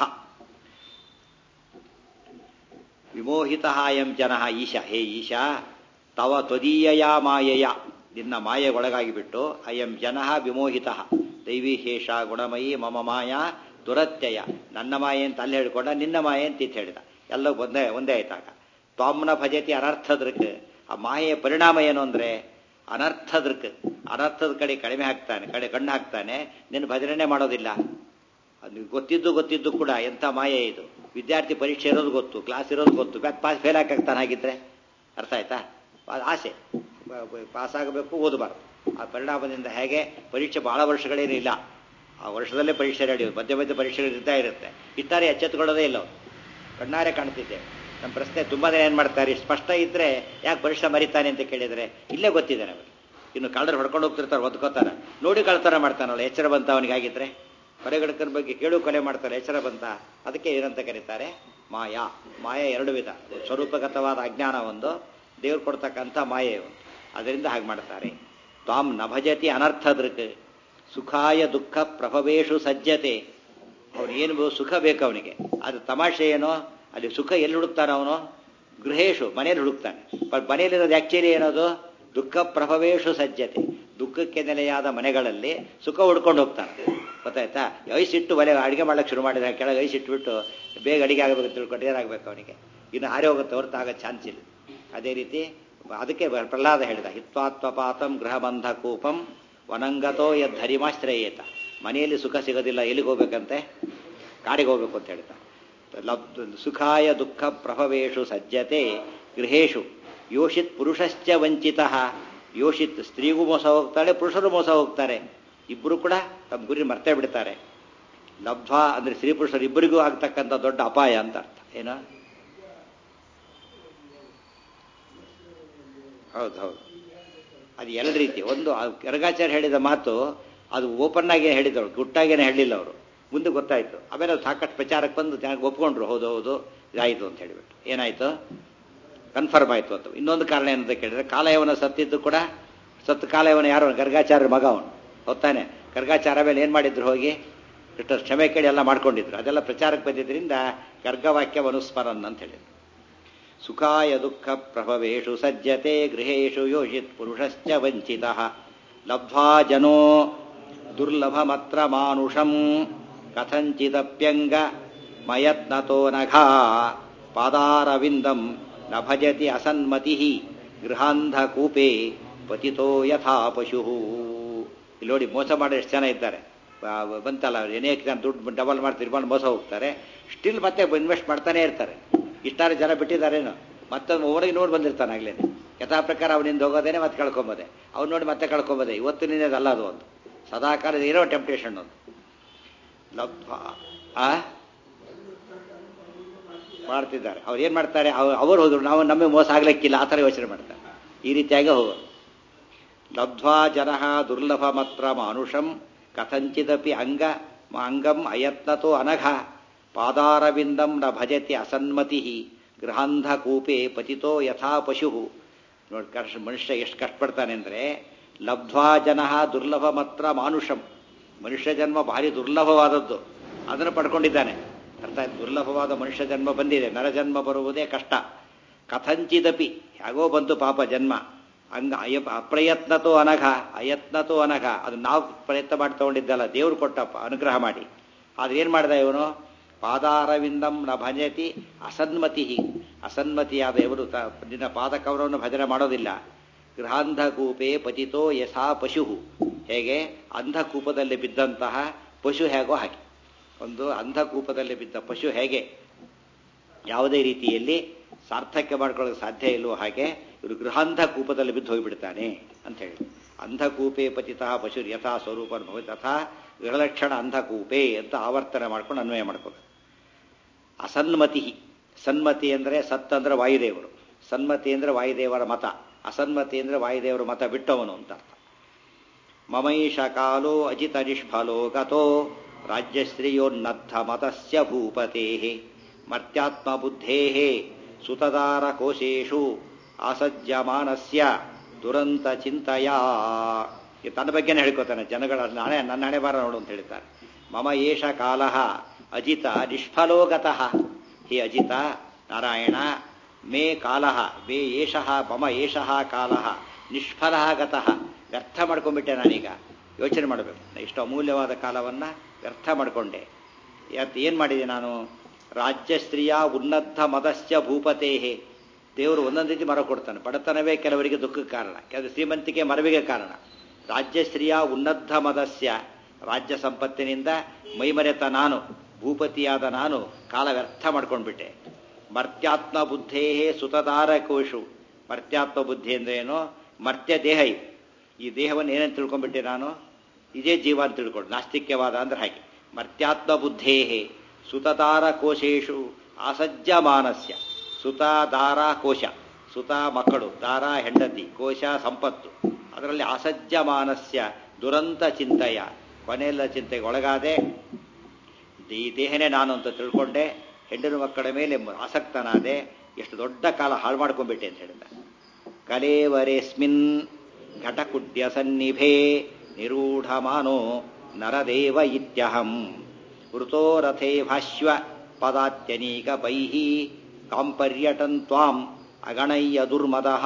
ವಿಮೋಹಿತಃ ಅಯಂ ಜನಃ ಈಶಾ, ಹೇ ಈಶಾ, ತವ ತ್ವದೀಯಯಾ ಮಾಯಯ, ನಿನ್ನ ಮಾಯೆ ಒಳಗಾಗಿಬಿಟ್ಟು ಅಯಂ ಜನಃ ವಿಮೋಹಿತಃ ದೈವಿ ಶೇಷ ಗುಣಮಯಿ ಮಮ ಮಾಯಾ ದುರತ್ಯಯ. ನನ್ನ ಮಾಯೆ ಅಂತ ಅಲ್ಲಿ ಹೇಳ್ಕೊಂಡ, ನಿನ್ನ ಮಾಯೆ ಅಂತ ಇತ್ತು ಹೇಳಿದ. ಎಲ್ಲ ಒಂದೇ ಒಂದೇ ಆಯ್ತಾಗ. ತ್ವಾಮ್ನ ಭಜತಿ ಅನರ್ಥದೃಕ್, ಆ ಮಾಯೆಯ ಪರಿಣಾಮ ಏನು ಅಂದರೆ ಅನರ್ಥದೃಕ್, ಅನರ್ಥದ ಕಡೆ ಕಡಿಮೆ ಹಾಕ್ತಾನೆ, ಕಡೆ ಕಣ್ಣು ಹಾಕ್ತಾನೆ, ನಿನ್ನ ಭಜನೆ ಮಾಡೋದಿಲ್ಲ. ಅದು ಗೊತ್ತಿದ್ದು ಗೊತ್ತಿದ್ದು ಕೂಡ ಎಂಥ ಮಾಯೆ ಇದು. ವಿದ್ಯಾರ್ಥಿ ಪರೀಕ್ಷೆ ಇರೋದು ಗೊತ್ತು, ಕ್ಲಾಸ್ ಇರೋದು ಗೊತ್ತು, ಬ್ಯಾಕ್ ಪಾಸ್ ಫೇಲ್ ಹಾಕಾಗ್ತಾನೆ. ಹಾಗಿದ್ರೆ ಅರ್ಥ ಆಯ್ತಾ? ಆಸೆ ಪಾಸ್ ಆಗಬೇಕು, ಓದಬಾರ್ದು. ಆ ಪರಿಣಾಮದಿಂದ ಹೇಗೆ ಪರೀಕ್ಷೆ ಬಹಳ ವರ್ಷಗಳೇನು ಇಲ್ಲ, ಆ ವರ್ಷದಲ್ಲೇ ಪರೀಕ್ಷೆ ನಡೆಯೋದು, ಮಧ್ಯ ಮಧ್ಯ ಪರೀಕ್ಷೆಗಳು ಇರ್ತಾ ಇರುತ್ತೆ. ಇತ್ತಾರೆ ಎಚ್ಚೆತ್ತುಕೊಳ್ಳೋದೇ ಇಲ್ಲ ಅವರು. ಕಣ್ಣಾರೆ ಕಾಣ್ತಿದ್ದೆ. ನಮ್ಮ ಪ್ರಶ್ನೆ ತುಂಬ ಜನ ಏನು ಮಾಡ್ತಾರೆ, ಸ್ಪಷ್ಟ ಇದ್ದರೆ ಯಾಕೆ ಪರೀಕ್ಷೆ ಮರಿತಾನೆ ಅಂತ ಕೇಳಿದರೆ ಇಲ್ಲೇ ಗೊತ್ತಿದೆ ನಮಗೆ. ಇನ್ನು ಕಳ್ಳರು ಹೊಡ್ಕೊಂಡು ಹೋಗ್ತಿರ್ತಾರೆ, ಒದ್ಕೋತಾರೆ, ನೋಡಿ ಕಳ್ತನ ಮಾಡ್ತಾನಲ್ಲ, ಎಚ್ಚರ ಬಂತ ಅವನಿಗೆ. ಆಗಿದ್ರೆ ಹೊರಗಡಕನ ಬಗ್ಗೆ ಕೇಳು ಕೊಲೆ ಮಾಡ್ತಾರೆ, ಎಚ್ಚರ ಬಂತ. ಅದಕ್ಕೆ ಏನಂತ ಕರೀತಾರೆ? ಮಾಯಾ. ಮಾಯಾ ಎರಡು ವಿಧ, ಸ್ವರೂಪಗತವಾದ ಅಜ್ಞಾನ ಒಂದು, ದೇವ್ರು ಕೊಡ್ತಕ್ಕಂಥ ಮಾಯೆ ಒಂದು. ಅದರಿಂದ ಹಾಗೆ ಮಾಡ್ತಾರೆ. ತ್ವಾಂ ನ ಭಜತಿ ಅನರ್ಥದೃಕ್ ಸುಖಾಯ ದುಃಖ ಪ್ರಭವೇಶು ಸಜ್ಜತೆ. ಅವನಿಗೇನು ಸುಖ ಬೇಕು ಅವನಿಗೆ, ಅದು ತಮಾಷೆ ಏನೋ, ಅಲ್ಲಿ ಸುಖ ಎಲ್ಲಿ ಹುಡುಕ್ತಾನೆ ಅವನು? ಗೃಹೇಶು, ಮನೇಲಿ ಹುಡುಕ್ತಾನೆ. ಬಟ್ ಮನೆಯಲ್ಲಿರೋದು ಆ್ಯಕ್ಚುಲಿ ಏನದು? ದುಃಖ ಪ್ರಭವೇಶು ಸಜ್ಜತೆ. ದುಃಖಕ್ಕೆ ನೆಲೆಯಾದ ಮನೆಗಳಲ್ಲಿ ಸುಖ ಹುಡ್ಕೊಂಡು ಹೋಗ್ತಾನೆ. ಗೊತ್ತಾಯ್ತಾ? ಐಸಿಟ್ಟು ಒಲೆ ಅಡುಗೆ ಮಾಡ್ಲಿಕ್ಕೆ ಶುರು ಮಾಡಿದ ಕೆಳಗೆ ಐಸಿಟ್ಬಿಟ್ಟು ಬೇಗ ಅಡಿಗೆ ಆಗಬೇಕು ತಿಳ್ಕೊಂಡು ಏನಾಗಬೇಕು ಅವನಿಗೆ? ಇನ್ನು ಹಾರಿ ಹೋಗುತ್ತೆ ಹೊರತು ಆಗೋ ಚಾನ್ಸ್ ಇಲ್ಲ. ಅದೇ ರೀತಿ ಅದಕ್ಕೆ ಪ್ರಹ್ಲಾದ ಹೇಳಿದ, ಹಿತ್ವಾತ್ವಪಾತಂ ಗೃಹಬಂಧ ಕೂಪಂ ವನಂಗತೋ ಯದ್ ಹರಿಮಾಶ್ರಯೇತ. ಮನೆಯಲ್ಲಿ ಸುಖ ಸಿಗೋದಿಲ್ಲ, ಎಲ್ಲಿಗೆ ಹೋಗ್ಬೇಕಂತೆ? ಕಾಡಿಗೆ ಹೋಗ್ಬೇಕು ಅಂತ ಹೇಳ್ತಾ. ಸುಖಾಯ ದುಃಖ ಪ್ರಭವೇಶು ಸಜ್ಜತೆ ಗೃಹೇಶು ಯೋಷಿತ್ ಪುರುಷಶ್ಚ ವಂಚಿತಃ. ಯೋಷಿತ್ ಸ್ತ್ರೀಗೂ ಮೋಸ ಹೋಗ್ತಾಳೆ, ಪುರುಷರು ಮೋಸ ಹೋಗ್ತಾರೆ. ಇಬ್ಬರು ಕೂಡ ತಮ್ಮ ಗುರಿ ಮರ್ತೇ ಬಿಡ್ತಾರೆ. ಲಬ್ಧ್ವಾ ಅಂದರೆ ಸ್ತ್ರೀ ಪುರುಷರು ಇಬ್ಬರಿಗೂ ಆಗ್ತಕ್ಕಂಥ ದೊಡ್ಡ ಅಪಾಯ ಅಂತ ಅರ್ಥ. ಏನೋ ಹೌದು ಹೌದು, ಅದು ಎರಡು ರೀತಿ. ಒಂದು ಗರ್ಗಾಚಾರ್ಯ ಹೇಳಿದ ಮಾತು ಅದು ಓಪನ್ ಆಗಿ ಹೇಳಿದವರು, ಗುಟ್ಟಾಗೇನೆ ಹೇಳಿಲ್ಲ ಅವರು. ಮುಂದೆ ಗೊತ್ತಾಯ್ತು. ಆಮೇಲೆ ಅದು ಸಾಕಷ್ಟು ಪ್ರಚಾರಕ್ಕೆ ಬಂದು ಚೆನ್ನಾಗಿ ಒಪ್ಕೊಂಡ್ರು. ಹೌದು ಹೌದು ಇದಾಯಿತು ಅಂತ ಹೇಳಿಬಿಟ್ಟು ಏನಾಯ್ತು, ಕನ್ಫರ್ಮ್ ಆಯಿತು ಅಂತ. ಇನ್ನೊಂದು ಕಾರಣ ಏನಂತ ಕೇಳಿದ್ರೆ, ಕಾಲಯವನ ಸತ್ತಿದ್ದು ಕೂಡ, ಸತ್ತು ಕಾಲಯವನ ಯಾರು? ಗರ್ಗಾಚಾರ್ಯರ ಮಗ ಅವನು. ಹೊತ್ತಾನೆ. ಗರ್ಗಾಚಾರ್ಯ ಮೇಲೆ ಏನು ಮಾಡಿದ್ರು ಹೋಗಿ? ಕೃಷ್ಣ ಕ್ಷಮೆ ಕೇಳಿ ಎಲ್ಲ ಮಾಡ್ಕೊಂಡಿದ್ರು. ಅದೆಲ್ಲ ಪ್ರಚಾರಕ್ಕೆ ಬಂದಿದ್ದರಿಂದ ಗರ್ಗವಾಕ್ಯ ಅನುಸ್ಮರನ್ ಅಂತ ಹೇಳಿದ್ರು. ಸುಖಾಯ ದುಃಖ ಪ್ರಭವೇಶು ಸಜ್ಜತೆ ಗೃಹೇಶು ಯೋಷಿತ್ ಪುರುಷಶ್ಚ ವಂಚಿತಃ ಲಬ್ಧ್ವಾ ಜನೋ ದುರ್ಲಭಮತ್ರ ಮಾನುಷಂ ಕಥಂಚಿದಪ್ಯಂಗ ಮಯತ್ನತೋ ನಘಾ ಪಾದಾರವಿಂದಂ ನ ಭಜತಿ ಅಸನ್ಮತಿ ಗೃಹಾಂಧಕೂಪೇ ಪತಿತೋ ಯಥಾ ಪಶು. ಇಲ್ಲಿ ನೋಡಿ, ಮೋಸ ಮಾಡೋ ಎಷ್ಟು ಜನ ಇದ್ದಾರೆ. ಬಂತಲ್ಲ, ಅನೇಕ ಜನ ದುಡ್ಡು ಡಬಲ್ ಮಾಡಿ ತಿರ್ಕೊಂಡು ಮೋಸ ಹೋಗ್ತಾರೆ. ಸ್ಟಿಲ್ ಮತ್ತೆ ಇನ್ವೆಸ್ಟ್ ಮಾಡ್ತಾನೆ ಇರ್ತಾರೆ. ಇಷ್ಟಾರು ಜನ ಬಿಟ್ಟಿದ್ದಾರೇನು, ಮತ್ತೊಂದು ಓವರಿಗೆ ನೋಡಿ ಬಂದಿರ್ತಾನೆ ಆಗ್ಲೇ. ಯಥಾ ಪ್ರಕಾರ ಅವನಿಂದ ಹೋಗೋದೇನೆ ಮತ್ತೆ ಕಳ್ಕೊಂಬೋದೆ, ಅವ್ನು ನೋಡಿ ಮತ್ತೆ ಕಳ್ಕೊಂಬೋದೆ. ಇವತ್ತು ನಿನ್ನೆದಲ್ಲ ಅದು. ಒಂದು ಸದಾಕಾಲ ಇರೋ ಟೆಂಪ್ಟೇಷನ್ ಒಂದು ಲಬ್ಧ ಆ ಮಾಡ್ತಿದ್ದಾರೆ. ಅವ್ರು ಏನು ಮಾಡ್ತಾರೆ, ಅವ್ರು ಅವ್ರು ಹೋದ್ರು ನಾವು ನಮಗೆ ಮೋಸ ಆಗ್ಲಿಕ್ಕಿಲ್ಲ ಆ ಥರ ಯೋಚನೆ ಮಾಡ್ತಾರೆ. ಈ ರೀತಿಯಾಗಿ ಹೋಗೋದು. ಲಬ್ಧ್ವಾ ಜನಃ ದುರ್ಲಭಮತ್ರ ಮಾನುಷಂ ಕಥಂಚಿದಪಿ ಅಂಗ ಅಂಗಂ ಅಯತ್ನತೋ ಅನಘ ಪಾದಾರವಿಂದಂ ನ ಭಜತಿ ಅಸನ್ಮತಿ ಗೃಹಾಂಧಕೂಪೆ ಪತಿತೋ ಯಥಾ ಪಶು. ನೋಡಿ, ಕಷ್ಟ ಮನುಷ್ಯ ಎಷ್ಟು ಕಷ್ಟಪಡ್ತಾನೆ ಅಂದರೆ, ಲಬ್ಧ್ವಾ ಜನಃ ದುರ್ಲಭಮತ್ರ ಮಾನುಷಂ, ಮನುಷ್ಯ ಜನ್ಮ ಭಾರಿ ದುರ್ಲಭವಾದದ್ದು, ಅದನ್ನು ಪಡ್ಕೊಂಡಿದ್ದಾನೆ. ಅರ್ಥ ಆಯ್ತು? ದುರ್ಲಭವಾದ ಮನುಷ್ಯ ಜನ್ಮ ಬಂದಿದೆ, ನರಜನ್ಮ ಬರುವುದೇ ಕಷ್ಟ. ಕಥಂಚಿದಪಿ ಯಾಗೋ ಬಂತು ಪಾಪ ಜನ್ಮ, ಹಂಗ ಅಯ ಅಪ್ರಯತ್ನತೋ ಅನಘ, ಅಯತ್ನತೋ ಅನಘ, ಅದು ನಾವು ಪ್ರಯತ್ನ ಮಾಡಿ ತಗೊಂಡಿದ್ದಲ್ಲ, ದೇವ್ರು ಕೊಟ್ಟಪ್ಪ ಅನುಗ್ರಹ ಮಾಡಿ. ಆದ್ರೆ ಏನು ಮಾಡಿದ ಇವನು, ಪಾದಾರವಿಂದಂ ನ ಭಜತಿ ಅಸನ್ಮತಿ, ಅಸನ್ಮತಿಯಾದ ಇವರು ನಿನ್ನ ಪಾದಕವರವನ್ನು ಭಜನೆ ಮಾಡೋದಿಲ್ಲ. ಗೃಹಾಂಧಕೂಪೆ ಪತಿತೋ ಯಥಾ ಪಶು, ಹೇಗೆ ಅಂಧಕೂಪದಲ್ಲಿ ಬಿದ್ದಂತಹ ಪಶು ಹೇಗೋ ಹಾಗೆ. ಒಂದು ಅಂಧಕೂಪದಲ್ಲಿ ಬಿದ್ದ ಪಶು ಹೇಗೆ ಯಾವುದೇ ರೀತಿಯಲ್ಲಿ ಸಾರ್ಥಕ್ಯ ಮಾಡ್ಕೊಳ್ಳೋಕೆ ಸಾಧ್ಯ ಇಲ್ಲವೋ ಹಾಗೆ ಇವರು ಗೃಹಾಂಧ ಕೂಪದಲ್ಲಿ ಬಿದ್ದು ಹೋಗಿಬಿಡ್ತಾನೆ ಅಂತ ಹೇಳಿ. ಅಂಧಕೂಪೆ ಪತಿತಃ ಪಶು ಯಥಾ ಸ್ವರೂಪ ಭವತಿ ತಥಾ ಗೃಹಲಕ್ಷಣ ಅಂಧಕೂಪೆ ಅಂತ ಆವರ್ತನೆ ಮಾಡ್ಕೊಂಡು ಅನ್ವಯ ಮಾಡ್ಕೋಬೇಕು. ಅಸನ್ಮತಿ, ಸನ್ಮತಿ ಅಂದರೆ ಸತ್ ಅಂದ್ರೆ ವಾಯುದೇವರು, ಸನ್ಮತಿ ಅಂದರೆ ವಾಯುದೇವರ ಮತ, ಅಸನ್ಮತಿ ಅಂದರೆ ವಾಯುದೇವರ ಮತ ಬಿಟ್ಟವನು ಅಂತ ಅರ್ಥ. ಮಮೈಷ ಕಾಲೋ ಅಜಿತ ನಿಷ್ಫಲೋ ಗತೋ ರಾಜ್ಯಶ್ರೀಯೋನ್ನದ್ಧ ಮತಸ್ಯ ಭೂಪತೆ ಮರ್ತ್ಯಾತ್ಮ ಬುದ್ಧೇ ಸುತದಾರ ಕೋಶೇಶು ಆಸಜ್ಯಮಾನಸ್ಯ ದುರಂತ ಚಿಂತೆಯ. ತನ್ನ ಬಗ್ಗೆನೇ ಹೇಳ್ಕೊತಾನೆ, ಜನಗಳ ನಾಳೆ ನನ್ನ ಹಣೆ ಬಾರ ನೋಡು ಅಂತ ಹೇಳ್ತಾರೆ. ಮಮ ಏಷ ಕಾಲ ಅಜಿತ ನಿಷ್ಫಲೋಗತಃ, ಹೇ ಅಜಿತ ನಾರಾಯಣ, ಮೇ ಕಾಲ ಮೇ ಏಷ ಮಮ ಏಷ ಕಾಲ ನಿಷ್ಫಲ ಗತಃ, ವ್ಯರ್ಥ ಮಾಡ್ಕೊಂಡ್ಬಿಟ್ಟೆ ನಾನೀಗ. ಯೋಚನೆ ಮಾಡಬೇಕು, ಇಷ್ಟು ಅಮೂಲ್ಯವಾದ ಕಾಲವನ್ನು ವ್ಯರ್ಥ ಮಾಡಿಕೊಂಡೆ. ಯಾತ್ ಏನು ಮಾಡಿದೆ ನಾನು? ರಾಜ್ಯಶ್ರೀಯ ಉನ್ನದ್ಧ ಮದಸ್ಯ ಭೂಪತೇ, ದೇವರು ಒಂದೊಂದು ರೀತಿ ಮರ ಕೊಡ್ತಾನೆ. ಬಡತನವೇ ಕೆಲವರಿಗೆ ದುಃಖಕ್ಕೆ ಕಾರಣ, ಕೆಲವು ಶ್ರೀಮಂತಿಕೆ ಮರವಿಗೆ ಕಾರಣ. ರಾಜ್ಯಶ್ರೀಯ ಉನ್ನದ್ಧ ಮದಸ್ಯ, ರಾಜ್ಯ ಸಂಪತ್ತಿನಿಂದ ಮೈಮರೆತ ನಾನು, ಭೂಪತಿಯಾದ ನಾನು ಕಾಲ ವ್ಯರ್ಥ ಮಾಡ್ಕೊಂಡ್ಬಿಟ್ಟೆ. ಮರ್ತ್ಯಾತ್ಮ ಬುದ್ಧೇ ಸುತದಾರ ಕೋಶು, ಮರ್ತ್ಯಾತ್ಮ ಬುದ್ಧಿ ಅಂದ್ರೆ ಏನು? ಮರ್ತ್ಯ ದೇಹ ಇದು. ಈ ದೇಹವನ್ನು ಏನಂತ ತಿಳ್ಕೊಂಡ್ಬಿಟ್ಟೆ ನಾನು? ಇದೇ ಜೀವ ಅಂತ ತಿಳ್ಕೊಂಡು, ನಾಸ್ತಿಕ್ಯವಾದ ಅಂದ್ರೆ ಹಾಗೆ. ಮರ್ತ್ಯಾತ್ಮ ಬುದ್ಧೇ ಸುತದಾರ ಕೋಶೇಶು ಆಸಜ್ಜ ಮಾನಸ್ಯ, ಸುತ ದಾರ ಕೋಶ, ಸುತ ಮಕ್ಕಳು, ದಾರ ಹೆಂಡತಿ, ಕೋಶ ಸಂಪತ್ತು, ಅದರಲ್ಲಿ ಆಸಜ್ಜ ಮಾನಸ್ಯ ದುರಂತ ಚಿಂತೆಯ, ಕೊನೆಯಲ್ಲ ಚಿಂತೆಗೆ ಒಳಗಾದೆ. ಈ ದೇಹನೇ ನಾನು ಅಂತ ತಿಳ್ಕೊಂಡೆ, ಹೆಂಡರು ಮಕ್ಕಳ ಮೇಲೆ ಆಸಕ್ತನಾದೆ, ಎಷ್ಟು ದೊಡ್ಡ ಕಾಲ ಹಾಳು ಮಾಡ್ಕೊಂಡ್ಬಿಟ್ಟೆ ಅಂತ ಹೇಳಿದ. ಕಲೇವರೇಸ್ಮಿನ್ ಘಟಕುಡ್ಯ ಸನ್ನಿಭೆ ನಿರೂಢಮಾನೋ ನರದೇವ ಇತ್ಯಹಂ ವೃತೋ ರಥೇ ಭಾಷ್ವ ಪದಾತ್ಯನೀಕ ಬೈಹಿ ಕಾಂಪರ್ಯಟನ್ ತ್ವಾಂ ಅಗಣಯ್ಯ ದುರ್ಮದಃ.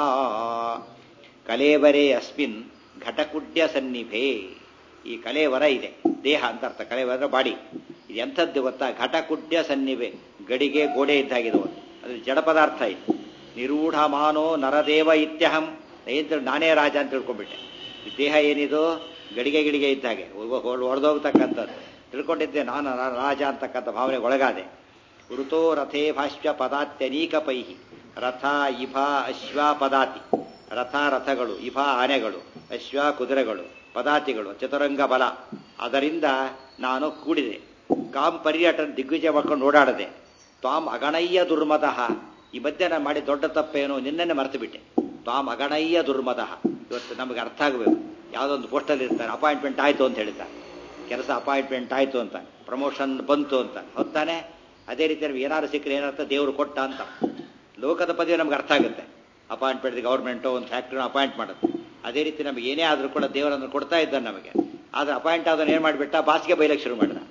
ಕಲೇವರೇ ಅಸ್ಮಿನ್ ಘಟಕುಡ್ಯ ಸನ್ನಿಭೆ, ಈ ಕಲೇವರ ಇದೆ, ದೇಹ ಅಂತ ಅರ್ಥ. ಕಲೇವರ ಬಾಡಿ, ಇದು ಎಂಥದ್ದು ಗೊತ್ತಾ? ಘಟಕುಡ್ಯ ಸನ್ನಿಭೆ, ಗಡಿಗೆ ಗೋಡೆ ಇದ್ದಾಗಿದೆ, ಅದು ಜಡ ಪದಾರ್ಥ ಇದು. ನಿರೂಢಮಾನೋ ನರದೇವ ಇತ್ಯಹಂ, ನಾನೇ ರಾಜ ಅಂತ ತಿಳ್ಕೊಂಡ್ಬಿಟ್ಟೆ. ಈ ದೇಹ ಏನಿದು? ಗಡಿಗೆ ಗಿಡಿಗೆ ಇದ್ದಾಗೆ ಹೊಡೆದೋಗ್ತಕ್ಕಂಥದ್ದು ತಿಳ್ಕೊಂಡಿದ್ದೆ, ನಾನು ರಾಜ ಅಂತಕ್ಕಂಥ ಭಾವನೆಗೆ ಒಳಗಾದೆ. ಋತೋ ರಥೇ ಭಾಷ್ಯ ಪದಾತ್ಯನೀಕ ಪೈಹಿ, ರಥ ಇಭ ಅಶ್ವ ಪದಾತಿ, ರಥ ರಥಗಳು, ಇಭ ಆನೆಗಳು, ಅಶ್ವ ಕುದುರೆಗಳು, ಪದಾತಿಗಳು ಚತುರಂಗ ಬಲ, ಅದರಿಂದ ನಾನು ಕೂಡಿದೆ. ಕಾಂ ಪರ್ಯಟನ ದಿಗ್ವಿಜಯ ಮಾಡ್ಕೊಂಡು ಓಡಾಡದೆ. ತ್ವಾಂ ಅಗಣಯ್ಯ ದುರ್ಮದಃ, ಈ ಮಧ್ಯೆ ನಾನು ಮಾಡಿ ದೊಡ್ಡ ತಪ್ಪೇನು, ನಿನ್ನೆ ಮರೆತು ಬಿಟ್ಟೆ. ತ್ವಾಂ ಅಗಣಯ್ಯ ದುರ್ಮದಃ, ಇವತ್ತು ನಮಗೆ ಅರ್ಥ ಆಗಬೇಕು. ಯಾವುದೊಂದು ಪೋಸ್ಟಲ್ಲಿ ಇರ್ತಾರೆ, ಅಪಾಯಿಂಟ್ಮೆಂಟ್ ಆಯಿತು ಅಂತ ಹೇಳ್ತಾರೆ, ಕೆಲಸ ಅಪಾಯಿಂಟ್ಮೆಂಟ್ ಆಯಿತು ಅಂತ, ಪ್ರಮೋಷನ್ ಬಂತು ಅಂತ, ಹೊತ್ತಾನೆ. ಅದೇ ರೀತಿ ನಮ್ಗೆ ಏನಾದ್ರು ಸಿಕ್ಕರೆ ಏನರ್ಥ? ದೇವರು ಕೊಟ್ಟ ಅಂತ. ಲೋಕದ ಪದವಿ ನಮ್ಗೆ ಅರ್ಥ ಆಗುತ್ತೆ, ಅಪಾಯಿಂಟ್ಮೆಂಟ್ ಗೌರ್ಮೆಂಟು ಒಂದು ಫ್ಯಾಕ್ಟ್ರಿನ ಅಪಾಯಿಂಟ್ ಮಾಡುತ್ತೆ. ಅದೇ ರೀತಿ ನಮಗೆ ಏನೇ ಆದರೂ ಕೂಡ ದೇವರನ್ನು ಕೊಡ್ತಾ ಇದ್ದಾನೆ ನಮಗೆ. ಆದರೆ ಅಪಾಯಿಂಟ್ ಆದನ್ನು ಏನು ಮಾಡಿಬಿಟ್ಟ? ಬಾಸ್ಗೆ ಬೈಲಕ್ಕೆ ಶುರು ಮಾಡಿದ.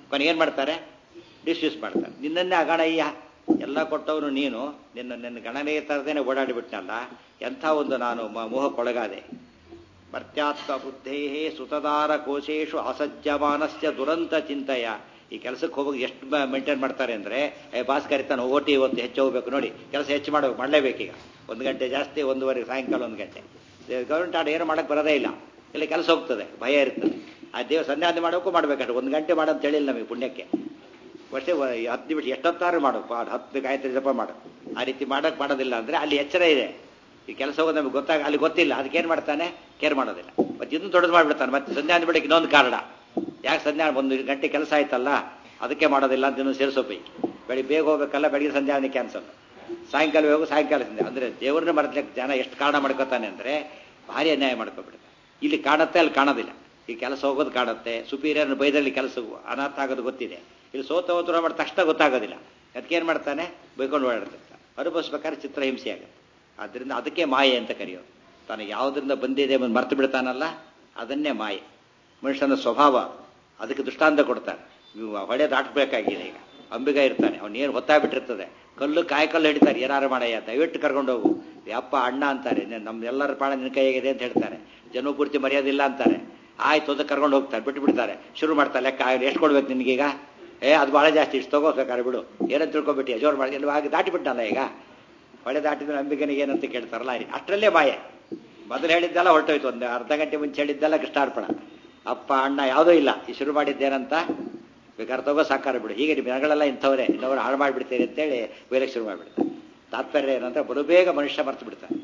ಕೊನೆಗೆ ಏನು ಮಾಡ್ತಾರೆ? ಡಿಸ್ಯೂಸ್ ಮಾಡ್ತಾರೆ. ನಿನ್ನನ್ನೇ ಅಗಣಯ್ಯ, ಎಲ್ಲ ಕೊಟ್ಟವನು ನೀನು, ನಿನ್ನ ನಿನ್ನ ಗಣನೆಯ ಥರದೇನೆ ಓಡಾಡಿಬಿಟ್ನಲ್ಲ, ಎಂಥ ಒಂದು ನಾನು ಮೋಹಕ್ಕೊಳಗಾದೆ. ಮರ್ತ್ಯಾತ್ಮ ಬುದ್ಧೇ ಸುತದಾರ ಕೋಶೇಶು ಅಸಜ್ಜಮಾನಸ್ಯ ದುರಂತ ಚಿಂತೆಯ. ಈ ಕೆಲಸಕ್ಕೆ ಹೋಗಿ ಎಷ್ಟು ಮೇಂಟೈನ್ ಮಾಡ್ತಾರೆ ಅಂದರೆ, ಬಾಸ್ ಕರಿತಾನೆ ಓಟಿ ಇವತ್ತು ಹೆಚ್ಚು ಹೋಗ್ಬೇಕು ನೋಡಿ, ಕೆಲಸ ಹೆಚ್ಚು ಮಾಡಬೇಕು, ಮಾಡಲೇಬೇಕೀಗ, ಒಂದು ಗಂಟೆ ಜಾಸ್ತಿ, ಒಂದೂವರೆ ಸಾಯಂಕಾಲ ಒಂದು ಗಂಟೆ. ಗೌರ್ಮೆಂಟ್ ಆರ್ಡರ್ ಏನು ಮಾಡೋಕ್ಕೆ ಬರೋದೇ ಇಲ್ಲ, ಇಲ್ಲಿ ಕೆಲಸ ಹೋಗ್ತದೆ, ಭಯ ಇರ್ತದೆ. ಆ ದೇವ ಸಂಧ್ಯಾವಂದನೆ ಮಾಡೋಕ್ಕೂ ಮಾಡಬೇಕಂದ್ರೆ ಒಂದು ಗಂಟೆ ಮಾಡೋಂತ ಹೇಳಿಲ್ಲ ನಮಗೆ ಪುಣ್ಯಕ್ಕೆ. ವರ್ಷೆ ಹತ್ತು ನಿಮಿಷ ಎಷ್ಟೊತ್ತಾರು ಮಾಡೋದು, ಹತ್ತು ಗಾಯತ್ರಿ ಜಪ ಮಾಡು. ಆ ರೀತಿ ಮಾಡೋಕ್ಕೆ ಮಾಡೋದಿಲ್ಲ ಅಂದರೆ ಅಲ್ಲಿ ಎಚ್ಚರ ಇದೆ. ಈ ಕೆಲಸ ಹೋಗೋದು ನಮಗೆ ಗೊತ್ತಾಗ, ಅಲ್ಲಿ ಗೊತ್ತಿಲ್ಲ, ಅದಕ್ಕೆ ಏನು ಮಾಡ್ತಾನೆ? ಕೇರ್ ಮಾಡೋದಿಲ್ಲ. ಮತ್ತೆ ಇನ್ನೂ ದೊಡ್ಡದು ಮಾಡಿಬಿಡ್ತಾನೆ. ಮತ್ತೆ ಸಂಧ್ಯಾವಂದನೆ ಬಿಡಕ್ಕೆ ಇನ್ನೊಂದು ಕಾರಣ, ಯಾಕೆ ಸಂಧ್ಯಾ ಒಂದು ಗಂಟೆ ಕೆಲಸ ಆಯ್ತಲ್ಲ ಅದಕ್ಕೆ ಮಾಡೋದಿಲ್ಲ ಅಂತ ಇನ್ನೊಂದು ಸೇರಿಸೋಪಿ. ಬೆಳಿಗ್ಗೆ ಬೇಗ ಹೋಗ್ಬೇಕಲ್ಲ, ಬೆಳಿಗ್ಗೆ ಸಂಧ್ಯಾವಂದನೆ ಕ್ಯಾನ್ಸಲ್, ಸಾಯಂಕಾಲ ಹೋಗು ಸಾಯಂಕಾಲ ಸಂಧ್ಯಾ. ಅಂದರೆ ದೇವ್ರನ್ನ ಮರೆತಕ್ಕೆ ಜನ ಎಷ್ಟು ಕಾರಣ ಮಾಡ್ಕೋತಾನೆ ಅಂದರೆ ಭಾರಿ ಅನ್ಯಾಯ ಮಾಡ್ಕೊಬಿಡ್ತಾನೆ. ಇಲ್ಲಿ ಕಾಣುತ್ತೆ, ಅಲ್ಲಿ ಕಾಣೋದಿಲ್ಲ. ಈ ಕೆಲಸ ಹೋಗೋದು ಕಾಣುತ್ತೆ, ಸುಪೀರಿಯರ್ ಬೈದಲ್ಲಿ ಕೆಲಸ ಅನಾಥ ಆಗೋದು ಗೊತ್ತಿದೆ. ಇಲ್ಲಿ ಸೋತ ಹೋತ್ರ ಮಾಡಿ ತಕ್ಷಣ ಗೊತ್ತಾಗೋದಿಲ್ಲ. ಅದಕ್ಕೇನು ಮಾಡ್ತಾನೆ? ಬೈಕೊಂಡು ಓಡಾಡ್ತಿರ್ತಾನೆ. ಅನುಭವಿಸ್ಬೇಕಾದ್ರೆ ಚಿತ್ರಹಿಂಸೆ ಆಗುತ್ತೆ. ಆದ್ದರಿಂದ ಅದಕ್ಕೆ ಮಾಯೆ ಅಂತ ಕರೆಯೋದು. ತಾನು ಯಾವುದರಿಂದ ಬಂದಿದೆ ಬಂದು ಮರ್ತು ಬಿಡ್ತಾನಲ್ಲ, ಅದನ್ನೇ ಮಾಯೆ. ಮನುಷ್ಯನ ಸ್ವಭಾವ. ಅದಕ್ಕೆ ದೃಷ್ಟಾಂತ ಕೊಡ್ತಾನೆ. ನೀವು ಹೊಳೆ ದಾಟಬೇಕಾಗಿದೆ. ಈಗ ಅಂಬಿಗ ಇರ್ತಾನೆ, ಅವನೇನು ಹೊತ್ತಾಗ್ಬಿಟ್ಟಿರ್ತದೆ, ಕಲ್ಲು ಕಾಯಿ ಕಲ್ಲು ಹಿಡಿತಾರೆ, ಏನಾರು ಮಾಡಯ್ಯ ದಯವಿಟ್ಟು ಕರ್ಕೊಂಡು ಹೋಗು, ಯಪ್ಪ ಅಣ್ಣ ಅಂತಾರೆ, ನಮ್ಮೆಲ್ಲರ ಪ್ರಾಣ ನಿನ್ನ ಕೈಯಾಗಿದೆ ಅಂತ ಹೇಳ್ತಾರೆ. ಜನ ಪೂರ್ತಿ ಮರ್ಯಾದಿಲ್ಲ ಅಂತಾರೆ. ಆಯ್ತು ಅಂತ ಕರ್ಕೊಂಡು ಹೋಗ್ತಾರೆ, ಬಿಟ್ಟು ಬಿಡ್ತಾರೆ. ಶುರು ಮಾಡ್ತಾರೆ, ಲೆಕ್ಕ ಎಷ್ಟು ಕೊಡ್ಬೇಕು ನಿನಗೀಗ? ಏ ಅದು ಭಾಳ ಜಾಸ್ತಿ, ಇಷ್ಟು ತಗೋಬೇಕಾರೆ ಬಿಡು, ಏನಂತ ತಿಳ್ಕೊಬಿಟ್ಟು ಜೋರು ಮಾಡಿ ಎಲ್ಲ ಆಗಿ ದಾಟಿಬಿಟ್ಟಲ್ಲ. ಈಗ ಹೊಳೆ ದಾಟಿದ್ರೆ ಅಂಬಿಗನಿಗೆ ಏನಂತ ಕೇಳ್ತಾರಲ್ಲ, ಅಲ್ಲಿ ಅಷ್ಟರಲ್ಲೇ ಮಾಯೆ. ಮೊದಲು ಹೇಳಿದ್ದೆಲ್ಲ ಹೊರಟೋಯ್ತು, ಒಂದು ಅರ್ಧ ಗಂಟೆ ಮುಂಚೆ ಹೇಳಿದ್ದೆಲ್ಲ ಕೃಷ್ಣಾರ್ಪಣ, ಅಪ್ಪ ಅಣ್ಣ ಯಾವುದೂ ಇಲ್ಲ. ಈ ಶುರು ಮಾಡಿದ್ದೇನಂತ ಬೇಕಾದ್ರೆ ತಗೋ ಸಾಕಾರ ಬಿಡು. ಹೀಗೆ ಜನಗಳೆಲ್ಲ ಇಂಥವ್ರೆ, ಇನ್ನವರು ಹಾಳು ಮಾಡಿಬಿಡ್ತೀರಿ ಅಂತೇಳಿ ಬೇರೆ ಶುರು ಮಾಡಿಬಿಡ್ತಾರೆ. ತಾತ್ಪರ್ಯ ಏನಂದ್ರೆ ಬರುಬೇಗ ಮನುಷ್ಯ ಮರ್ತು ಬಿಡ್ತಾರೆ,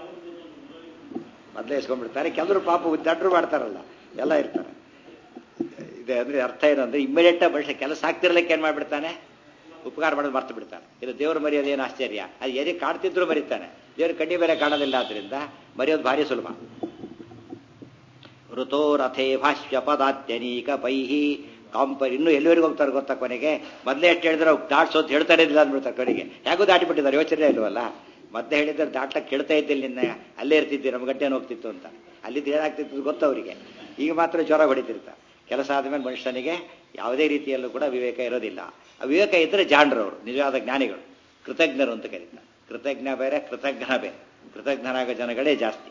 ಮೊದಲೇ ಇಸ್ಕೊಂಡ್ಬಿಡ್ತಾರೆ. ಕೆಲವರು ಪಾಪ ದಡ್ರು ಮಾಡ್ತಾರಲ್ಲ, ಎಲ್ಲ ಇರ್ತಾರೆ. ಇದೆ ಅಂದರೆ ಅರ್ಥ ಏನಂದ್ರೆ ಇಮ್ಮಿಡಿಯೇಟ್ ಮನುಷ್ಯ ಕೆಲಸ ಆಗ್ತಿರ್ಲಿಕ್ಕೆ ಏನು ಮಾಡಿಬಿಡ್ತಾನೆ? ಉಪಕಾರ ಮಾಡೋದು ಮರ್ತು ಬಿಡ್ತಾನೆ. ಇದು ದೇವರು ಮರೆಯೋದು ಏನು ಆಶ್ಚರ್ಯ? ಅದು ಎದೆ ಕಾಡ್ತಿದ್ರು ಮರಿತಾನೆ, ದೇವ್ರ ಕಣ್ಣಿ ಬೇರೆ ಕಾಣೋದಿಲ್ಲ. ಆದ್ದರಿಂದ ಮರೆಯೋದು ಭಾರಿ ಸುಲಭ. ಋತೋ ರಥೇ ಭಾಷ್ಯ ಪದಾತ್ಯನೀಕ ಪೈಹಿ ಕಾಂಪರ್. ಇನ್ನೂ ಎಲ್ಲಿವರೆಗೂ ಹೋಗ್ತಾರೆ ಗೊತ್ತಾ? ಕೊನೆಗೆ ಮೊದಲೇ ಎಷ್ಟು ಹೇಳಿದ್ರೆ ದಾಟ್ಸೋ ಅಂತ ಹೇಳ್ತಾರೆ ಇಲ್ಲ ಅಂದ್ಬಿಡ್ತಾರೆ. ಕೊನೆಗೆ ಹೇಗೂ ದಾಟಿಬಿಟ್ಟಿದ್ದಾರೆ, ಯೋಚನೆ ಇಲ್ವಲ್ಲ. ಮೊದಲೇ ಹೇಳಿದ್ರೆ ದಾಟ್ಲಕ್ಕೆ ಕೇಳ್ತಾ ಇದ್ದಿಲ್ಲ, ನಿನ್ನ ಅಲ್ಲೇ ಇರ್ತಿದ್ದೆ, ನಮ್ಮ ಗಂಟೆನ ಹೋಗ್ತಿತ್ತು ಅಂತ. ಅಲ್ಲಿದ್ದು ಏನಾಗ್ತಿತ್ತು ಗೊತ್ತು ಅವರಿಗೆ. ಈಗ ಮಾತ್ರ ಜ್ವರ ಹೊಡಿತಿರ್ತಾರೆ. ಕೆಲಸ ಆದಮೇಲೆ ಮನುಷ್ಯನಿಗೆ ಯಾವುದೇ ರೀತಿಯಲ್ಲೂ ಕೂಡ ವಿವೇಕ ಇರೋದಿಲ್ಲ. ಆ ವಿವೇಕ ಇದ್ದರೆ ಜಾಣರವರು, ನಿಜವಾದ ಜ್ಞಾನಿಗಳು, ಕೃತಜ್ಞರು ಅಂತ ಕರೀತಾರೆ. ಕೃತಜ್ಞ ಬೇರೆ, ಕೃತಜ್ಞ ಬೇರೆ. ಕೃತಜ್ಞನಾಗ ಜನಗಳೇ ಜಾಸ್ತಿ.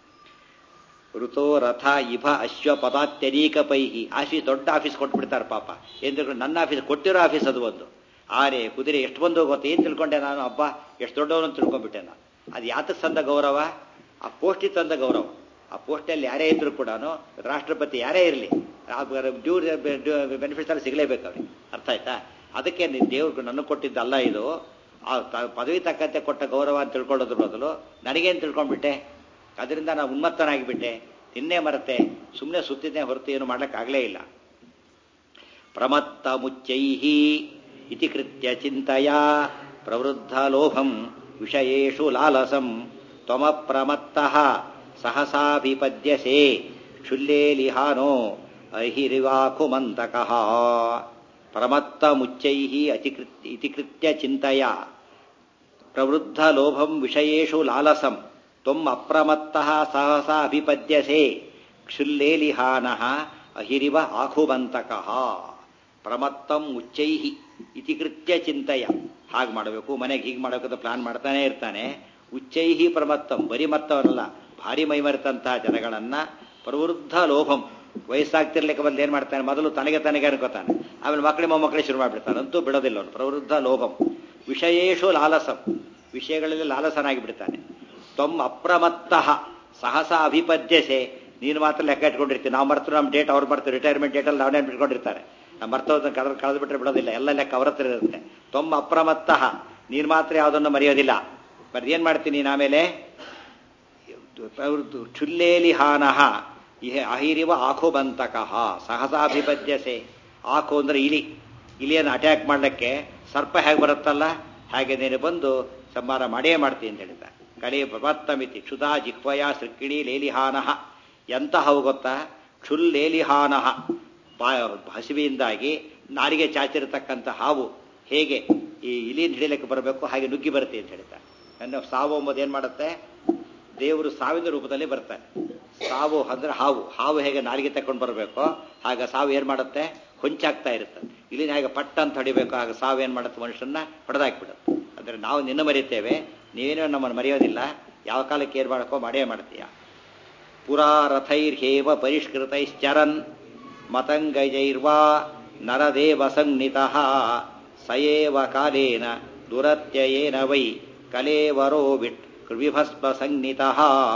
ಋತೋ ರಥ ಇಭ ಅಶ್ವ ಪದಾತ್ಯನೀಕ ಪೈಹಿ. ಆಫೀಸ್ ದೊಡ್ಡ ಆಫೀಸ್ ಕೊಟ್ಬಿಡ್ತಾರೆ ಪಾಪ. ಏನು ತಿಳ್ಕೊಂಡು, ನನ್ನ ಆಫೀಸ್ ಕೊಟ್ಟಿರೋ ಆಫೀಸ್ ಅದು ಒಂದು. ಆರೆ ಕುದುರೆ ಎಷ್ಟು ಬಂದು ಗೊತ್ತು. ಏನು ತಿಳ್ಕೊಂಡೆ ನಾನು? ಹಬ್ಬ ಎಷ್ಟು ದೊಡ್ಡವನು ಅಂತ ತಿಳ್ಕೊಂಡ್ಬಿಟ್ಟೆ ನಾನು. ಅದು ಯಾತಕ್ಕೆ ತಂದ ಗೌರವ? ಆ ಪೋಸ್ಟಿಗೆ ತಂದ ಗೌರವ. ಆ ಪೋಸ್ಟಲ್ಲಿ ಯಾರೇ ಇದ್ರು ಕೂಡ, ರಾಷ್ಟ್ರಪತಿ ಯಾರೇ ಇರಲಿ, ಡ್ಯೂ ಬೆನಿಫಿಟ್ಸ್ ಎಲ್ಲ ಸಿಗಲೇಬೇಕು ಅವ್ರಿಗೆ. ಅರ್ಥ ಆಯ್ತಾ? ಅದಕ್ಕೆ ದೇವ್ರಿಗೆ ನನ್ನ ಕೊಟ್ಟಿದ್ದಲ್ಲ ಇದು, ಆ ಪದವಿ ತಕ್ಕಂತೆ ಕೊಟ್ಟ ಗೌರವ ಅಂತ ತಿಳ್ಕೊಳ್ಳೋದ್ರ ಬದಲು ನನಗೇನು ತಿಳ್ಕೊಂಡ್ಬಿಟ್ಟೆ, ಅದರಿಂದ ನಾನು ಉನ್ಮತ್ತನಾಗಿಬಿಟ್ಟೆ, ನಿನ್ನೆ ಮರೆತೆ, ಸುಮ್ಮನೆ ಸುತ್ತಿದ್ದೇ ಹೊರತು ಏನು ಮಾಡ್ಲಿಕ್ಕಾಗಲೇ ಇಲ್ಲ. ಪ್ರಮತ್ತ ಮುಚ್ಚೈಹಿ ಇತಿ ಕೃತ್ಯ ಚಿಂತೆಯ ಪ್ರವೃದ್ಧ ಲೋಭಂ ವಿಷಯೇಷು ಲಾಲಸಂ ತ್ವಮಪ್ರಮತ್ತಃ ಸಹಸಾಭಿಪದ್ಯಸೆ ಕ್ಷುಲ್ಲೇಲಿಹಾನೋ ಅಹಿರಿವಾಕುಮಂತಕಃ. ಪ್ರಮತ್ತ ಮುಚ್ಚೈಹಿ ಅತಿಕೃತ್ಯ ಇತಿ ಕೃತ್ಯ ಚಿಂತೆಯ ಪ್ರವೃದ್ಧ ಲೋಭಂ ವಿಷಯೇಷು ಲಾಲಸಂ ತ್ವಂ ಅಪ್ರಮತ್ತಃ ಸಹಸಾ ಅಭಿಪದ್ಯಸೆ ಕ್ಷುಲ್ಲೇಲಿಹಾನಃ ಅಹಿರಿವ ಆಖುಬಂತಕಃ. ಪ್ರಮತ್ತಂ ಉಚ್ಚೈಹಿ ಇತಿ ಕೃತ್ಯ ಚಿಂತೆಯ. ಹಾಗೆ ಮಾಡಬೇಕು, ಮನೆಗೆ ಹೀಗೆ ಮಾಡಬೇಕಂತ ಪ್ಲಾನ್ ಮಾಡ್ತಾನೆ ಇರ್ತಾನೆ. ಉಚ್ಚೈಹಿ ಪ್ರಮತ್ತಂ, ಬರೀ ಮತ್ತವರಲ್ಲ, ಭಾರಿ ಮೈಮರೆತಂತಹ ಜನಗಳನ್ನ ಪ್ರವೃದ್ಧ ಲೋಭಂ, ವಯಸ್ಸಾಗ್ತಿರ್ಲಿಕ್ಕೆ ಬಂದು ಏನು ಮಾಡ್ತಾನೆ, ಮೊದಲು ತನಗೆ ತನಗೆ ಅನ್ಕೋತಾನೆ, ಆಮೇಲೆ ಮಕ್ಕಳಿ ಮೊಮ್ಮಕ್ಕಳೇ ಶುರು ಮಾಡಿಬಿಡ್ತಾನೆ. ಅಂತೂ ಬಿಡೋದಿಲ್ಲ ಅವನು. ಪ್ರವೃದ್ಧ ಲೋಭಂ ವಿಷಯೇಷು ಲಾಲಸಂ, ವಿಷಯಗಳಲ್ಲಿ ಲಾಲಸನಾಗಿ ಬಿಡ್ತಾನೆ. ತ್ವಂ ಅಪ್ರಮತ್ತಃ ಸಹಸ ಅಭಿಪದ್ಯಸೆ, ನೀನು ಮಾತ್ರ ಲೆಕ್ಕ ಇಟ್ಕೊಂಡಿರ್ತೀನಿ. ನಾವು ಮರ್ತು ನಮ್ಮ ಡೇಟ್ ಅವ್ರು ಬರ್ತೀವಿ, ರಿಟೈರ್ಮೆಂಟ್ ಡೇಟಲ್ಲಿ ನಾವೇ ಇಟ್ಕೊಂಡಿರ್ತಾರೆ. ನಾವು ಮರ್ತೋದನ್ನ ಕಳೆದು ಕಳೆದು ಬಿಟ್ಟರೆ ಬಿಡೋದಿಲ್ಲ, ಎಲ್ಲ ಲೆಕ್ಕ ಅವ್ರ ಹತ್ರ ಇರುತ್ತೆ. ತ್ವಂ ಅಪ್ರಮತ್ತಃ, ನೀನು ಮಾತ್ರ ಯಾವುದನ್ನು ಮರೆಯೋದಿಲ್ಲ. ಬರೀ ಏನು ಮಾಡ್ತೀನಿ ನೀನು ಆಮೇಲೆ? ಕ್ಷುಲ್ಲೇಲಿಹಾನಃ ಅಹಿರಿವ ಆಖುಬಂತಕಃ ಸಹಸಾಭಿಪದ್ಯಸೆ. ಆಖು ಅಂದ್ರೆ ಇಲಿ. ಇಲಿಯನ್ನು ಅಟ್ಯಾಕ್ ಮಾಡಲಿಕ್ಕೆ ಸರ್ಪ ಹೇಗೆ ಬರುತ್ತಲ್ಲ, ಹಾಗೆ ನೀನು ಬಂದು ಸಂಹಾರ ಮಾಡೇ ಮಾಡ್ತೀನಿ ಅಂತ ಹೇಳಿದ್ದ. ಕಲೆ ಪ್ರಮತ್ತಮಿತಿ ಕ್ಷುಧಾ ಜಿಹ್ವಯ ಸೃಕ್ಕಿಣಿ ಲೇಲಿಹಾನಃ. ಎಂತ ಹಾವು ಗೊತ್ತಾ? ಕ್ಷುಲ್ ಲೇಲಿಹಾನಃ, ಹಸಿವೆಯಿಂದಾಗಿ ನಾರಿಗೆ ಚಾಚಿರತಕ್ಕಂಥ ಹಾವು ಹೇಗೆ ಈ ಇಲಿನ ಹಿಡಿಯಲಿಕ್ಕೆ ಬರಬೇಕು ಹಾಗೆ ನುಗ್ಗಿ ಬರುತ್ತೆ ಅಂತ ಹೇಳ್ತಾರೆ. ನನ್ನ ಸಾವು ಎಂಬುದು ಏನು ಮಾಡುತ್ತೆ? ದೇವರು ಸಾವಿನ ರೂಪದಲ್ಲಿ ಬರ್ತಾನೆ. ಸಾವು ಅಂದ್ರೆ ಹಾವು. ಹಾವು ಹೇಗೆ ನಾಲಿಗೆ ತಕೊಂಡು ಬರಬೇಕೋ ಹಾಗೆ ಸಾವು ಏನು ಮಾಡುತ್ತೆ? ಹೊಂಚಾಗ್ತಾ ಇರ್ತದೆ. ಇಲ್ಲಿ ಹೇಗೆ ಪಟ್ಟ ಅಂತ ಹೊಡಿಬೇಕು, ಆಗ ಸಾವೇನು ಮಾಡುತ್ತೆ ಮನುಷ್ಯನ್ನ ಹೊಡೆದಾಕ್ಬಿಡುತ್ತೆ. ಅಂದರೆ ನಾವು ನಿನ್ನ ಮರಿತೇವೆ, ನೀವೇನೋ ನಮ್ಮನ್ನು ಮರೆಯೋದಿಲ್ಲ, ಯಾವ ಕಾಲಕ್ಕೆ ಏನು ಮಾಡಕ್ಕೋ ಮಾಡೇ ಮಾಡ್ತೀಯ. ಪುರಾ ರಥೈರ್ಹೇವ ಪರಿಷ್ಕೃತೈಶ್ಚರನ್ ಮತಂಗಜೈರ್ವಾ ನರದೇವ ಸಂನಿತಃ ಸಯೇವ ಕಾಲೇನ ದುರತ್ಯಯೇನ ವೈ ಕಲೇವರೋ ವಿಟ್ ವಿಭಸ್ಮ ಸಂನಿತಃ.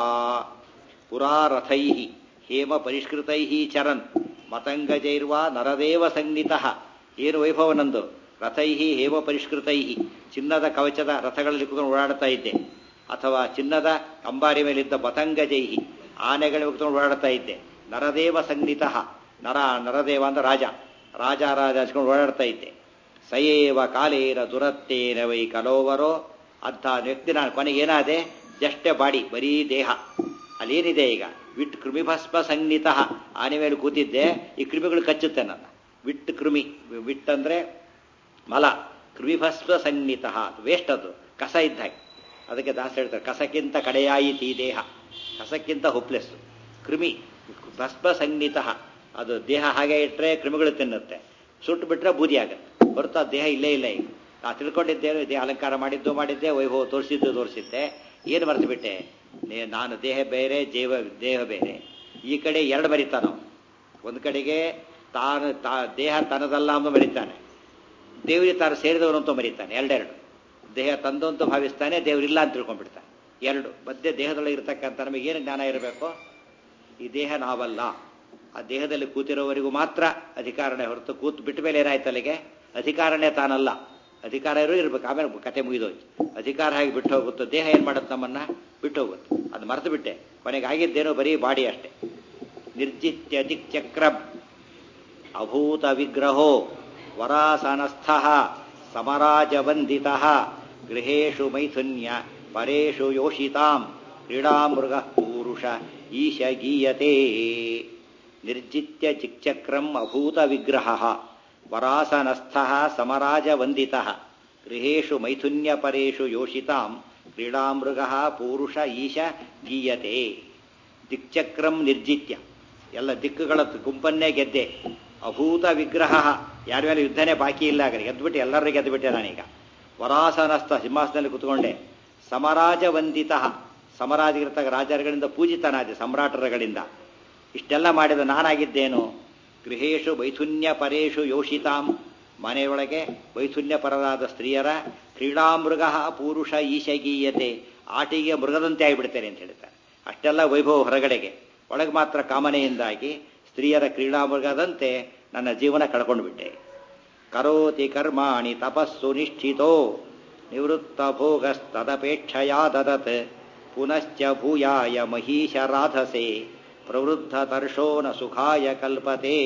ಪುರಾ ರಥೈಃ ಹೇಮ ಪರಿಷ್ಕೃತೈಃ ಚರನ್ ಮತಂಗಜೈರ್ವಾ ನರದೇವ ಸಂನಿತಃ. ಏನು ವೈಭವ ನಂದು. ರಥೈಃ ಹೇಮ ಪರಿಷ್ಕೃತೈಃ, ಚಿನ್ನದ ಕವಚದ ರಥಗಳಲ್ಲಿ ಕುತ್ಕೊಂಡು ಓಡಾಡ್ತಾ ಇದ್ದೆ, ಅಥವಾ ಚಿನ್ನದ ಅಂಬಾರಿ ಮೇಲಿದ್ದ ಮತಂಗಜೈಃ ಆನೆಗಳಿಗೆ ಕುತ್ಕೊಂಡು ಓಡಾಡ್ತಾ ಇದ್ದೆ. ನರದೇವ ಸಂನಿತಃ, ನರ ನರದೇವ ಅಂದ್ರೆ ರಾಜ, ರಾಜ ರಾಜ ಹಚ್ಕೊಂಡು ಓಡಾಡ್ತಾ ಇದ್ದೆ. ಸಯೇವ ಕಾಲೇನ ದುರತ್ತೇನ ವೈ ಕಲೋವರೋ. ಅಂಥ ವ್ಯಕ್ತಿ ನಾನು ಕೊನೆಗೆ ಏನಾದೆ, ಜಷ್ಟೇ ಬಾಡಿ, ಬರೀ ದೇಹ. ಅಲ್ಲೇನಿದೆ ಈಗ, ವಿಟ್ ಕೃಮಿಭಸ್ಮ ಸಂಗೀತಃ, ಆನೆ ಮೇಲೆ ಕೂತಿದ್ದೆ, ಈ ಕೃಮಿಗಳು ಕಚ್ಚುತ್ತೆ ನನ್ನ. ವಿಟ್ ಕೃಮಿ, ವಿಟ್ ಅಂದ್ರೆ ಮಲ, ಕೃಮಿಭಸ್ಮ ಸಂಗೀತಃ, ವೇಸ್ಟ್, ಅದು ಕಸ ಇದ್ದ ಹಾಗೆ. ಅದಕ್ಕೆ ದಾಸ ಹೇಳ್ತಾರೆ, ಕಸಕ್ಕಿಂತ ಕಡೆಯಾಯಿತಿ ದೇಹ, ಕಸಕ್ಕಿಂತ ಹೋಪ್ಲೆಸ್. ಕೃಮಿ ಭಸ್ಮ ಸಂಗೀತಃ, ಅದು ದೇಹ ಹಾಗೆ ಇಟ್ಟರೆ ಕ್ರಿಮಿಗಳು ತಿನ್ನುತ್ತೆ, ಸುಟ್ಟು ಬಿಟ್ರೆ ಬೂದಿ ಆಗುತ್ತೆ ಹೊರತು ದೇಹ ಇಲ್ಲೇ ಇಲ್ಲ. ಈಗ ನಾ ತಿಳ್ಕೊಂಡಿದ್ದೇನೆ, ದೇಹ ಅಲಂಕಾರ ಮಾಡಿದ್ದು ಮಾಡಿದ್ದೆ, ವೈಭವ ತೋರಿಸಿದ್ದು ತೋರಿಸಿದ್ದೆ, ಏನು ಮರೆತು ಬಿಟ್ಟೆ, ನಾನು ದೇಹ ಬೇರೆ ಜೀವ ದೇಹ ಬೇರೆ. ಈ ಕಡೆ ಎರಡು ಮರಿತಾನ, ಒಂದು ಕಡೆಗೆ ತಾನು ತಾ ದೇಹ ತನ್ನದಲ್ಲ ಅಂತ ಮರಿತಾನೆ, ದೇವರಿಗೆ ತಾನು ಸೇರಿದವನು ಅಂತ ಮರಿತಾನೆ. ಎರಡೆರಡು, ದೇಹ ತಂದು ಅಂತ ಭಾವಿಸ್ತಾನೆ, ದೇವರಿಲ್ಲ ಅಂತ ತಿಳ್ಕೊಂಡ್ಬಿಡ್ತಾನೆ. ಎರಡು ಮಧ್ಯೆ ದೇಹದೊಳಗೆ ಇರತಕ್ಕಂಥ ನಮಗೇನು ಜ್ಞಾನ ಇರಬೇಕು, ಈ ದೇಹ ನಾವಲ್ಲ, ಆ ದೇಹದಲ್ಲಿ ಕೂತಿರೋವರೆಗೂ ಮಾತ್ರ ಅಧಿಕಾರನೇ ಹೊರತು ಕೂತು ಬಿಟ್ಟ ಮೇಲೆ ಏನಾಯ್ತು, ಅಲ್ಲಿಗೆ ಅಧಿಕಾರನೇ ತಾನಲ್ಲ. ಅಧಿಕಾರ ಇರೋ ಇರ್ಬೇಕು, ಆಮೇಲೆ ಕತೆ ಮುಗಿದೋಯ್ತು. ಅಧಿಕಾರ ಹಾಗೆ ಬಿಟ್ಟು ಹೋಗುತ್ತೋ, ದೇಹ ಏನು ಮಾಡುತ್ತೆ, ನಮ್ಮನ್ನ ಬಿಟ್ಟು ಹೋಗುತ್ತೆ. ಅದು ಮರೆತು ಬಿಟ್ಟೆ, ಕೊನೆಗೆ ಆಗಿದ್ದೇನೋ ಬರೀ ಬಾಡಿ ಅಷ್ಟೇ. ನಿರ್ಜಿತ್ಯ ದಿಕ್ಚಕ್ರ ಅಭೂತ ವಿಗ್ರಹೋ ವರಾಸನಸ್ಥ ಸಮರಾಜವಂದಿತ ಗೃಹೇಶು ಮೈಥುನ್ಯ ಪರೇಶು ಯೋಷಿತಾಂ ಕ್ರೀಡಾಮೃಗ ಪೂರುಷ ಈಶ ಗೀಯತೆ. ನಿರ್ಜಿತ್ಯ ಚಿಕ್ಚಕ್ರಂ ಅಭೂತ ವಿಗ್ರಹ ವರಾಸನಸ್ಥ ಸಮರಾಜವಂದಿತ ಗೃಹೇಶು ಮೈಥುನ್ಯ ಪರೇಶು ಯೋಷಿತಾಂ ಕ್ರೀಡಾಮೃಗ ಪೂರುಷ ಈಶ ಗೀಯತೆ. ದಿಕ್ಚಕ್ರಂ ನಿರ್ಜಿತ್ಯ, ಎಲ್ಲ ದಿಕ್ಕುಗಳ ಗುಂಪನ್ನೇ ಗೆದ್ದೆ. ಅಭೂತ ವಿಗ್ರಹ, ಯಾರ ಮೇಲೆ ಯುದ್ಧನೇ ಬಾಕಿ ಇಲ್ಲ, ಆಗಲಿ ಗೆದ್ದುಬಿಟ್ಟೆ, ಎಲ್ಲರೂ ಗೆದ್ದುಬಿಟ್ಟೆ ನಾನೀಗ. ವರಾಸನಸ್ಥ, ಸಿಂಹಾಸನದಲ್ಲಿ ಕುತ್ಕೊಂಡೆ. ಸಮರಾಜ ವಂದಿತ, ಸಮರಾಜಗಿರ್ತಕ್ಕ ರಾಜರುಗಳಿಂದ ಪೂಜಿತನಾದೆ, ಸಮ್ರಾಟರುಗಳಿಂದ. ಇಷ್ಟೆಲ್ಲ ಮಾಡಿದ ನಾನಾಗಿದ್ದೇನು, ಗೃಹೇಶು ಮೈಥುನ್ಯ ಪರೇಶು ಯೋಷಿತಾಂ, ಮನೆಯೊಳಗೆ ಮೈಥುನ್ಯ ಪರರಾದ ಸ್ತ್ರೀಯರ ಕ್ರೀಡಾಮೃಗ ಪೂರುಷ ಈಶಗೀಯತೆ, ಆಟಿಗೆ ಮೃಗದಂತೆ ಆಗಿಬಿಡ್ತೇನೆ ಅಂತ ಹೇಳ್ತಾರೆ. ಅಷ್ಟೆಲ್ಲ ವೈಭವ ಹೊರಗಡೆಗೆ, ಒಳಗೆ ಮಾತ್ರ ಕಾಮನೆಯಿಂದಾಗಿ ಸ್ತ್ರೀಯರ ಕ್ರೀಡಾಮೃಗದಂತೆ ನನ್ನ ಜೀವನ ಕಳ್ಕೊಂಡು ಬಿಟ್ಟೆ. ಕರೋತಿ ಕರ್ಮಾಣಿ ತಪಸ್ಸು ನಿಷ್ಠಿತೋ ನಿವೃತ್ತ ಭೋಗಸ್ತದಪೇಕ್ಷಯಾ ದದತ್ ಪುನಶ್ಚ ಭೂಯಾಯ ಮಹೀಶರಾಧಸೆ ಪ್ರವೃದ್ಧ ತರ್ಷೋ ನ ಸುಖಾಯ ಕಲ್ಪತೆ.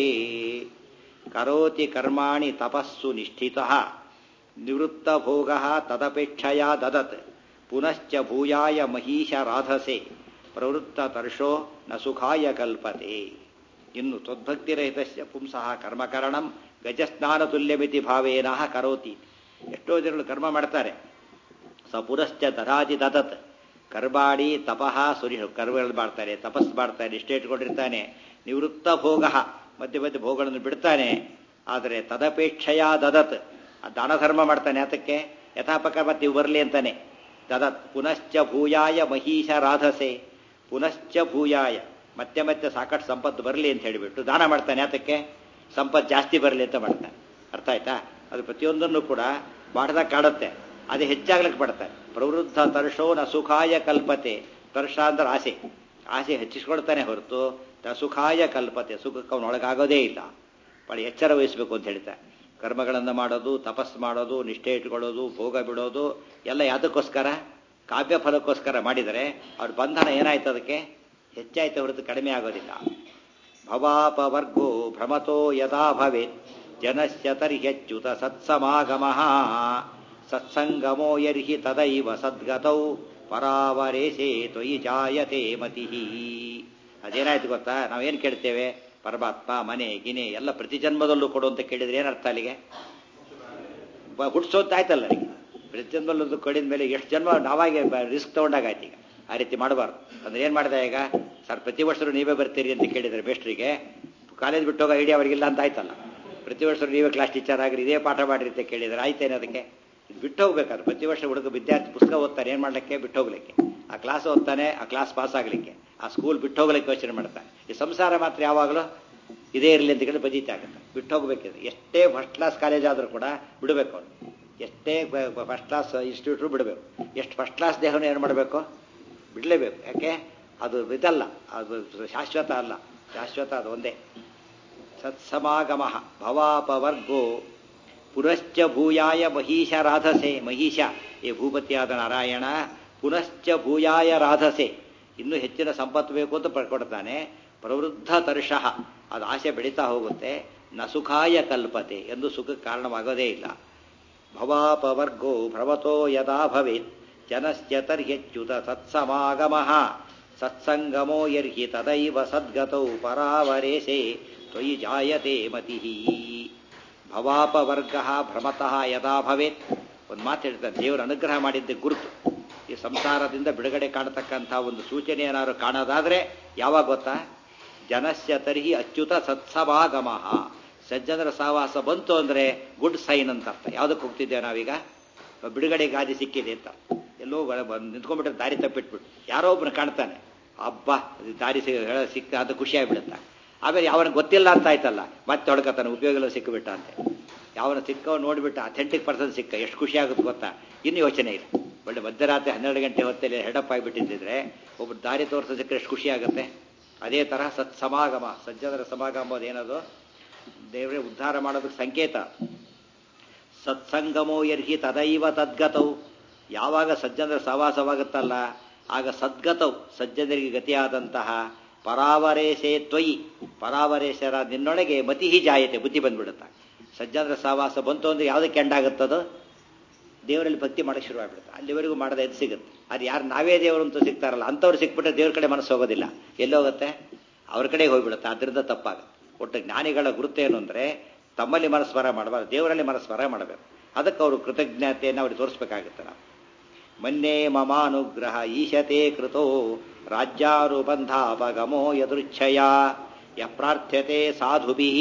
ಕರೋತಿ ಕರ್ಮಾಣಿ ತಪಸ್ಸು ನಿಷ್ಠಿತಃ ನಿವೃತ್ತ ಭೋಗ ತದಪೇಕ್ಷಯಾ ದದತ್ ಪುನಶ್ಚ ಭೂಯಾಯ ಮಹೀಶರಾಧಸೆ ಪ್ರವೃತ್ತ ತರ್ಷೋ ನ ಸುಖಾಯ ಕಲ್ಪತೆ. ಇನ್ನು ತ್ವದ್ಭಕ್ತಿರಹಿತಸ್ಯ ಪುಂಸಃ ಕರ್ಮಕರಣಂ ಗಜಸ್ನಾನ ತುಲ್ಯಮಿತಿ ಭಾವೇನಃ ಕರೋತಿ. ಎಷ್ಟೋ ಜನಗಳು ಕರ್ಮ ಮಾಡ್ತಾರೆ, ಸ ಪುನಶ್ಚ ದದಾತಿ ದದತ್, ಕರ್ಮಾಡಿ ತಪಃ ಸುರಿ ಕರ್ಮಗಳು ಮಾಡ್ತಾರೆ, ತಪಸ್ ಮಾಡ್ತಾನೆ, ನಿಷ್ಠೆ ಇಟ್ಕೊಂಡಿರ್ತಾನೆ. ನಿವೃತ್ತ ಭೋಗ, ಮಧ್ಯ ಮಧ್ಯೆ ಭೋಗಗಳನ್ನು ಬಿಡ್ತಾನೆ. ಆದರೆ ತದಪೇಕ್ಷೆಯ ದದತ್, ದಾನ ಧರ್ಮ ಮಾಡ್ತಾನೆ, ಅದಕ್ಕೆ ಯಥಾಪಕರ್ಮ ನೀವು ಬರಲಿ ಅಂತಾನೆ. ದದತ್ ಪುನಶ್ಚ ಭೂಯಾಯ ಮಹೀಶ ರಾಧಸೆ, ಪುನಶ್ಚ ಭೂಯಾಯ, ಮತ್ತೆ ಮತ್ತೆ ಸಾಕಷ್ಟು ಸಂಪತ್ತು ಬರಲಿ ಅಂತ ಹೇಳಿಬಿಟ್ಟು ದಾನ ಮಾಡ್ತಾನೆ. ಅದಕ್ಕೆ ಸಂಪತ್ತು ಜಾಸ್ತಿ ಬರಲಿ ಅಂತ ಮಾಡ್ತಾನೆ. ಅರ್ಥ ಆಯ್ತಾ? ಅದು ಪ್ರತಿಯೊಂದನ್ನು ಕೂಡ ಬಾಡ್ದಾಗ ಕಾಡುತ್ತೆ, ಅದೇ ಹೆಚ್ಚಾಗ್ಲಿಕ್ಕೆ ಪಡ್ತಾರೆ. ಪ್ರವೃದ್ಧ ತರ್ಷೋ ನ ಸುಖಾಯ ಕಲ್ಪತೆ. ತರ್ಷ ಅಂದ್ರೆ ಆಸೆ, ಆಸೆ ಹೆಚ್ಚಿಸ್ಕೊಳ್ತಾನೆ ಹೊರತು ಸುಖಾಯ ಕಲ್ಪತೆ, ಸುಖಕ್ಕೆ ಅವನೊಳಗಾಗೋದೇ ಇಲ್ಲ. ಭಾಳ ಎಚ್ಚರ ವಹಿಸಬೇಕು ಅಂತ ಹೇಳ್ತಾರೆ. ಕರ್ಮಗಳನ್ನು ಮಾಡೋದು, ತಪಸ್ಸು ಮಾಡೋದು, ನಿಷ್ಠೆ ಇಟ್ಕೊಳ್ಳೋದು, ಭೋಗ ಬಿಡೋದು ಎಲ್ಲ ಯಾವುದಕ್ಕೋಸ್ಕರ? ಕಾವ್ಯ ಫಲಕ್ಕೋಸ್ಕರ ಮಾಡಿದರೆ ಅವ್ರ ಬಂಧನ ಏನಾಯ್ತು, ಅದಕ್ಕೆ ಹೆಚ್ಚಾಯ್ತು ಹೊರತು ಕಡಿಮೆ ಆಗೋದಿಲ್ಲ. ಭವಾಪವರ್ಗೋ ಭ್ರಮತೋ ಯದಾ ಭವೇತ್ ಜನಸ್ಯ ತರ್ಹ್ಯಚ್ಯುತ ಸತ್ಸಮಾಗಮಃ ಸತ್ಸಂಗಮೋ ಯರ್ಹಿ ತದೈವ ಸದ್ಗತೌ ಪರಾವರೇಸೇ ತ್ವಯಿ ಜಾಯತೆ ಮತಿಃ. ಅದೇನಾಯ್ತು ಗೊತ್ತಾ? ನಾವೇನು ಕೇಳ್ತೇವೆ, ಪರಮಾತ್ಮ ಮನೆ ಗಿನೆ ಎಲ್ಲ ಪ್ರತಿ ಜನ್ಮದಲ್ಲೂ ಕೊಡು ಅಂತ ಕೇಳಿದ್ರೆ ಏನರ್ಥ ಅಲ್ಲಿಗೆ? ಹುಟ್ಟಿಸೋದಾಯ್ತಲ್ಲ ಅಲ್ಲಿಗೆ. ಪ್ರತಿ ಜನ್ಮದಲ್ಲೂ ಕೊಡಿದ ಮೇಲೆ ಎಷ್ಟು ಜನ್ಮ ನಾವಾಗೆ ರಿಸ್ಕ್ ತಗೊಂಡಾಗಾಯ್ತು. ಈಗ ಆ ರೀತಿ ಮಾಡಬಾರ್ದು. ಅಂದ್ರೆ ಏನು ಮಾಡಿದೆ ಈಗ, ಸರ್ ಪ್ರತಿ ವರ್ಷರೂ ನೀವೇ ಬರ್ತೀರಿ ಅಂತ ಕೇಳಿದರೆ ಬೇಸ್ಟ್ರಿಗೆ ಕಾಲೇಜ್ ಬಿಟ್ಟು ಹೋಗೋ ಐಡಿಯಾ ಅವರಿಗಿಲ್ಲ ಅಂತ ಆಯ್ತಲ್ಲ. ಪ್ರತಿ ವರ್ಷ ನೀವೇ ಕ್ಲಾಸ್ ಟೀಚರ್ ಆಗಿರಿ ಇದೇ ಪಾಠ ಮಾಡಿರಿ ಅಂತ ಕೇಳಿದ್ರೆ ಆಯ್ತೇನೆ ಅದಕ್ಕೆ ಇದು ಬಿಟ್ಟು ಹೋಗ್ಬೇಕಾದ್ರೆ ಪ್ರತಿ ವರ್ಷ ಹುಡುಗ ವಿದ್ಯಾರ್ಥಿ ಪುಸ್ತಕ ಓದ್ತಾನೆ ಏನು ಮಾಡ್ಲಿಕ್ಕೆ ಬಿಟ್ಟು ಹೋಗ್ಲಿಕ್ಕೆ ಆ ಕ್ಲಾಸ್ ಓದ್ತಾನೆ ಆ ಕ್ಲಾಸ್ ಪಾಸ್ ಆಗಲಿಕ್ಕೆ ಆ ಸ್ಕೂಲ್ ಬಿಟ್ಟು ಹೋಗ್ಲಿಕ್ಕೆ ಯೋಚನೆ ಮಾಡ್ತಾನೆ ಈ ಸಂಸಾರ ಮಾತ್ರ ಯಾವಾಗಲೂ ಇದೇ ಇರಲಿ ಅಂತ ಕೇಳಿ ಬದೀತಿ ಆಗುತ್ತೆ ಬಿಟ್ಟು ಹೋಗ್ಬೇಕಿದೆ ಎಷ್ಟೇ ಫಸ್ಟ್ ಕ್ಲಾಸ್ ಕಾಲೇಜ್ ಆದರೂ ಕೂಡ ಬಿಡಬೇಕು ಅವನು ಎಷ್ಟೇ ಫಸ್ಟ್ ಕ್ಲಾಸ್ ಇನ್ಸ್ಟಿಟ್ಯೂಟ್ರು ಬಿಡಬೇಕು ಎಷ್ಟು ಫಸ್ಟ್ ಕ್ಲಾಸ್ ದೇಹವನ್ನು ಏನು ಮಾಡಬೇಕು ಬಿಡಲೇಬೇಕು ಯಾಕೆ ಅದು ಇದಲ್ಲ ಅದು ಶಾಶ್ವತ ಅಲ್ಲ ಶಾಶ್ವತ ಅದು ಒಂದೇ ಸತ್ಸಮಾಗಮ ಭವಾಪವರ್ಗೋ ಪುನಶ್ಚ ಭೂಯಾಯ ಮಹೀಶ ರಾಧಸೆ ಮಹೀಶ ಈ ಭೂಪತಿಯಾದ ನಾರಾಯಣ ಪುನಶ್ಚ ಭೂಯಾಯ ರಾಧಸೆ ಇನ್ನೂ ಹೆಚ್ಚಿನ ಸಂಪತ್ತು ಬೇಕು ಅಂತ ಪಡ್ಕೊಡ್ತಾನೆ ಪ್ರವೃದ್ಧ ತರ್ಷಃ ಅದು ಆಸೆ ಬೆಳೀತಾ ಹೋಗುತ್ತೆ ನ ಸುಖಾಯ ಕಲ್ಪತೆ ಎಂದು ಸುಖಕ್ಕೆ ಕಾರಣವಾಗೋದೇ ಇಲ್ಲ ಭವಾಪವರ್ಗೋ ಭ್ರಮತೋ ಯದಾ ಭವೇತ್ ಜನಸ್ಯ ತರ್ಹ್ಯಚ್ಯುತ ಸತ್ಸಮಾಗಮ ಸತ್ಸಂಗಮೋ ಯರ್ಹಿ ತದೈವ ಸದ್ಗತೌ ಪರಾವರೇಶೆ ತ್ವಯಿ ಜಾಯತೆ ಮತಿಃ ಭವಾಪವರ್ಗ ಭ್ರಮತಃ ಯದಾ ಭವೇತ್ ಒಂದು ಮಾತು ಹೇಳ್ತಾರೆ ದೇವರು ಅನುಗ್ರಹ ಮಾಡಿದ್ದ ಗುರುತು ಈ ಸಂಸಾರದಿಂದ ಬಿಡುಗಡೆ ಕಾಣತಕ್ಕಂಥ ಒಂದು ಸೂಚನೆ ಏನಾದ್ರು ಕಾಣೋದಾದ್ರೆ ಯಾವಾಗ ಗೊತ್ತಾ ಜನಸ್ಯ ತರ್ಹಿ ಅಚ್ಯುತ ಸತ್ಸಮಾಗಮ ಸಜ್ಜನರ ಸಹವಾಸ ಬಂತು ಅಂದ್ರೆ ಗುಡ್ ಸೈನ್ ಅಂತ ಅರ್ಥ ಯಾವುದಕ್ಕೆ ಹೋಗ್ತಿದ್ದೇವೆ ನಾವೀಗ ಬಿಡುಗಡೆ ಗಾದಿ ಸಿಕ್ಕಿದೆ ಅಂತ ಎಲ್ಲೋ ನಿಂತ್ಕೊಂಡ್ಬಿಟ್ರೆ ದಾರಿ ತಪ್ಪಿಟ್ಬಿಟ್ಟು ಯಾರೋ ಒಬ್ಬನ ಕಾಣ್ತಾನೆ ಹಬ್ಬ ದಾರಿ ಹೇಳ ಸಿಕ್ಕ ಅಂತ ಖುಷಿಯಾಗಿಬಿಡುತ್ತೆ ಆಮೇಲೆ ಯಾವನಿಗೆ ಗೊತ್ತಿಲ್ಲ ಅಂತ ಆಯ್ತಲ್ಲ ಮತ್ತೆ ಹೊಡ್ಕತಾನೆ ಉಪಯೋಗ ಸಿಕ್ಕಿಬಿಟ್ಟ ಅಂತ ಯಾವನ ಸಿಕ್ಕ ನೋಡಿಬಿಟ್ಟು ಅಥೆಂಟಿಕ್ ಪರ್ಸನ್ ಸಿಕ್ಕ ಎಷ್ಟು ಖುಷಿ ಆಗುತ್ತೆ ಗೊತ್ತಾ ಇನ್ನು ಯೋಚನೆ ಇಲ್ಲ ಒಳ್ಳೆ ಮಧ್ಯರಾತ್ರಿ ಹನ್ನೆರಡು ಗಂಟೆ ಹೊತ್ತಲ್ಲಿ ಹೆಡಪ್ ಆಗಿಬಿಟ್ಟಿದ್ದಿದ್ರೆ ಒಬ್ಬರು ದಾರಿ ತೋರಿಸೋ ಸಿಕ್ಕರೆ ಎಷ್ಟು ಖುಷಿ ಆಗುತ್ತೆ ಅದೇ ಥರ ಸತ್ ಸಮಾಗಮ ಸಜ್ಜನರ ಸಮಾಗಮ ಅದೇನದು ದೇವರೇ ಉದ್ಧಾರ ಮಾಡೋದಕ್ಕೆ ಸಂಕೇತ ಸತ್ಸಂಗಮೋ ಯರ್ಹಿ ತದೈವ ತದ್ಗತವು ಯಾವಾಗ ಸಜ್ಜನರ ಸಹವಾಸವಾಗುತ್ತಲ್ಲ ಆಗ ಸದ್ಗತವು ಸಜ್ಜನರಿಗೆ ಗತಿಯಾದಂತಹ ಪರಾವರೇಶೇ ತ್ವಯಿ ಪರಾವರೇಶರ ನಿನ್ನೊಳಗೆ ಮತಿಹಿ ಜಾಯತೆ ಬುದ್ಧಿ ಬಂದ್ಬಿಡುತ್ತೆ ಸಜ್ಜನರ ಸಹವಾಸ ಬಂತು ಅಂದ್ರೆ ಯಾವುದಕ್ಕೆ ಎಂಡಾಗುತ್ತದು ದೇವರಲ್ಲಿ ಭಕ್ತಿ ಮಾಡಕ್ಕೆ ಶುರುವಾಗ್ಬಿಡುತ್ತೆ ಅಲ್ಲಿವರೆಗೂ ಮಾಡದೆ ಎದ್ದು ಸಿಗುತ್ತೆ ಅದು ಯಾರು ನಾವೇ ದೇವರು ಅಂತ ಸಿಗ್ತಾರಲ್ಲ ಅಂಥವ್ರು ಸಿಕ್ಬಿಟ್ರೆ ದೇವ್ರ ಕಡೆ ಮನಸ್ಸು ಹೋಗೋದಿಲ್ಲ ಎಲ್ಲೋಗುತ್ತೆ ಅವ್ರ ಕಡೆಗೆ ಹೋಗ್ಬಿಡುತ್ತೆ ಅದರಿಂದ ತಪ್ಪಾಗುತ್ತೆ ಒಟ್ಟು ಜ್ಞಾನಿಗಳ ಗುರುತೇನು ಅಂದರೆ ತಮ್ಮಲ್ಲಿ ಮನಸ್ಮರ ಮಾಡಬಾರ್ದು ದೇವರಲ್ಲಿ ಮನಸ್ಮರ ಮಾಡಬೇಕು ಅದಕ್ಕೆ ಅವರು ಕೃತಜ್ಞತೆಯನ್ನು ಅವ್ರಿಗೆ ತೋರಿಸ್ಬೇಕಾಗುತ್ತೆ ನಾವು ಮನ್ನೇ ಮಮಾನುಗ್ರಹ ಈಶತೆ ಕೃತೋ ರಾಜ್ಯಾನುಬಂಧಾಪಗಮೋ ಯದೃಚ್ಛಯ ಯ ಪ್ರಾರ್ಥ್ಯತೆ ಸಾಧುಭಿಃ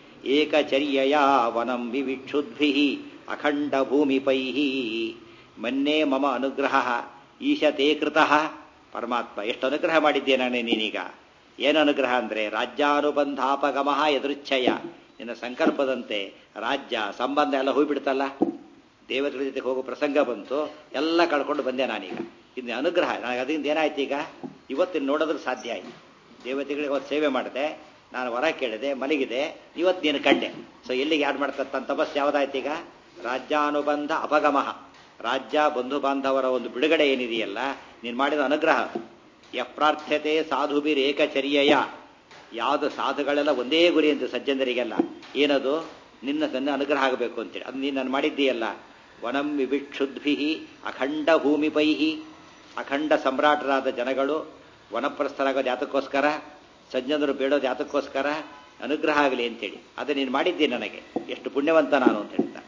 ಏಕಚರ್ಯಯ ವನಂ ವಿವಿಕ್ಷುದ್ಭಿಃ ಅಖಂಡ ಭೂಮಿಪೈಃ ಮನ್ನೇ ಮಮ ಅನುಗ್ರಹ ಈಶತೆ ಕೃತಃ ಪರಮಾತ್ಮ ಎಷ್ಟು ಅನುಗ್ರಹ ಮಾಡಿದ್ದೇನೆ ನೀನೀಗ ಏನು ಅನುಗ್ರಹ ಅಂದರೆ ರಾಜ್ಯಾನುಬಂಧಾಪಗಮ ಯದೃಚ್ಛಯ ನಿನ್ನ ಸಂಕಲ್ಪದಂತೆ ರಾಜ್ಯ ಸಂಬಂಧ ಎಲ್ಲ ಹೋಗ್ಬಿಡ್ತಲ್ಲ ದೇವತೆಗಳ ಜೊತೆಗೆ ಹೋಗೋ ಪ್ರಸಂಗ ಬಂತು ಎಲ್ಲ ಕಳ್ಕೊಂಡು ಬಂದೆ ನಾನೀಗ ಇನ್ನು ಅನುಗ್ರಹ ನನಗೆ ಅದರಿಂದ ಏನಾಯ್ತು ಈಗ ಇವತ್ತು ನೋಡೋದಕ್ಕೆ ಸಾಧ್ಯ ಆಯ್ತು ದೇವತೆಗಳಿಗೆ ಇವತ್ತು ಸೇವೆ ಮಾಡಿದೆ ನಾನು ವರ ಕೇಳಿದೆ ಮಲಗಿದೆ ಇವತ್ತು ನೀನು ಕಂಡೆ ಸೊ ಎಲ್ಲಿಗೆ ಯಾರು ಮಾಡ್ತಾರೆ ತನ್ನ ತಪಸ್ಸು ಯಾವುದಾಯ್ತು ಈಗ ರಾಜ್ಯಾನುಬಂಧ ಅಪಗಮ ರಾಜ್ಯ ಬಂಧು ಬಾಂಧವರ ಒಂದು ಬಿಡುಗಡೆ ಏನಿದೆಯಲ್ಲ ನೀನು ಮಾಡಿದ ಅನುಗ್ರಹ ಯಪ್ರಾರ್ಥ್ಯತೆ ಸಾಧುಬಿರ್ ಏಕಚರ್ಯಯ ಯಾವುದು ಸಾಧುಗಳೆಲ್ಲ ಒಂದೇ ಗುರಿ ಅಂತ ಸಜ್ಜನರಿಗೆಲ್ಲ ಏನದು ನಿನ್ನ ತನ್ನ ಅನುಗ್ರಹ ಆಗಬೇಕು ಅಂತೇಳಿ ಅದು ನೀನು ನಾನು ಮಾಡಿದ್ದೀಯಲ್ಲ ವನಂ ವಿಭಿಕ್ಷುದ್ಭಿ ಅಖಂಡ ಭೂಮಿಪೈಹಿ ಅಖಂಡ ಸಮ್ರಾಟರಾದ ಜನಗಳು ವನಪ್ರಸ್ಥರಾಗೋದು ಯಾತಕ್ಕೋಸ್ಕರ ಸಜ್ಜನರು ಬೇಡೋದು ಯಾತಕ್ಕೋಸ್ಕರ ಅನುಗ್ರಹ ಆಗಲಿ ಅಂತೇಳಿ ಅದು ನೀನು ಮಾಡಿದ್ದೀನಿ ನನಗೆ ಎಷ್ಟು ಪುಣ್ಯವಂತ ನಾನು ಅಂತ ಹೇಳ್ತಾ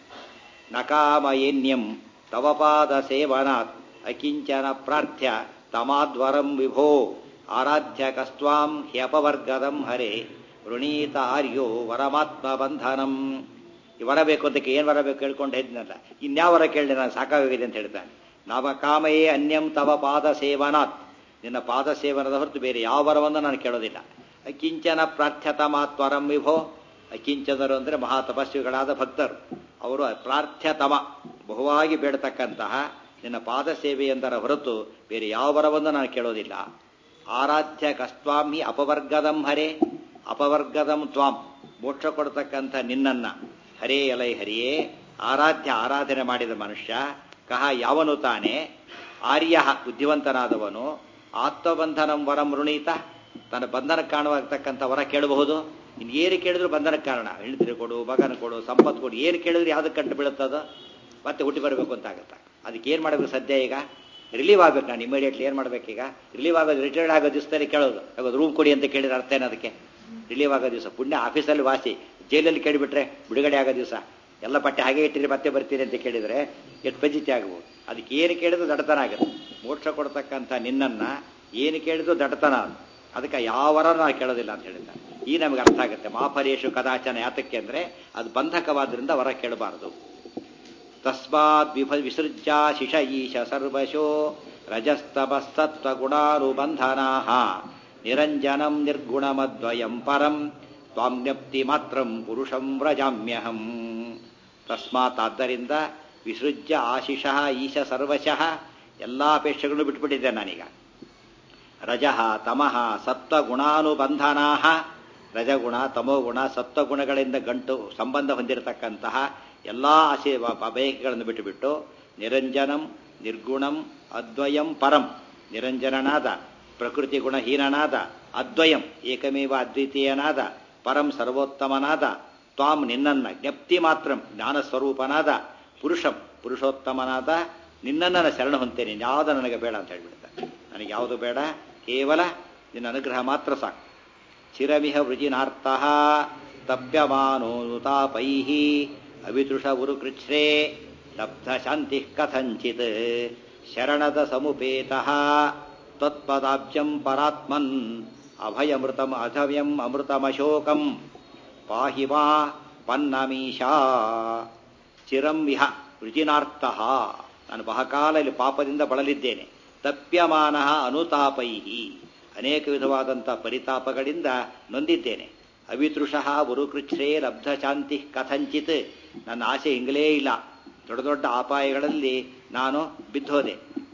ನಕಾಮಯೇನ್ಯಂ ತವಪಾದ ಸೇವನಾತ್ ಅಕಿಂಚನ ಪ್ರಾರ್ಥ್ಯ ತಮಾದ್ವರಂ ವಿಭೋ ಆರಾಧ್ಯ ಕಸ್ತ್ವಾಂ ಹ್ಯಪವರ್ಗದಂ ಹರೇ ವೃಣೀತ ಆರ್ಯೋ ವರಮಾತ್ಮ ಬಂಧನಂ ಈ ವರ ಬೇಕು ಅದಕ್ಕೆ ಏನು ವರ ಬೇಕು ಕೇಳ್ಕೊಂಡು ಇದ್ನಲ್ಲ ಇನ್ಯಾವ ವರ ಕೇಳಿ ನಾನು ಸಾಕಾಗಿದೆ ಅಂತ ಹೇಳ್ತಾನೆ ನವ ಕಾಮಯೇ ಅನ್ಯಂ ತವ ಪಾದ ಸೇವನಾತ್ ನಿನ್ನ ಪಾದ ಸೇವನದ ಹೊರತು ಬೇರೆ ಯಾವ ವರವನ್ನು ನಾನು ಕೇಳೋದಿಲ್ಲ ಅಕಿಂಚನ ಪ್ರಾರ್ಥ್ಯತಮಾತ್ವರಂ ವಿಭೋ ಅಕಿಂಚನರು ಅಂದರೆ ಮಹಾ ತಪಸ್ವಿಗಳಾದ ಭಕ್ತರು ಅವರು ಪ್ರಾರ್ಥ್ಯತಮ ಬಹುವಾಗಿ ಬೇಡತಕ್ಕಂತಹ ನಿನ್ನ ಪಾದ ಸೇವೆಯೆಂದರ ಹೊರತು ಬೇರೆ ಯಾವ ವರವನ್ನು ನಾನು ಕೇಳೋದಿಲ್ಲ ಆರಾಧ್ಯ ಕಸ್ತ್ವಾಮಿ ಅಪವರ್ಗದಂ ಹರೇ ಅಪವರ್ಗದಂ ತ್ವಾಂ ಮೋಕ್ಷ ಕೊಡ್ತಕ್ಕಂಥ ನಿನ್ನನ್ನ ಹರೇ ಎಲೈ ಹರಿಯೇ ಆರಾಧ್ಯ ಆರಾಧನೆ ಮಾಡಿದ ಮನುಷ್ಯ ಕಹ ಯಾವನು ತಾನೇ ಆರ್ಯ ಬುದ್ಧಿವಂತನಾದವನು ಆತ್ಮಬಂಧನಂ ವರಂ ಋಣೀತ ತನ್ನ ಬಂಧನಕ್ಕೆ ಕಾರಣವಾಗ್ತಕ್ಕಂಥ ವರ ಕೇಳಬಹುದು ಇನ್ನು ಏನು ಕೇಳಿದ್ರು ಬಂಧನಕ್ಕೆ ಕಾರಣ ಹೆಂಡತಿ ಕೊಡು ಮಗನ ಕೊಡು ಸಂಪತ್ತು ಕೊಡು ಏನು ಕೇಳಿದ್ರು ಯಾವುದಕ್ಕೆ ಕಂಡು ಬೀಳುತ್ತದೋ ಮತ್ತೆ ಹುಟ್ಟಿ ಬರಬೇಕು ಅಂತ ಆಗುತ್ತೆ ಅದಕ್ಕೆ ಏನು ಮಾಡಬೇಕು ಸದ್ಯ ಈಗ ರಿಲೀವ್ ಆಗ್ಬೇಕು ನಾನು ಇಮಿಡಿಯೇಟ್ಲಿ ಏನು ಮಾಡಬೇಕೀಗ ರಿಲೀವ್ ಆಗೋದು ರಿಟೈರ್ಡ್ ಆಗೋ ದಿವಸದಲ್ಲಿ ಕೇಳೋದು ಆಗೋದು ರೂಮ್ ಕೊಡಿ ಅಂತ ಕೇಳಿದ್ರೆ ಅರ್ಥ ಏನು ಅದಕ್ಕೆ ರಿಲೀವ್ ಆಗೋ ದಿವಸ ಪುಣ್ಯ ಆಫೀಸಲ್ಲಿ ವಾಸಿ ಜೈಲಲ್ಲಿ ಕೇಳಿಬಿಟ್ರೆ ಬಿಡುಗಡೆ ಆಗೋ ದಿವಸ ಎಲ್ಲ ಪಟ್ಟೆ ಹಾಗೆ ಇಟ್ಟಿರಿ ಮತ್ತೆ ಬರ್ತೀರಿ ಅಂತ ಕೇಳಿದರೆ ಎಷ್ಟು ಫಜಿತಿ ಆಗ್ಬೋದು ಅದಕ್ಕೆ ಏನು ಕೇಳಿದ್ರು ದಡತನ ಆಗುತ್ತೆ ಮೋಕ್ಷ ಕೊಡ್ತಕ್ಕಂಥ ನಿನ್ನನ್ನು ಏನು ಕೇಳಿದ್ರು ದಡತನ ಅದಕ್ಕೆ ಯಾವ ವರ ನಾನು ಕೇಳೋದಿಲ್ಲ ಅಂತ ಹೇಳಿದ್ದಾರೆ ಈ ನಮಗೆ ಅರ್ಥ ಆಗುತ್ತೆ. ಮಾಫಲೇಶು ಕದಾಚನ ಯಾತಕ್ಕೆ ಅಂದರೆ ಅದು ಬಂಧಕವಾದ್ರಿಂದ ವರ ಕೇಳಬಾರದು. ತಸ್ಮಾತ್ ವಿಭ ವಿಸೃಜ್ಯ ಶಿಷ ಈಶ ಸರ್ವಶೋ ರಜಸ್ತಮಸ್ತತ್ವಗುಣಾನುಬಂಧನಾ ನಿರಂಜನಂ ನಿರ್ಗುಣಮದ್ವಯಂ ಪರಂ ತ್ವಾಮ್ಯಪ್ತಿ ಮಾತ್ರಂ ಪುರುಷಂ ವ್ರಜಾಮ್ಯಹಂ. ತಸ್ಮಾತ್ ಆದ್ದರಿಂದ ವಿಸೃಜ್ಯ ಆಶಿಷ ಈಶ ಸರ್ವಶಃ ಎಲ್ಲ ಅಪೇಕ್ಷೆಗಳನ್ನು ಬಿಟ್ಬಿಟ್ಟಿದ್ದೆ ನಾನೀಗ. ರಜಃ ತಮಃ ಸತ್ವಗುಣಾನುಬಂಧನಾ, ರಜಗುಣ ತಮೋಗುಣ ಸತ್ವಗುಣಗಳಿಂದ ಗಂಟು ಸಂಬಂಧ ಹೊಂದಿರತಕ್ಕಂತಹ ಎಲ್ಲ ಆಶೆ ಬಯಕೆಗಳನ್ನು ಬಿಟ್ಟುಬಿಟ್ಟು ನಿರಂಜನಂ ನಿರ್ಗುಣಂ ಅದ್ವಯಂ ಪರಂ, ನಿರಂಜನನಾದ ಪ್ರಕೃತಿ ಗುಣಹೀನನಾದ ಅದ್ವಯಂ ಏಕಮೇವ ಅದ್ವಿತೀಯನಾದ ಪರಂ ಸರ್ವೋತ್ತಮನಾದ ತ್ವಾಂ ನಿನ್ನನ್ನ ಜ್ಞಪ್ತಿ ಮಾತ್ರಂ ಜ್ಞಾನಸ್ವರೂಪನಾದ ಪುರುಷಂ ಪುರುಷೋತ್ತಮನಾದ ನಿನ್ನನ್ನ ಶರಣ ಹೊಂತೇನೆ, ಯಾವುದು ನನಗೆ ಬೇಡ ಅಂತ ಹೇಳ್ಬಿಡ್ತಾರೆ. ನನಗೆ ಯಾವುದು ಬೇಡ, ಕೇವಲ ನಿನ್ನ ಅನುಗ್ರಹ ಮಾತ್ರ ಸಾಕು. ಚಿರಮಿಹ ವೃಜಿನಾರ್ಥಃ ತಪ್ಯಮಾನೋನುತಾಪೈಃ ಅವಿತೃಷ ಉರುಕೃಚ್ಛ್ರೇ ಲಬ್ಧ ಶಾಂತಿ ಕಥಂಚಿತ್ ಶರಣದ ಸಮುಪೇತಃ ತ್ವತ್ಪದಾಬ್ಜಂ ಪರಾತ್ಮನ್ ಅಭಯಮೃತಂ ಅಧವ್ಯಂ ಅಮೃತಮಶೋಕಂ ಪಾಹಿ ಮಾ ಪನ್ನಮೀಶಾ. ಚಿರಂ ವಿಹ ವೃಜಿನಾರ್ಥಃ, ನಾನು ಬಹಕಾಲ ಇಲ್ಲಿ ಪಾಪದಿಂದ ಬಳಲಿದ್ದೇನೆ. ತಪ್ಯಮಾನ ಅನುತಾಪೈಹಿ, ಅನೇಕ ವಿಧವಾದಂಥ ಪರಿತಾಪಗಳಿಂದ ನೊಂದಿದ್ದೇನೆ. ಅವಿತೃಷಃ ಉರುಕೃಚ್ಛ್ರೇ ಲಬ್ಧ ಶಾಂತಿ ಕಥಂಚಿತ್, ನನ್ನ ಆಸೆ ಹಿಂಗಲೇ ಇಲ್ಲ. ದೊಡ್ಡ ದೊಡ್ಡ ಅಪಾಯಗಳಲ್ಲಿ ನಾನು ಬಿದ್ದೋದೆ.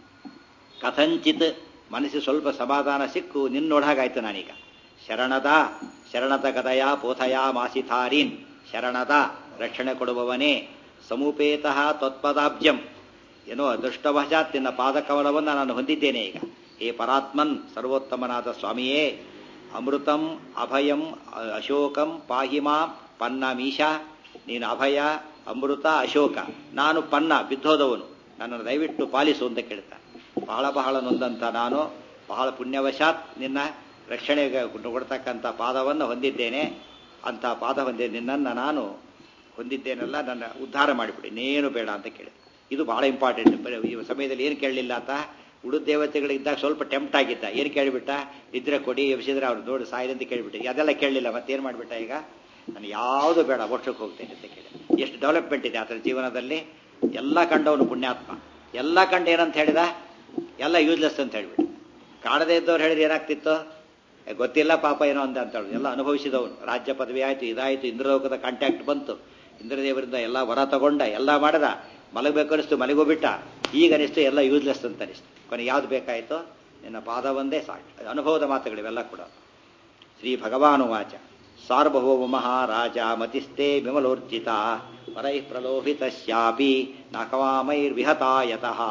ಕಥಂಚಿತ್, ಮನಸ್ಸಿಗೆ ಸ್ವಲ್ಪ ಸಮಾಧಾನ ಸಿಕ್ಕು ನಿನ್ನೊಳಗಾಯ್ತು ನಾನೀಗ. ಶರಣದ ಶರಣದ ಗದಯ ಪೋಥಯ ಮಾಸಿಥಾರೀನ್, ಶರಣದ ರಕ್ಷಣೆ ಕೊಡುವವನೇ. ಸಮುಪೇತಃ ತ್ವತ್ಪದಾಬ್ಜಂ, ಏನೋ ಅದೃಷ್ಟವಶಾತ್ ನಿನ್ನ ಪಾದಕಮಲವನ್ನು ನಾನು ಹೊಂದಿದ್ದೇನೆ ಈಗ. ಹೇ ಪರಾತ್ಮನ್, ಸರ್ವೋತ್ತಮನಾದ ಸ್ವಾಮಿಯೇ. ಅಮೃತಂ ಅಭಯಂ ಅಶೋಕಂ ಪಾಹಿಮಾ ಪನ್ನಮೀಶಾ, ನೀನು ಅಭಯ ಅಮೃತ ಅಶೋಕ, ನಾನು ಪನ್ನ ಬಿದ್ದೋದವನು, ನನ್ನನ್ನು ದಯವಿಟ್ಟು ಪಾಲಿಸು ಅಂತ ಕೇಳ್ತಾ. ಬಹಳ ಬಹಳ ನೊಂದಂತ ನಾನು ಬಹಳ ಪುಣ್ಯವಶಾತ್ ನಿನ್ನ ರಕ್ಷಣೆಗೆ ಕೊಡ್ತಕ್ಕಂಥ ಪಾದವನ್ನು ಹೊಂದಿದ್ದೇನೆ. ಅಂಥ ಪಾದ ಹೊಂದಿ ನಿನ್ನನ್ನು ನಾನು ಹೊಂದಿದ್ದೇನಲ್ಲ, ನನ್ನ ಉದ್ಧಾರ ಮಾಡಿಬಿಡಿ, ಇನ್ನೇನು ಬೇಡ ಅಂತ ಕೇಳಿದೆ. ಇದು ಬಹಳ ಇಂಪಾರ್ಟೆಂಟ್. ಈ ಸಮಯದಲ್ಲಿ ಏನು ಕೇಳಲಿಲ್ಲ ಅಂತ ಉಳಿದ ದೇವತೆಗಳಿದ್ದಾಗ ಸ್ವಲ್ಪ ಟೆಂಪ್ಟ್ ಆಗಿದ್ದ. ಏನು ಕೇಳಿಬಿಟ್ಟ, ಇದ್ರೆ ಕೊಡಿ, ಎಬ್ಸಿದ್ರೆ ಅವ್ರು ನೋಡಿ ಸಾಯಿರಿ ಅಂತ ಕೇಳಿಬಿಟ್ಟು. ಅದೆಲ್ಲ ಕೇಳಲಿಲ್ಲ. ಮತ್ತೇನು ಮಾಡಿಬಿಟ್ಟ, ಈಗ ನಾನು ಯಾವುದು ಬೇಡ ವರ್ಷಕ್ಕೆ ಹೋಗ್ತೇನೆ ಅಂತ ಕೇಳಿ. ಎಷ್ಟು ಡೆವಲಪ್ಮೆಂಟ್ ಇದೆ ಆತನ ಜೀವನದಲ್ಲಿ. ಎಲ್ಲ ಕಂಡವನು ಪುಣ್ಯಾತ್ಮ. ಎಲ್ಲ ಕಂಡು ಏನಂತ ಹೇಳಿದ, ಎಲ್ಲ ಯೂಸ್ಲೆಸ್ ಅಂತ ಹೇಳಿಬಿಟ್ಟು. ಕಾಣದೇ ಇದ್ದವ್ರು ಹೇಳಿದ್ರೆ ಏನಾಗ್ತಿತ್ತು, ಗೊತ್ತಿಲ್ಲ ಪಾಪ ಏನೋ ಅಂದ ಅಂತ ಹೇಳಿ. ಎಲ್ಲ ಅನುಭವಿಸಿದವನು. ರಾಜ್ಯ ಪದವಿ ಆಯಿತು, ಇದಾಯಿತು, ಇಂದ್ರಲೋಕದ ಕಾಂಟ್ಯಾಕ್ಟ್ ಬಂತು, ಇಂದ್ರದೇವರಿಂದ ಎಲ್ಲ ವರ ತಗೊಂಡ, ಎಲ್ಲ ಮಾಡದ. ಮಲಗಬೇಕು ಅನಿಸ್ತು, ಮಲಗೋಬಿಟ್ಟ. ಈಗ ಅನಿಸ್ತು ಎಲ್ಲ ಯೂಸ್ಲೆಸ್ ಅಂತ ಅನಿಸ್ತು. ಕೊನೆಗೆ ಯಾವ್ದು ಬೇಕಾಯಿತು, ನಿನ್ನ ಪಾದ ಒಂದೇ ಸಾಕು. ಅನುಭವದ ಮಾತುಗಳಿವೆಲ್ಲ ಕೂಡ. ಶ್ರೀ ಭಗವಾನುವಾಚ ಸಾರ್ವಭೌಮ ಮಹಾರಾಜ ಮತಿಸ್ತೆ ವಿಮಲೋರ್ಜಿತ ವರೈಃ ಪ್ರಲೋಭಿತಶ್ಯಾಪಿ ನಕವಾಮೈರ್ವಿಹತಾಯತಃ.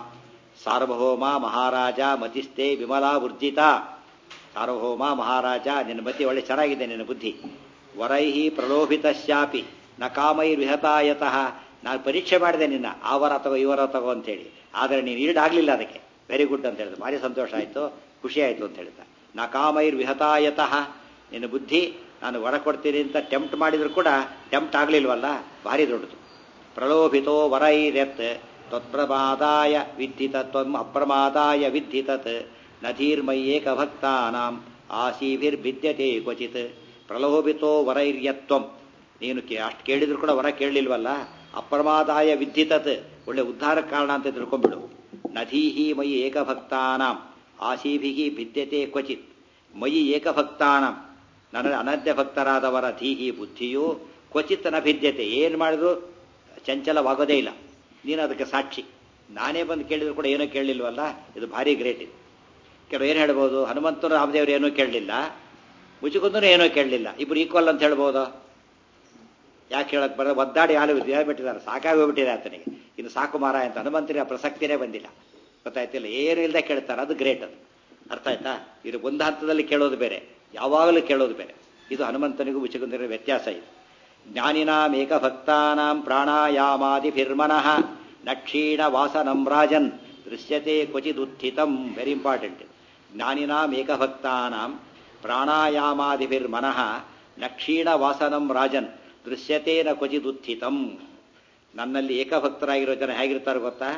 ಸಾರ್ವಭೌಮ ಮಹಾರಾಜ ಮತಿಸ್ತೆ ವಿಮಲಾವರ್ಜಿತ. ಸಾರ್ವಭೌಮ ಮಹಾರಾಜ, ನಿನ್ನ ಮತಿ ಒಳ್ಳೆ ಚೆನ್ನಾಗಿದೆ, ನಿನ್ನ ಬುದ್ಧಿ. ವರೈಹಿ ಪ್ರಲೋಭಿತಶ್ಯಾಪಿ ನ ಕಾಮೈರ್ವಿಹತಾಯತಃ. ನಾನು ಪರೀಕ್ಷೆ ಮಾಡಿದೆ ನಿನ್ನ, ಆ ವರ ತಗೋ ಈ ವರ ತಗೋ ಅಂತೇಳಿ, ಆದರೆ ನೀನು ಈಡಾಗಲಿಲ್ಲ ಅದಕ್ಕೆ. ವೆರಿ ಗುಡ್ ಅಂತ ಹೇಳಿದ. ಭಾರಿ ಸಂತೋಷ ಆಯಿತು, ಖುಷಿ ಆಯಿತು ಅಂತ ಹೇಳಿದ. ನ ಕಾಮೈರ್ವಿಹತಾಯತಃ, ನಿನ್ನ ಬುದ್ಧಿ ನಾನು ವರ ಕೊಡ್ತೀನಿ ಅಂತ ಟೆಂಪ್ಟ್ ಮಾಡಿದ್ರು ಕೂಡ ಟೆಂಪ್ಟ್ ಆಗಲಿಲ್ವಲ್ಲ, ಭಾರಿ ದೊಡ್ಡದು. ಪ್ರಲೋಭಿತೋ ವರೈರ್ಯತ್ ತ್ವತ್ಪ್ರಮಾದಾಯ ವಿದ್ಧಿ ತತ್ವಂ ಅಪ್ರಮಾದಾಯ ವಿದ್ಧಿ ತತ್ ನಧೀರ್ಮಯ್ಯೇಕ ಭಕ್ತಾನಾಂ ಆಸೀಭಿರ್ಭಿದ್ಯತೆ ಕ್ವಚಿತ್. ಪ್ರಲೋಭಿತೋ ವರೈರ್ಯತ್ವಂ, ನೀನು ಅಷ್ಟು ಕೇಳಿದ್ರು ಕೂಡ ವರ ಕೇಳಲಿಲ್ವಲ್ಲ, ಅಪ್ರಮಾದಾಯ ವಿದ್ಧಿ ತತ್, ಒಳ್ಳೆ ಉದ್ಧಾರ ಕಾರಣ ಅಂತ ತಿಳ್ಕೊಂಡ್ಬಿಡು. ನಧೀಹಿ ಮಯಿ ಏಕಭಕ್ತಾನಾಂ ಆಸೀಭಿಹಿ ಭಿದ್ಯತೆ ಕ್ವಚಿತ್. ಮಯಿ ಏಕಭಕ್ತಾನಾಂ, ನನ್ನ ಅನನ್ಯ ಭಕ್ತರಾದವರ ಧೀಹಿ ಬುದ್ಧಿಯು ಕ್ವಚಿತ್ ನ ಭಿದ್ಯತೆ, ಏನು ಮಾಡಿದ್ರು ಚಂಚಲವಾಗೋದೇ ಇಲ್ಲ. ನೀನು ಅದಕ್ಕೆ ಸಾಕ್ಷಿ. ನಾನೇ ಬಂದು ಕೇಳಿದ್ರು ಕೂಡ ಏನೂ ಕೇಳಲಿಲ್ವಲ್ಲ, ಇದು ಭಾರಿ ಗ್ರೇಟ್ ಇದು. ಕೆಲವು ಏನು ಹೇಳ್ಬೋದು, ಹನುಮಂತರು ರಾಮದೇವರು ಏನೂ ಕೇಳಲಿಲ್ಲ, ಮುಚುಕುಂದನು ಏನೂ ಕೇಳಲಿಲ್ಲ, ಇಬ್ರು ಈಕ್ವಲ್ ಅಂತ ಹೇಳ್ಬೋದು. ಯಾಕೆ ಹೇಳಕ್ ಬರೋದು, ಒದ್ದಾಡಿ ಹಾಲು ಹೇಳ್ಬಿಟ್ಟಿದ್ದಾರೆ, ಸಾಕಾಗಿ ಹೋಗ್ಬಿಟ್ಟಿದೆ ಆತನಿಗೆ. ಇನ್ನು ಸಾಕು ಮಾರ ಅಂತ ಹನುಮಂತನಿಗೆ ಆ ಪ್ರಸಕ್ತಿನೇ ಬಂದಿಲ್ಲ. ಗೊತ್ತಾಯ್ತಿಲ್ಲ, ಏನು ಇಲ್ಲದೆ ಕೇಳ್ತಾರೆ, ಅದು ಗ್ರೇಟ್. ಅದು ಅರ್ಥ ಆಯ್ತಾ. ಇದು ಒಂದು ಹಂತದಲ್ಲಿ ಕೇಳೋದು ಬೇರೆ, ಯಾವಾಗಲೂ ಕೇಳೋದು ಬೇರೆ. ಇದು ಹನುಮಂತನಿಗೂ ಮುಚುಕುಂದನಿಗೂ ವ್ಯತ್ಯಾಸ ಇದೆ. ಜ್ಞಾನಿನಾಂ ಏಕಭಕ್ತಾನಾಂ ಪ್ರಾಣಾಯಾಮಾದಿಭಿರ್ಮನಃ ನಕ್ಷೀಣ ವಾಸನಂ ರಾಜನ್ ದೃಶ್ಯತೆ ಕ್ವಚಿದುತ್ಥಿತಂ. Very important. ಜ್ಞಾನಿನಾಂ ಏಕಭಕ್ತಾನಾಂ ಪ್ರಾಣಾಯಾಮಾದಿಭಿರ್ಮನಃ ನಕ್ಷೀಣ ವಾಸನಂ ರಾಜನ್ ದೃಶ್ಯತೆ ನ ಕ್ವಚಿದುತ್ಥಿತಂ. ನನ್ನಲ್ಲಿ ಏಕಭಕ್ತರಾಗಿರೋ ಜನ ಹೇಗಿರ್ತಾರೆ ಗೊತ್ತಾ,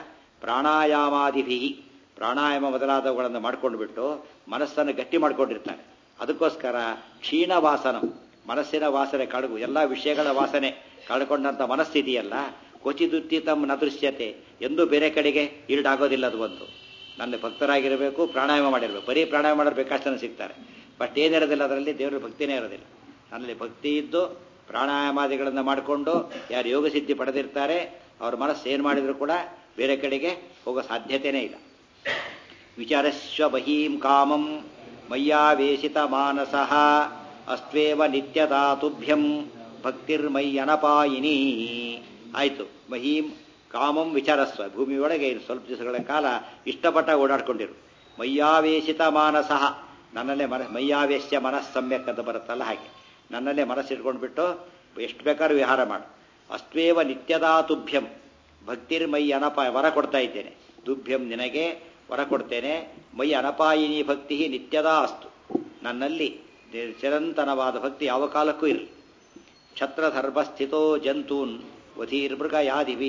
ಪ್ರಾಣಾಯಾಮಾದಿಭಿ, ಪ್ರಾಣಾಯಾಮ ಮೊದಲಾದವುಗಳನ್ನು ಮಾಡ್ಕೊಂಡು ಬಿಟ್ಟು ಮನಸ್ಸನ್ನು ಗಟ್ಟಿ ಮಾಡ್ಕೊಂಡಿರ್ತಾರೆ. ಅದಕ್ಕೋಸ್ಕರ ಕ್ಷೀಣ ವಾಸನಂ, ಮನಸ್ಸಿನ ವಾಸನೆ ಕಳಗು, ಎಲ್ಲ ವಿಷಯಗಳ ವಾಸನೆ ಕಳ್ಕೊಂಡಂಥ ಮನಸ್ಥಿತಿಯಲ್ಲ, ಕ್ವಚಿದುತ್ತಿತಂ ನ ದೃಶ್ಯತೆ, ಎಂದು ಬೇರೆ ಕಡೆಗೆ ಈಡಾಗೋದಿಲ್ಲ. ಅದು ಒಂದು ನನ್ನ ಭಕ್ತರಾಗಿರಬೇಕು, ಪ್ರಾಣಾಯಾಮ ಮಾಡಿರಬೇಕು. ಬರೀ ಪ್ರಾಣಾಯಾಮ ಮಾಡೋರು ಬೇಕಾಷ್ಟನ್ನು ಸಿಗ್ತಾರೆ, ಬಟ್ ಏನಿರೋದಿಲ್ಲ ಅದರಲ್ಲಿ, ದೇವರ ಭಕ್ತಿನೇ ಇರೋದಿಲ್ಲ. ನನ್ನಲ್ಲಿ ಭಕ್ತಿ ಇದ್ದು ಪ್ರಾಣಾಯಾಮಾದಿಗಳನ್ನು ಮಾಡಿಕೊಂಡು ಯಾರು ಯೋಗ ಸಿದ್ಧಿ ಪಡೆದಿರ್ತಾರೆ ಅವ್ರ ಮನಸ್ಸು ಏನು ಮಾಡಿದ್ರು ಕೂಡ ಬೇರೆ ಕಡೆಗೆ ಹೋಗೋ ಸಾಧ್ಯತೆಯೇ ಇಲ್ಲ. ವಿಚಾರಸ್ವ ಬಹೀಂ ಕಾಮಂ ಮಯ್ಯಾವೇಶಿತ ಮಾನಸಃ ಅಸ್ತ್ವೇವ ನಿತ್ಯದಾತುಭ್ಯಂ ಭಕ್ತಿರ್ಮಯ್ಯನಪಾಯಿನಿ. ಆಯಿತು, ಮಹೀಂ ಕಾಮಂ ವಿಚಾರಸ್ವ, ಭೂಮಿಯೊಳಗೆ ಸ್ವಲ್ಪ ದಿವಸಗಳ ಕಾಲ ಇಷ್ಟಪಟ್ಟ ಓಡಾಡ್ಕೊಂಡಿರು. ಮಯ್ಯಾವೇಶಿತ ಮಾನಸಃ, ನನ್ನಲ್ಲೇ ಮನ ಮಯ್ಯಾವೇಶ್ಯ ಮನಸ್ಸು ಸಮ್ಯಕ್ ಅಂತ ಬರುತ್ತಲ್ಲ ಹಾಗೆ, ನನ್ನಲ್ಲೇ ಮನಸ್ಸಿಟ್ಕೊಂಡ್ಬಿಟ್ಟು ಎಷ್ಟು ಬೇಕಾದ್ರೂ ವಿಹಾರ ಮಾಡು. ಅಸ್ತ್ವೇವ ನಿತ್ಯದಾ ತುಭ್ಯಂ ಭಕ್ತಿರ್ಮೈ ಅನಪಾಯ, ವರ ಕೊಡ್ತಾ ಇದ್ದೇನೆ. ತುಭ್ಯಂ, ನಿನಗೆ ವರ ಕೊಡ್ತೇನೆ. ಮೈ ಅನಪಾಯಿನಿ ಭಕ್ತಿ ನಿತ್ಯದಾ ಅಸ್ತು, ನನ್ನಲ್ಲಿ ಚಿರಂತನವಾದ ಭಕ್ತಿ ಯಾವ ಕಾಲಕ್ಕೂ ಇರಲಿ. ಕ್ಷತ್ರಧರ್ಮಸ್ಥಿತೋ ಜಂತೂನ್ ವಧೀರ್ಮೃಗಯಾದಿಭಿ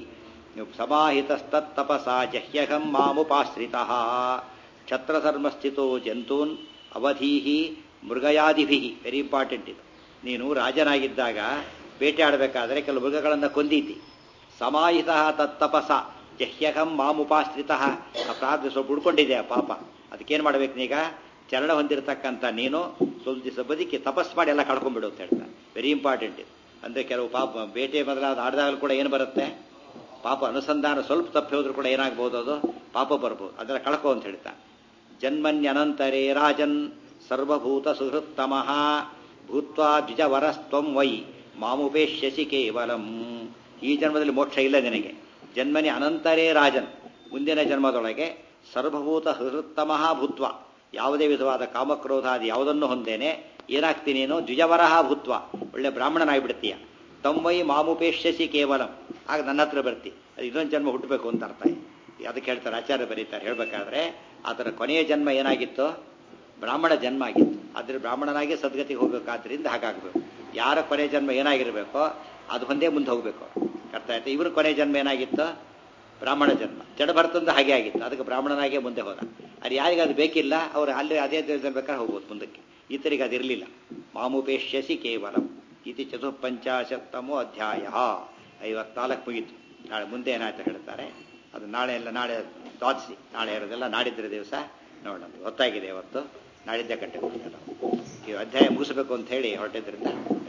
ಸಮಾಹಿತಸ್ತತ್ತಪಸಾ ಜಹ್ಯಹಂ ಮಾಮುಪಾಶ್ರಿತಃ. ಕ್ಷತ್ರಧರ್ಮಸ್ಥಿತೋ ಜಂತೂನ್ ಅವಧೀಹಿ ಮೃಗಯಾದಿಭಿ, ವೆರಿ ಇಂಪಾರ್ಟೆಂಟ್ ಇದು. ನೀನು ರಾಜನಾಗಿದ್ದಾಗ ಬೇಟೆ ಆಡಬೇಕಾದ್ರೆ ಕೆಲವು ಮೃಗಗಳನ್ನು ಕೊಂದೀತಿ. ಸಮಾಹಿತ ತತ್ತಪಸ ಜಹ್ಯಹಂ ಮಾಮುಪಾಶ್ರಿತಃ, ಆ ಪ್ರಾರ್ಥನೆ ಸ್ವಲ್ಪ ಉಡ್ಕೊಂಡಿದೆ ಆ ಪಾಪ, ಅದಕ್ಕೇನು ಮಾಡ್ಬೇಕು ನೀಗ? ಚರಣ ಹೊಂದಿರತಕ್ಕಂಥ ನೀನು ಸ್ವಲ್ಪ ದಿವಸ ಬದುಕಿ ತಪಸ್ ಮಾಡಿ ಎಲ್ಲ ಕಳ್ಕೊಂಡ್ಬಿಡು ಅಂತ ಹೇಳ್ತಾರೆ. ವೆರಿ ಇಂಪಾರ್ಟೆಂಟ್ ಇದು. ಅಂದರೆ ಕೆಲವು ಪಾಪ ಬೇಟೆ ಬದಲಾದ ಆಡಿದಾಗಲೂ ಕೂಡ ಏನು ಬರುತ್ತೆ? ಪಾಪ ಅನುಸಂಧಾನ ಸ್ವಲ್ಪ ತಪ್ಪಿ ಹೋದ್ರೂ ಕೂಡ ಏನಾಗ್ಬೋದು? ಅದು ಪಾಪ ಬರ್ಬೋದು, ಅದೆಲ್ಲ ಕಳ್ಕೊ ಅಂತ ಹೇಳ್ತಾ. ಜನ್ಮನ್ಯನಂತರೇ ರಾಜನ್ ಸರ್ವಭೂತ ಸುಹೃತ್ತಮಃ ಭೂತ್ವಾ ದ್ವಿಜವರಸ್ತ್ವಂ ವೈ ಮಾಮುಪೇಶ್ಯಸಿ ಕೇವಲಂ. ಈ ಜನ್ಮದಲ್ಲಿ ಮೋಕ್ಷ ಇಲ್ಲ ನಿನಗೆ. ಜನ್ಮನಿ ಅನಂತರೇ ರಾಜನ್, ಮುಂದಿನ ಜನ್ಮದೊಳಗೆ ಸರ್ವಭೂತ ಹೃತ್ತಮಃ ಭೂತ್ವ, ಯಾವುದೇ ವಿಧವಾದ ಕಾಮಕ್ರೋಧಾದಿ ಯಾವುದನ್ನು ಹೊಂದೇನೆ ಏನಾಗ್ತೀನಿ ನೀನು? ದ್ವಿಜವರಹ ಭೂತ್ವ, ಒಳ್ಳೆ ಬ್ರಾಹ್ಮಣನಾಗಿಬಿಡ್ತೀಯ. ತಮ್ಮೈ ಮಾಮುಪೇಶ್ಯಸಿ ಕೇವಲಂ, ಆಗ ನನ್ನ ಹತ್ರ ಬರ್ತಿ. ಅದು ಇದೊಂದು ಜನ್ಮ ಹುಟ್ಟಬೇಕು ಅಂತ ಅರ್ಥ. ಅದಕ್ಕೆ ಹೇಳ್ತಾರೆ ಆಚಾರ್ಯ ಬರೀತಾರೆ, ಹೇಳ್ಬೇಕಾದ್ರೆ ಆತನ ಕೊನೆಯ ಜನ್ಮ ಏನಾಗಿತ್ತು? ಬ್ರಾಹ್ಮಣ ಜನ್ಮ ಆಗಿತ್ತು. ಆದರೆ ಬ್ರಾಹ್ಮಣನಾಗಿ ಸದ್ಗತಿಗೆ ಹೋಗ್ಬೇಕಾದ್ರಿಂದ ಹಾಗಾಗಬೇಕು. ಯಾರ ಕೊನೆಯ ಜನ್ಮ ಏನಾಗಿರಬೇಕೋ ಅದು ಒಂದೇ ಮುಂದೆ ಹೋಗಬೇಕು. ಅರ್ಥ ಆಯ್ತು? ಇವ್ರ ಕೊನೆಯ ಜನ್ಮ ಏನಾಗಿತ್ತು? ಬ್ರಾಹ್ಮಣ ಜನ್ಮ. ಜಡ ಬರ್ತಂದು ಹಾಗೆ ಆಗಿತ್ತು, ಅದಕ್ಕೆ ಬ್ರಾಹ್ಮಣನಾಗೇ ಮುಂದೆ ಹೋದ. ಅದು ಯಾರಿಗೆ ಅದು ಬೇಕಿಲ್ಲ, ಅವರು ಅಲ್ಲಿ ಅದೇ ಬೇಕಾದ್ರೆ ಹೋಗ್ಬೋದು ಮುಂದಕ್ಕೆ. ಈತರಿಗೆ ಅದಿರಲಿಲ್ಲ. ಮಾಮುಪೇಶ್ಯಸಿ ಕೇವಲಂ ಇತಿ ಚತುಃಪಂಚಾಶತ್ತಮೋ ಅಧ್ಯಾಯ. ಐವತ್ನಾಲ್ಕು ಮುಗಿತು. ನಾಳೆ ಮುಂದೆ ಏನಾಯ್ತು ಹೇಳ್ತಾರೆ, ಅದು ನಾಳೆ ಎಲ್ಲ ನಾಳೆ ದ್ವಾದಶಿ, ನಾಳೆ ಇರೋದೆಲ್ಲ ನಾಡಿದ್ರ ದಿವಸ ನೋಡೋಣ. ಹೊತ್ತಾಗಿದೆ ಇವತ್ತು, ನಾಡಿದ್ದೇ ಕಟ್ಟೆ ಕೊಡ್ತಾರೆ ನಾವು. ಈ ಅಧ್ಯಾಯ ಮುಗಿಸ್ಬೇಕು ಅಂತ ಹೇಳಿ ಹೊರಟಿದ್ರಿಂದ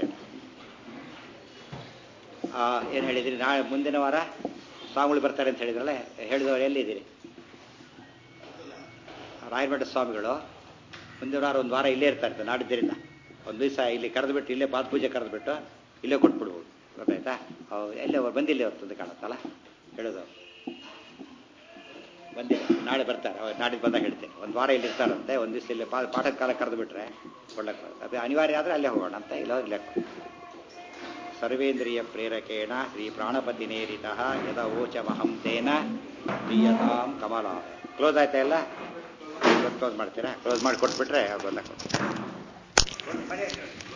ಏನು ಹೇಳಿದ್ರಿ? ನಾಳೆ ಮುಂದಿನ ವಾರ ಸ್ವಾಮಿಗಳು ಬರ್ತಾರೆ ಅಂತ ಹೇಳಿದ್ರಲ್ಲ, ಹೇಳಿದವರು ಎಲ್ಲಿದ್ದೀರಿ? ರಾಯಮಠ ಸ್ವಾಮಿಗಳು ಮುಂದಿನ ವಾರ ಒಂದು ವಾರ ಇಲ್ಲೇ ಇರ್ತಾರೆ. ನಾಡಿದ್ದರಿಂದ ಒಂದು ದಿವಸ ಇಲ್ಲಿ ಕರೆದುಬಿಟ್ಟು ಇಲ್ಲೇ ಪಾದ ಪೂಜೆ ಕರೆದುಬಿಟ್ಟು ಇಲ್ಲೇ ಕೊಟ್ಬಿಡ್ಬೋದು. ಗೊತ್ತಾಯ್ತಾ? ಎಲ್ಲೇ ಅವ್ರು ಬಂದಿಲ್ಲ ಇವತ್ತು ಕಾಣುತ್ತಲ್ಲ ಹೇಳೋದು. ಬಂದಿಲ್ಲ, ನಾಳೆ ಬರ್ತಾರೆ. ಅವ್ರು ನಾಡಿದ್ದು ಬಂದಾಗ ಹೇಳ್ತೇನೆ. ಒಂದು ವಾರ ಇಲ್ಲಿ ಇರ್ತಾರಂತೆ, ಒಂದು ದಿವಸ ಇಲ್ಲಿ ಪಾಠದ ಕಾಲ ಕರೆದು ಬಿಟ್ರೆ ಒಳ್ಳೆಕ್ಕೆ ಅದು ಅನಿವಾರ್ಯ ಆದರೆ ಅಲ್ಲೇ ಹೋಗೋಣ ಅಂತ. ಇಲ್ಲ ಇಲ್ಲೇ ಸರ್ವೇಂದ್ರಿಯ ಪ್ರೇರಕೇಣ ಶ್ರೀ ಪ್ರಾಣಪತಿ ನೇರಿತ ಯದ ಓಚಮಹಂ ತೇನ ಪ್ರಿಯತಾಂ ಕಮಲ. ಕ್ಲೋಸ್ ಆಯ್ತಾ? ಎಲ್ಲ ಕ್ಲೋಸ್ ಮಾಡ್ತೀರಾ? ಕ್ಲೋಸ್ ಮಾಡಿ ಕೊಟ್ಬಿಟ್ರೆ ಬಂದ ಕೊಡ್ತೀರಾ?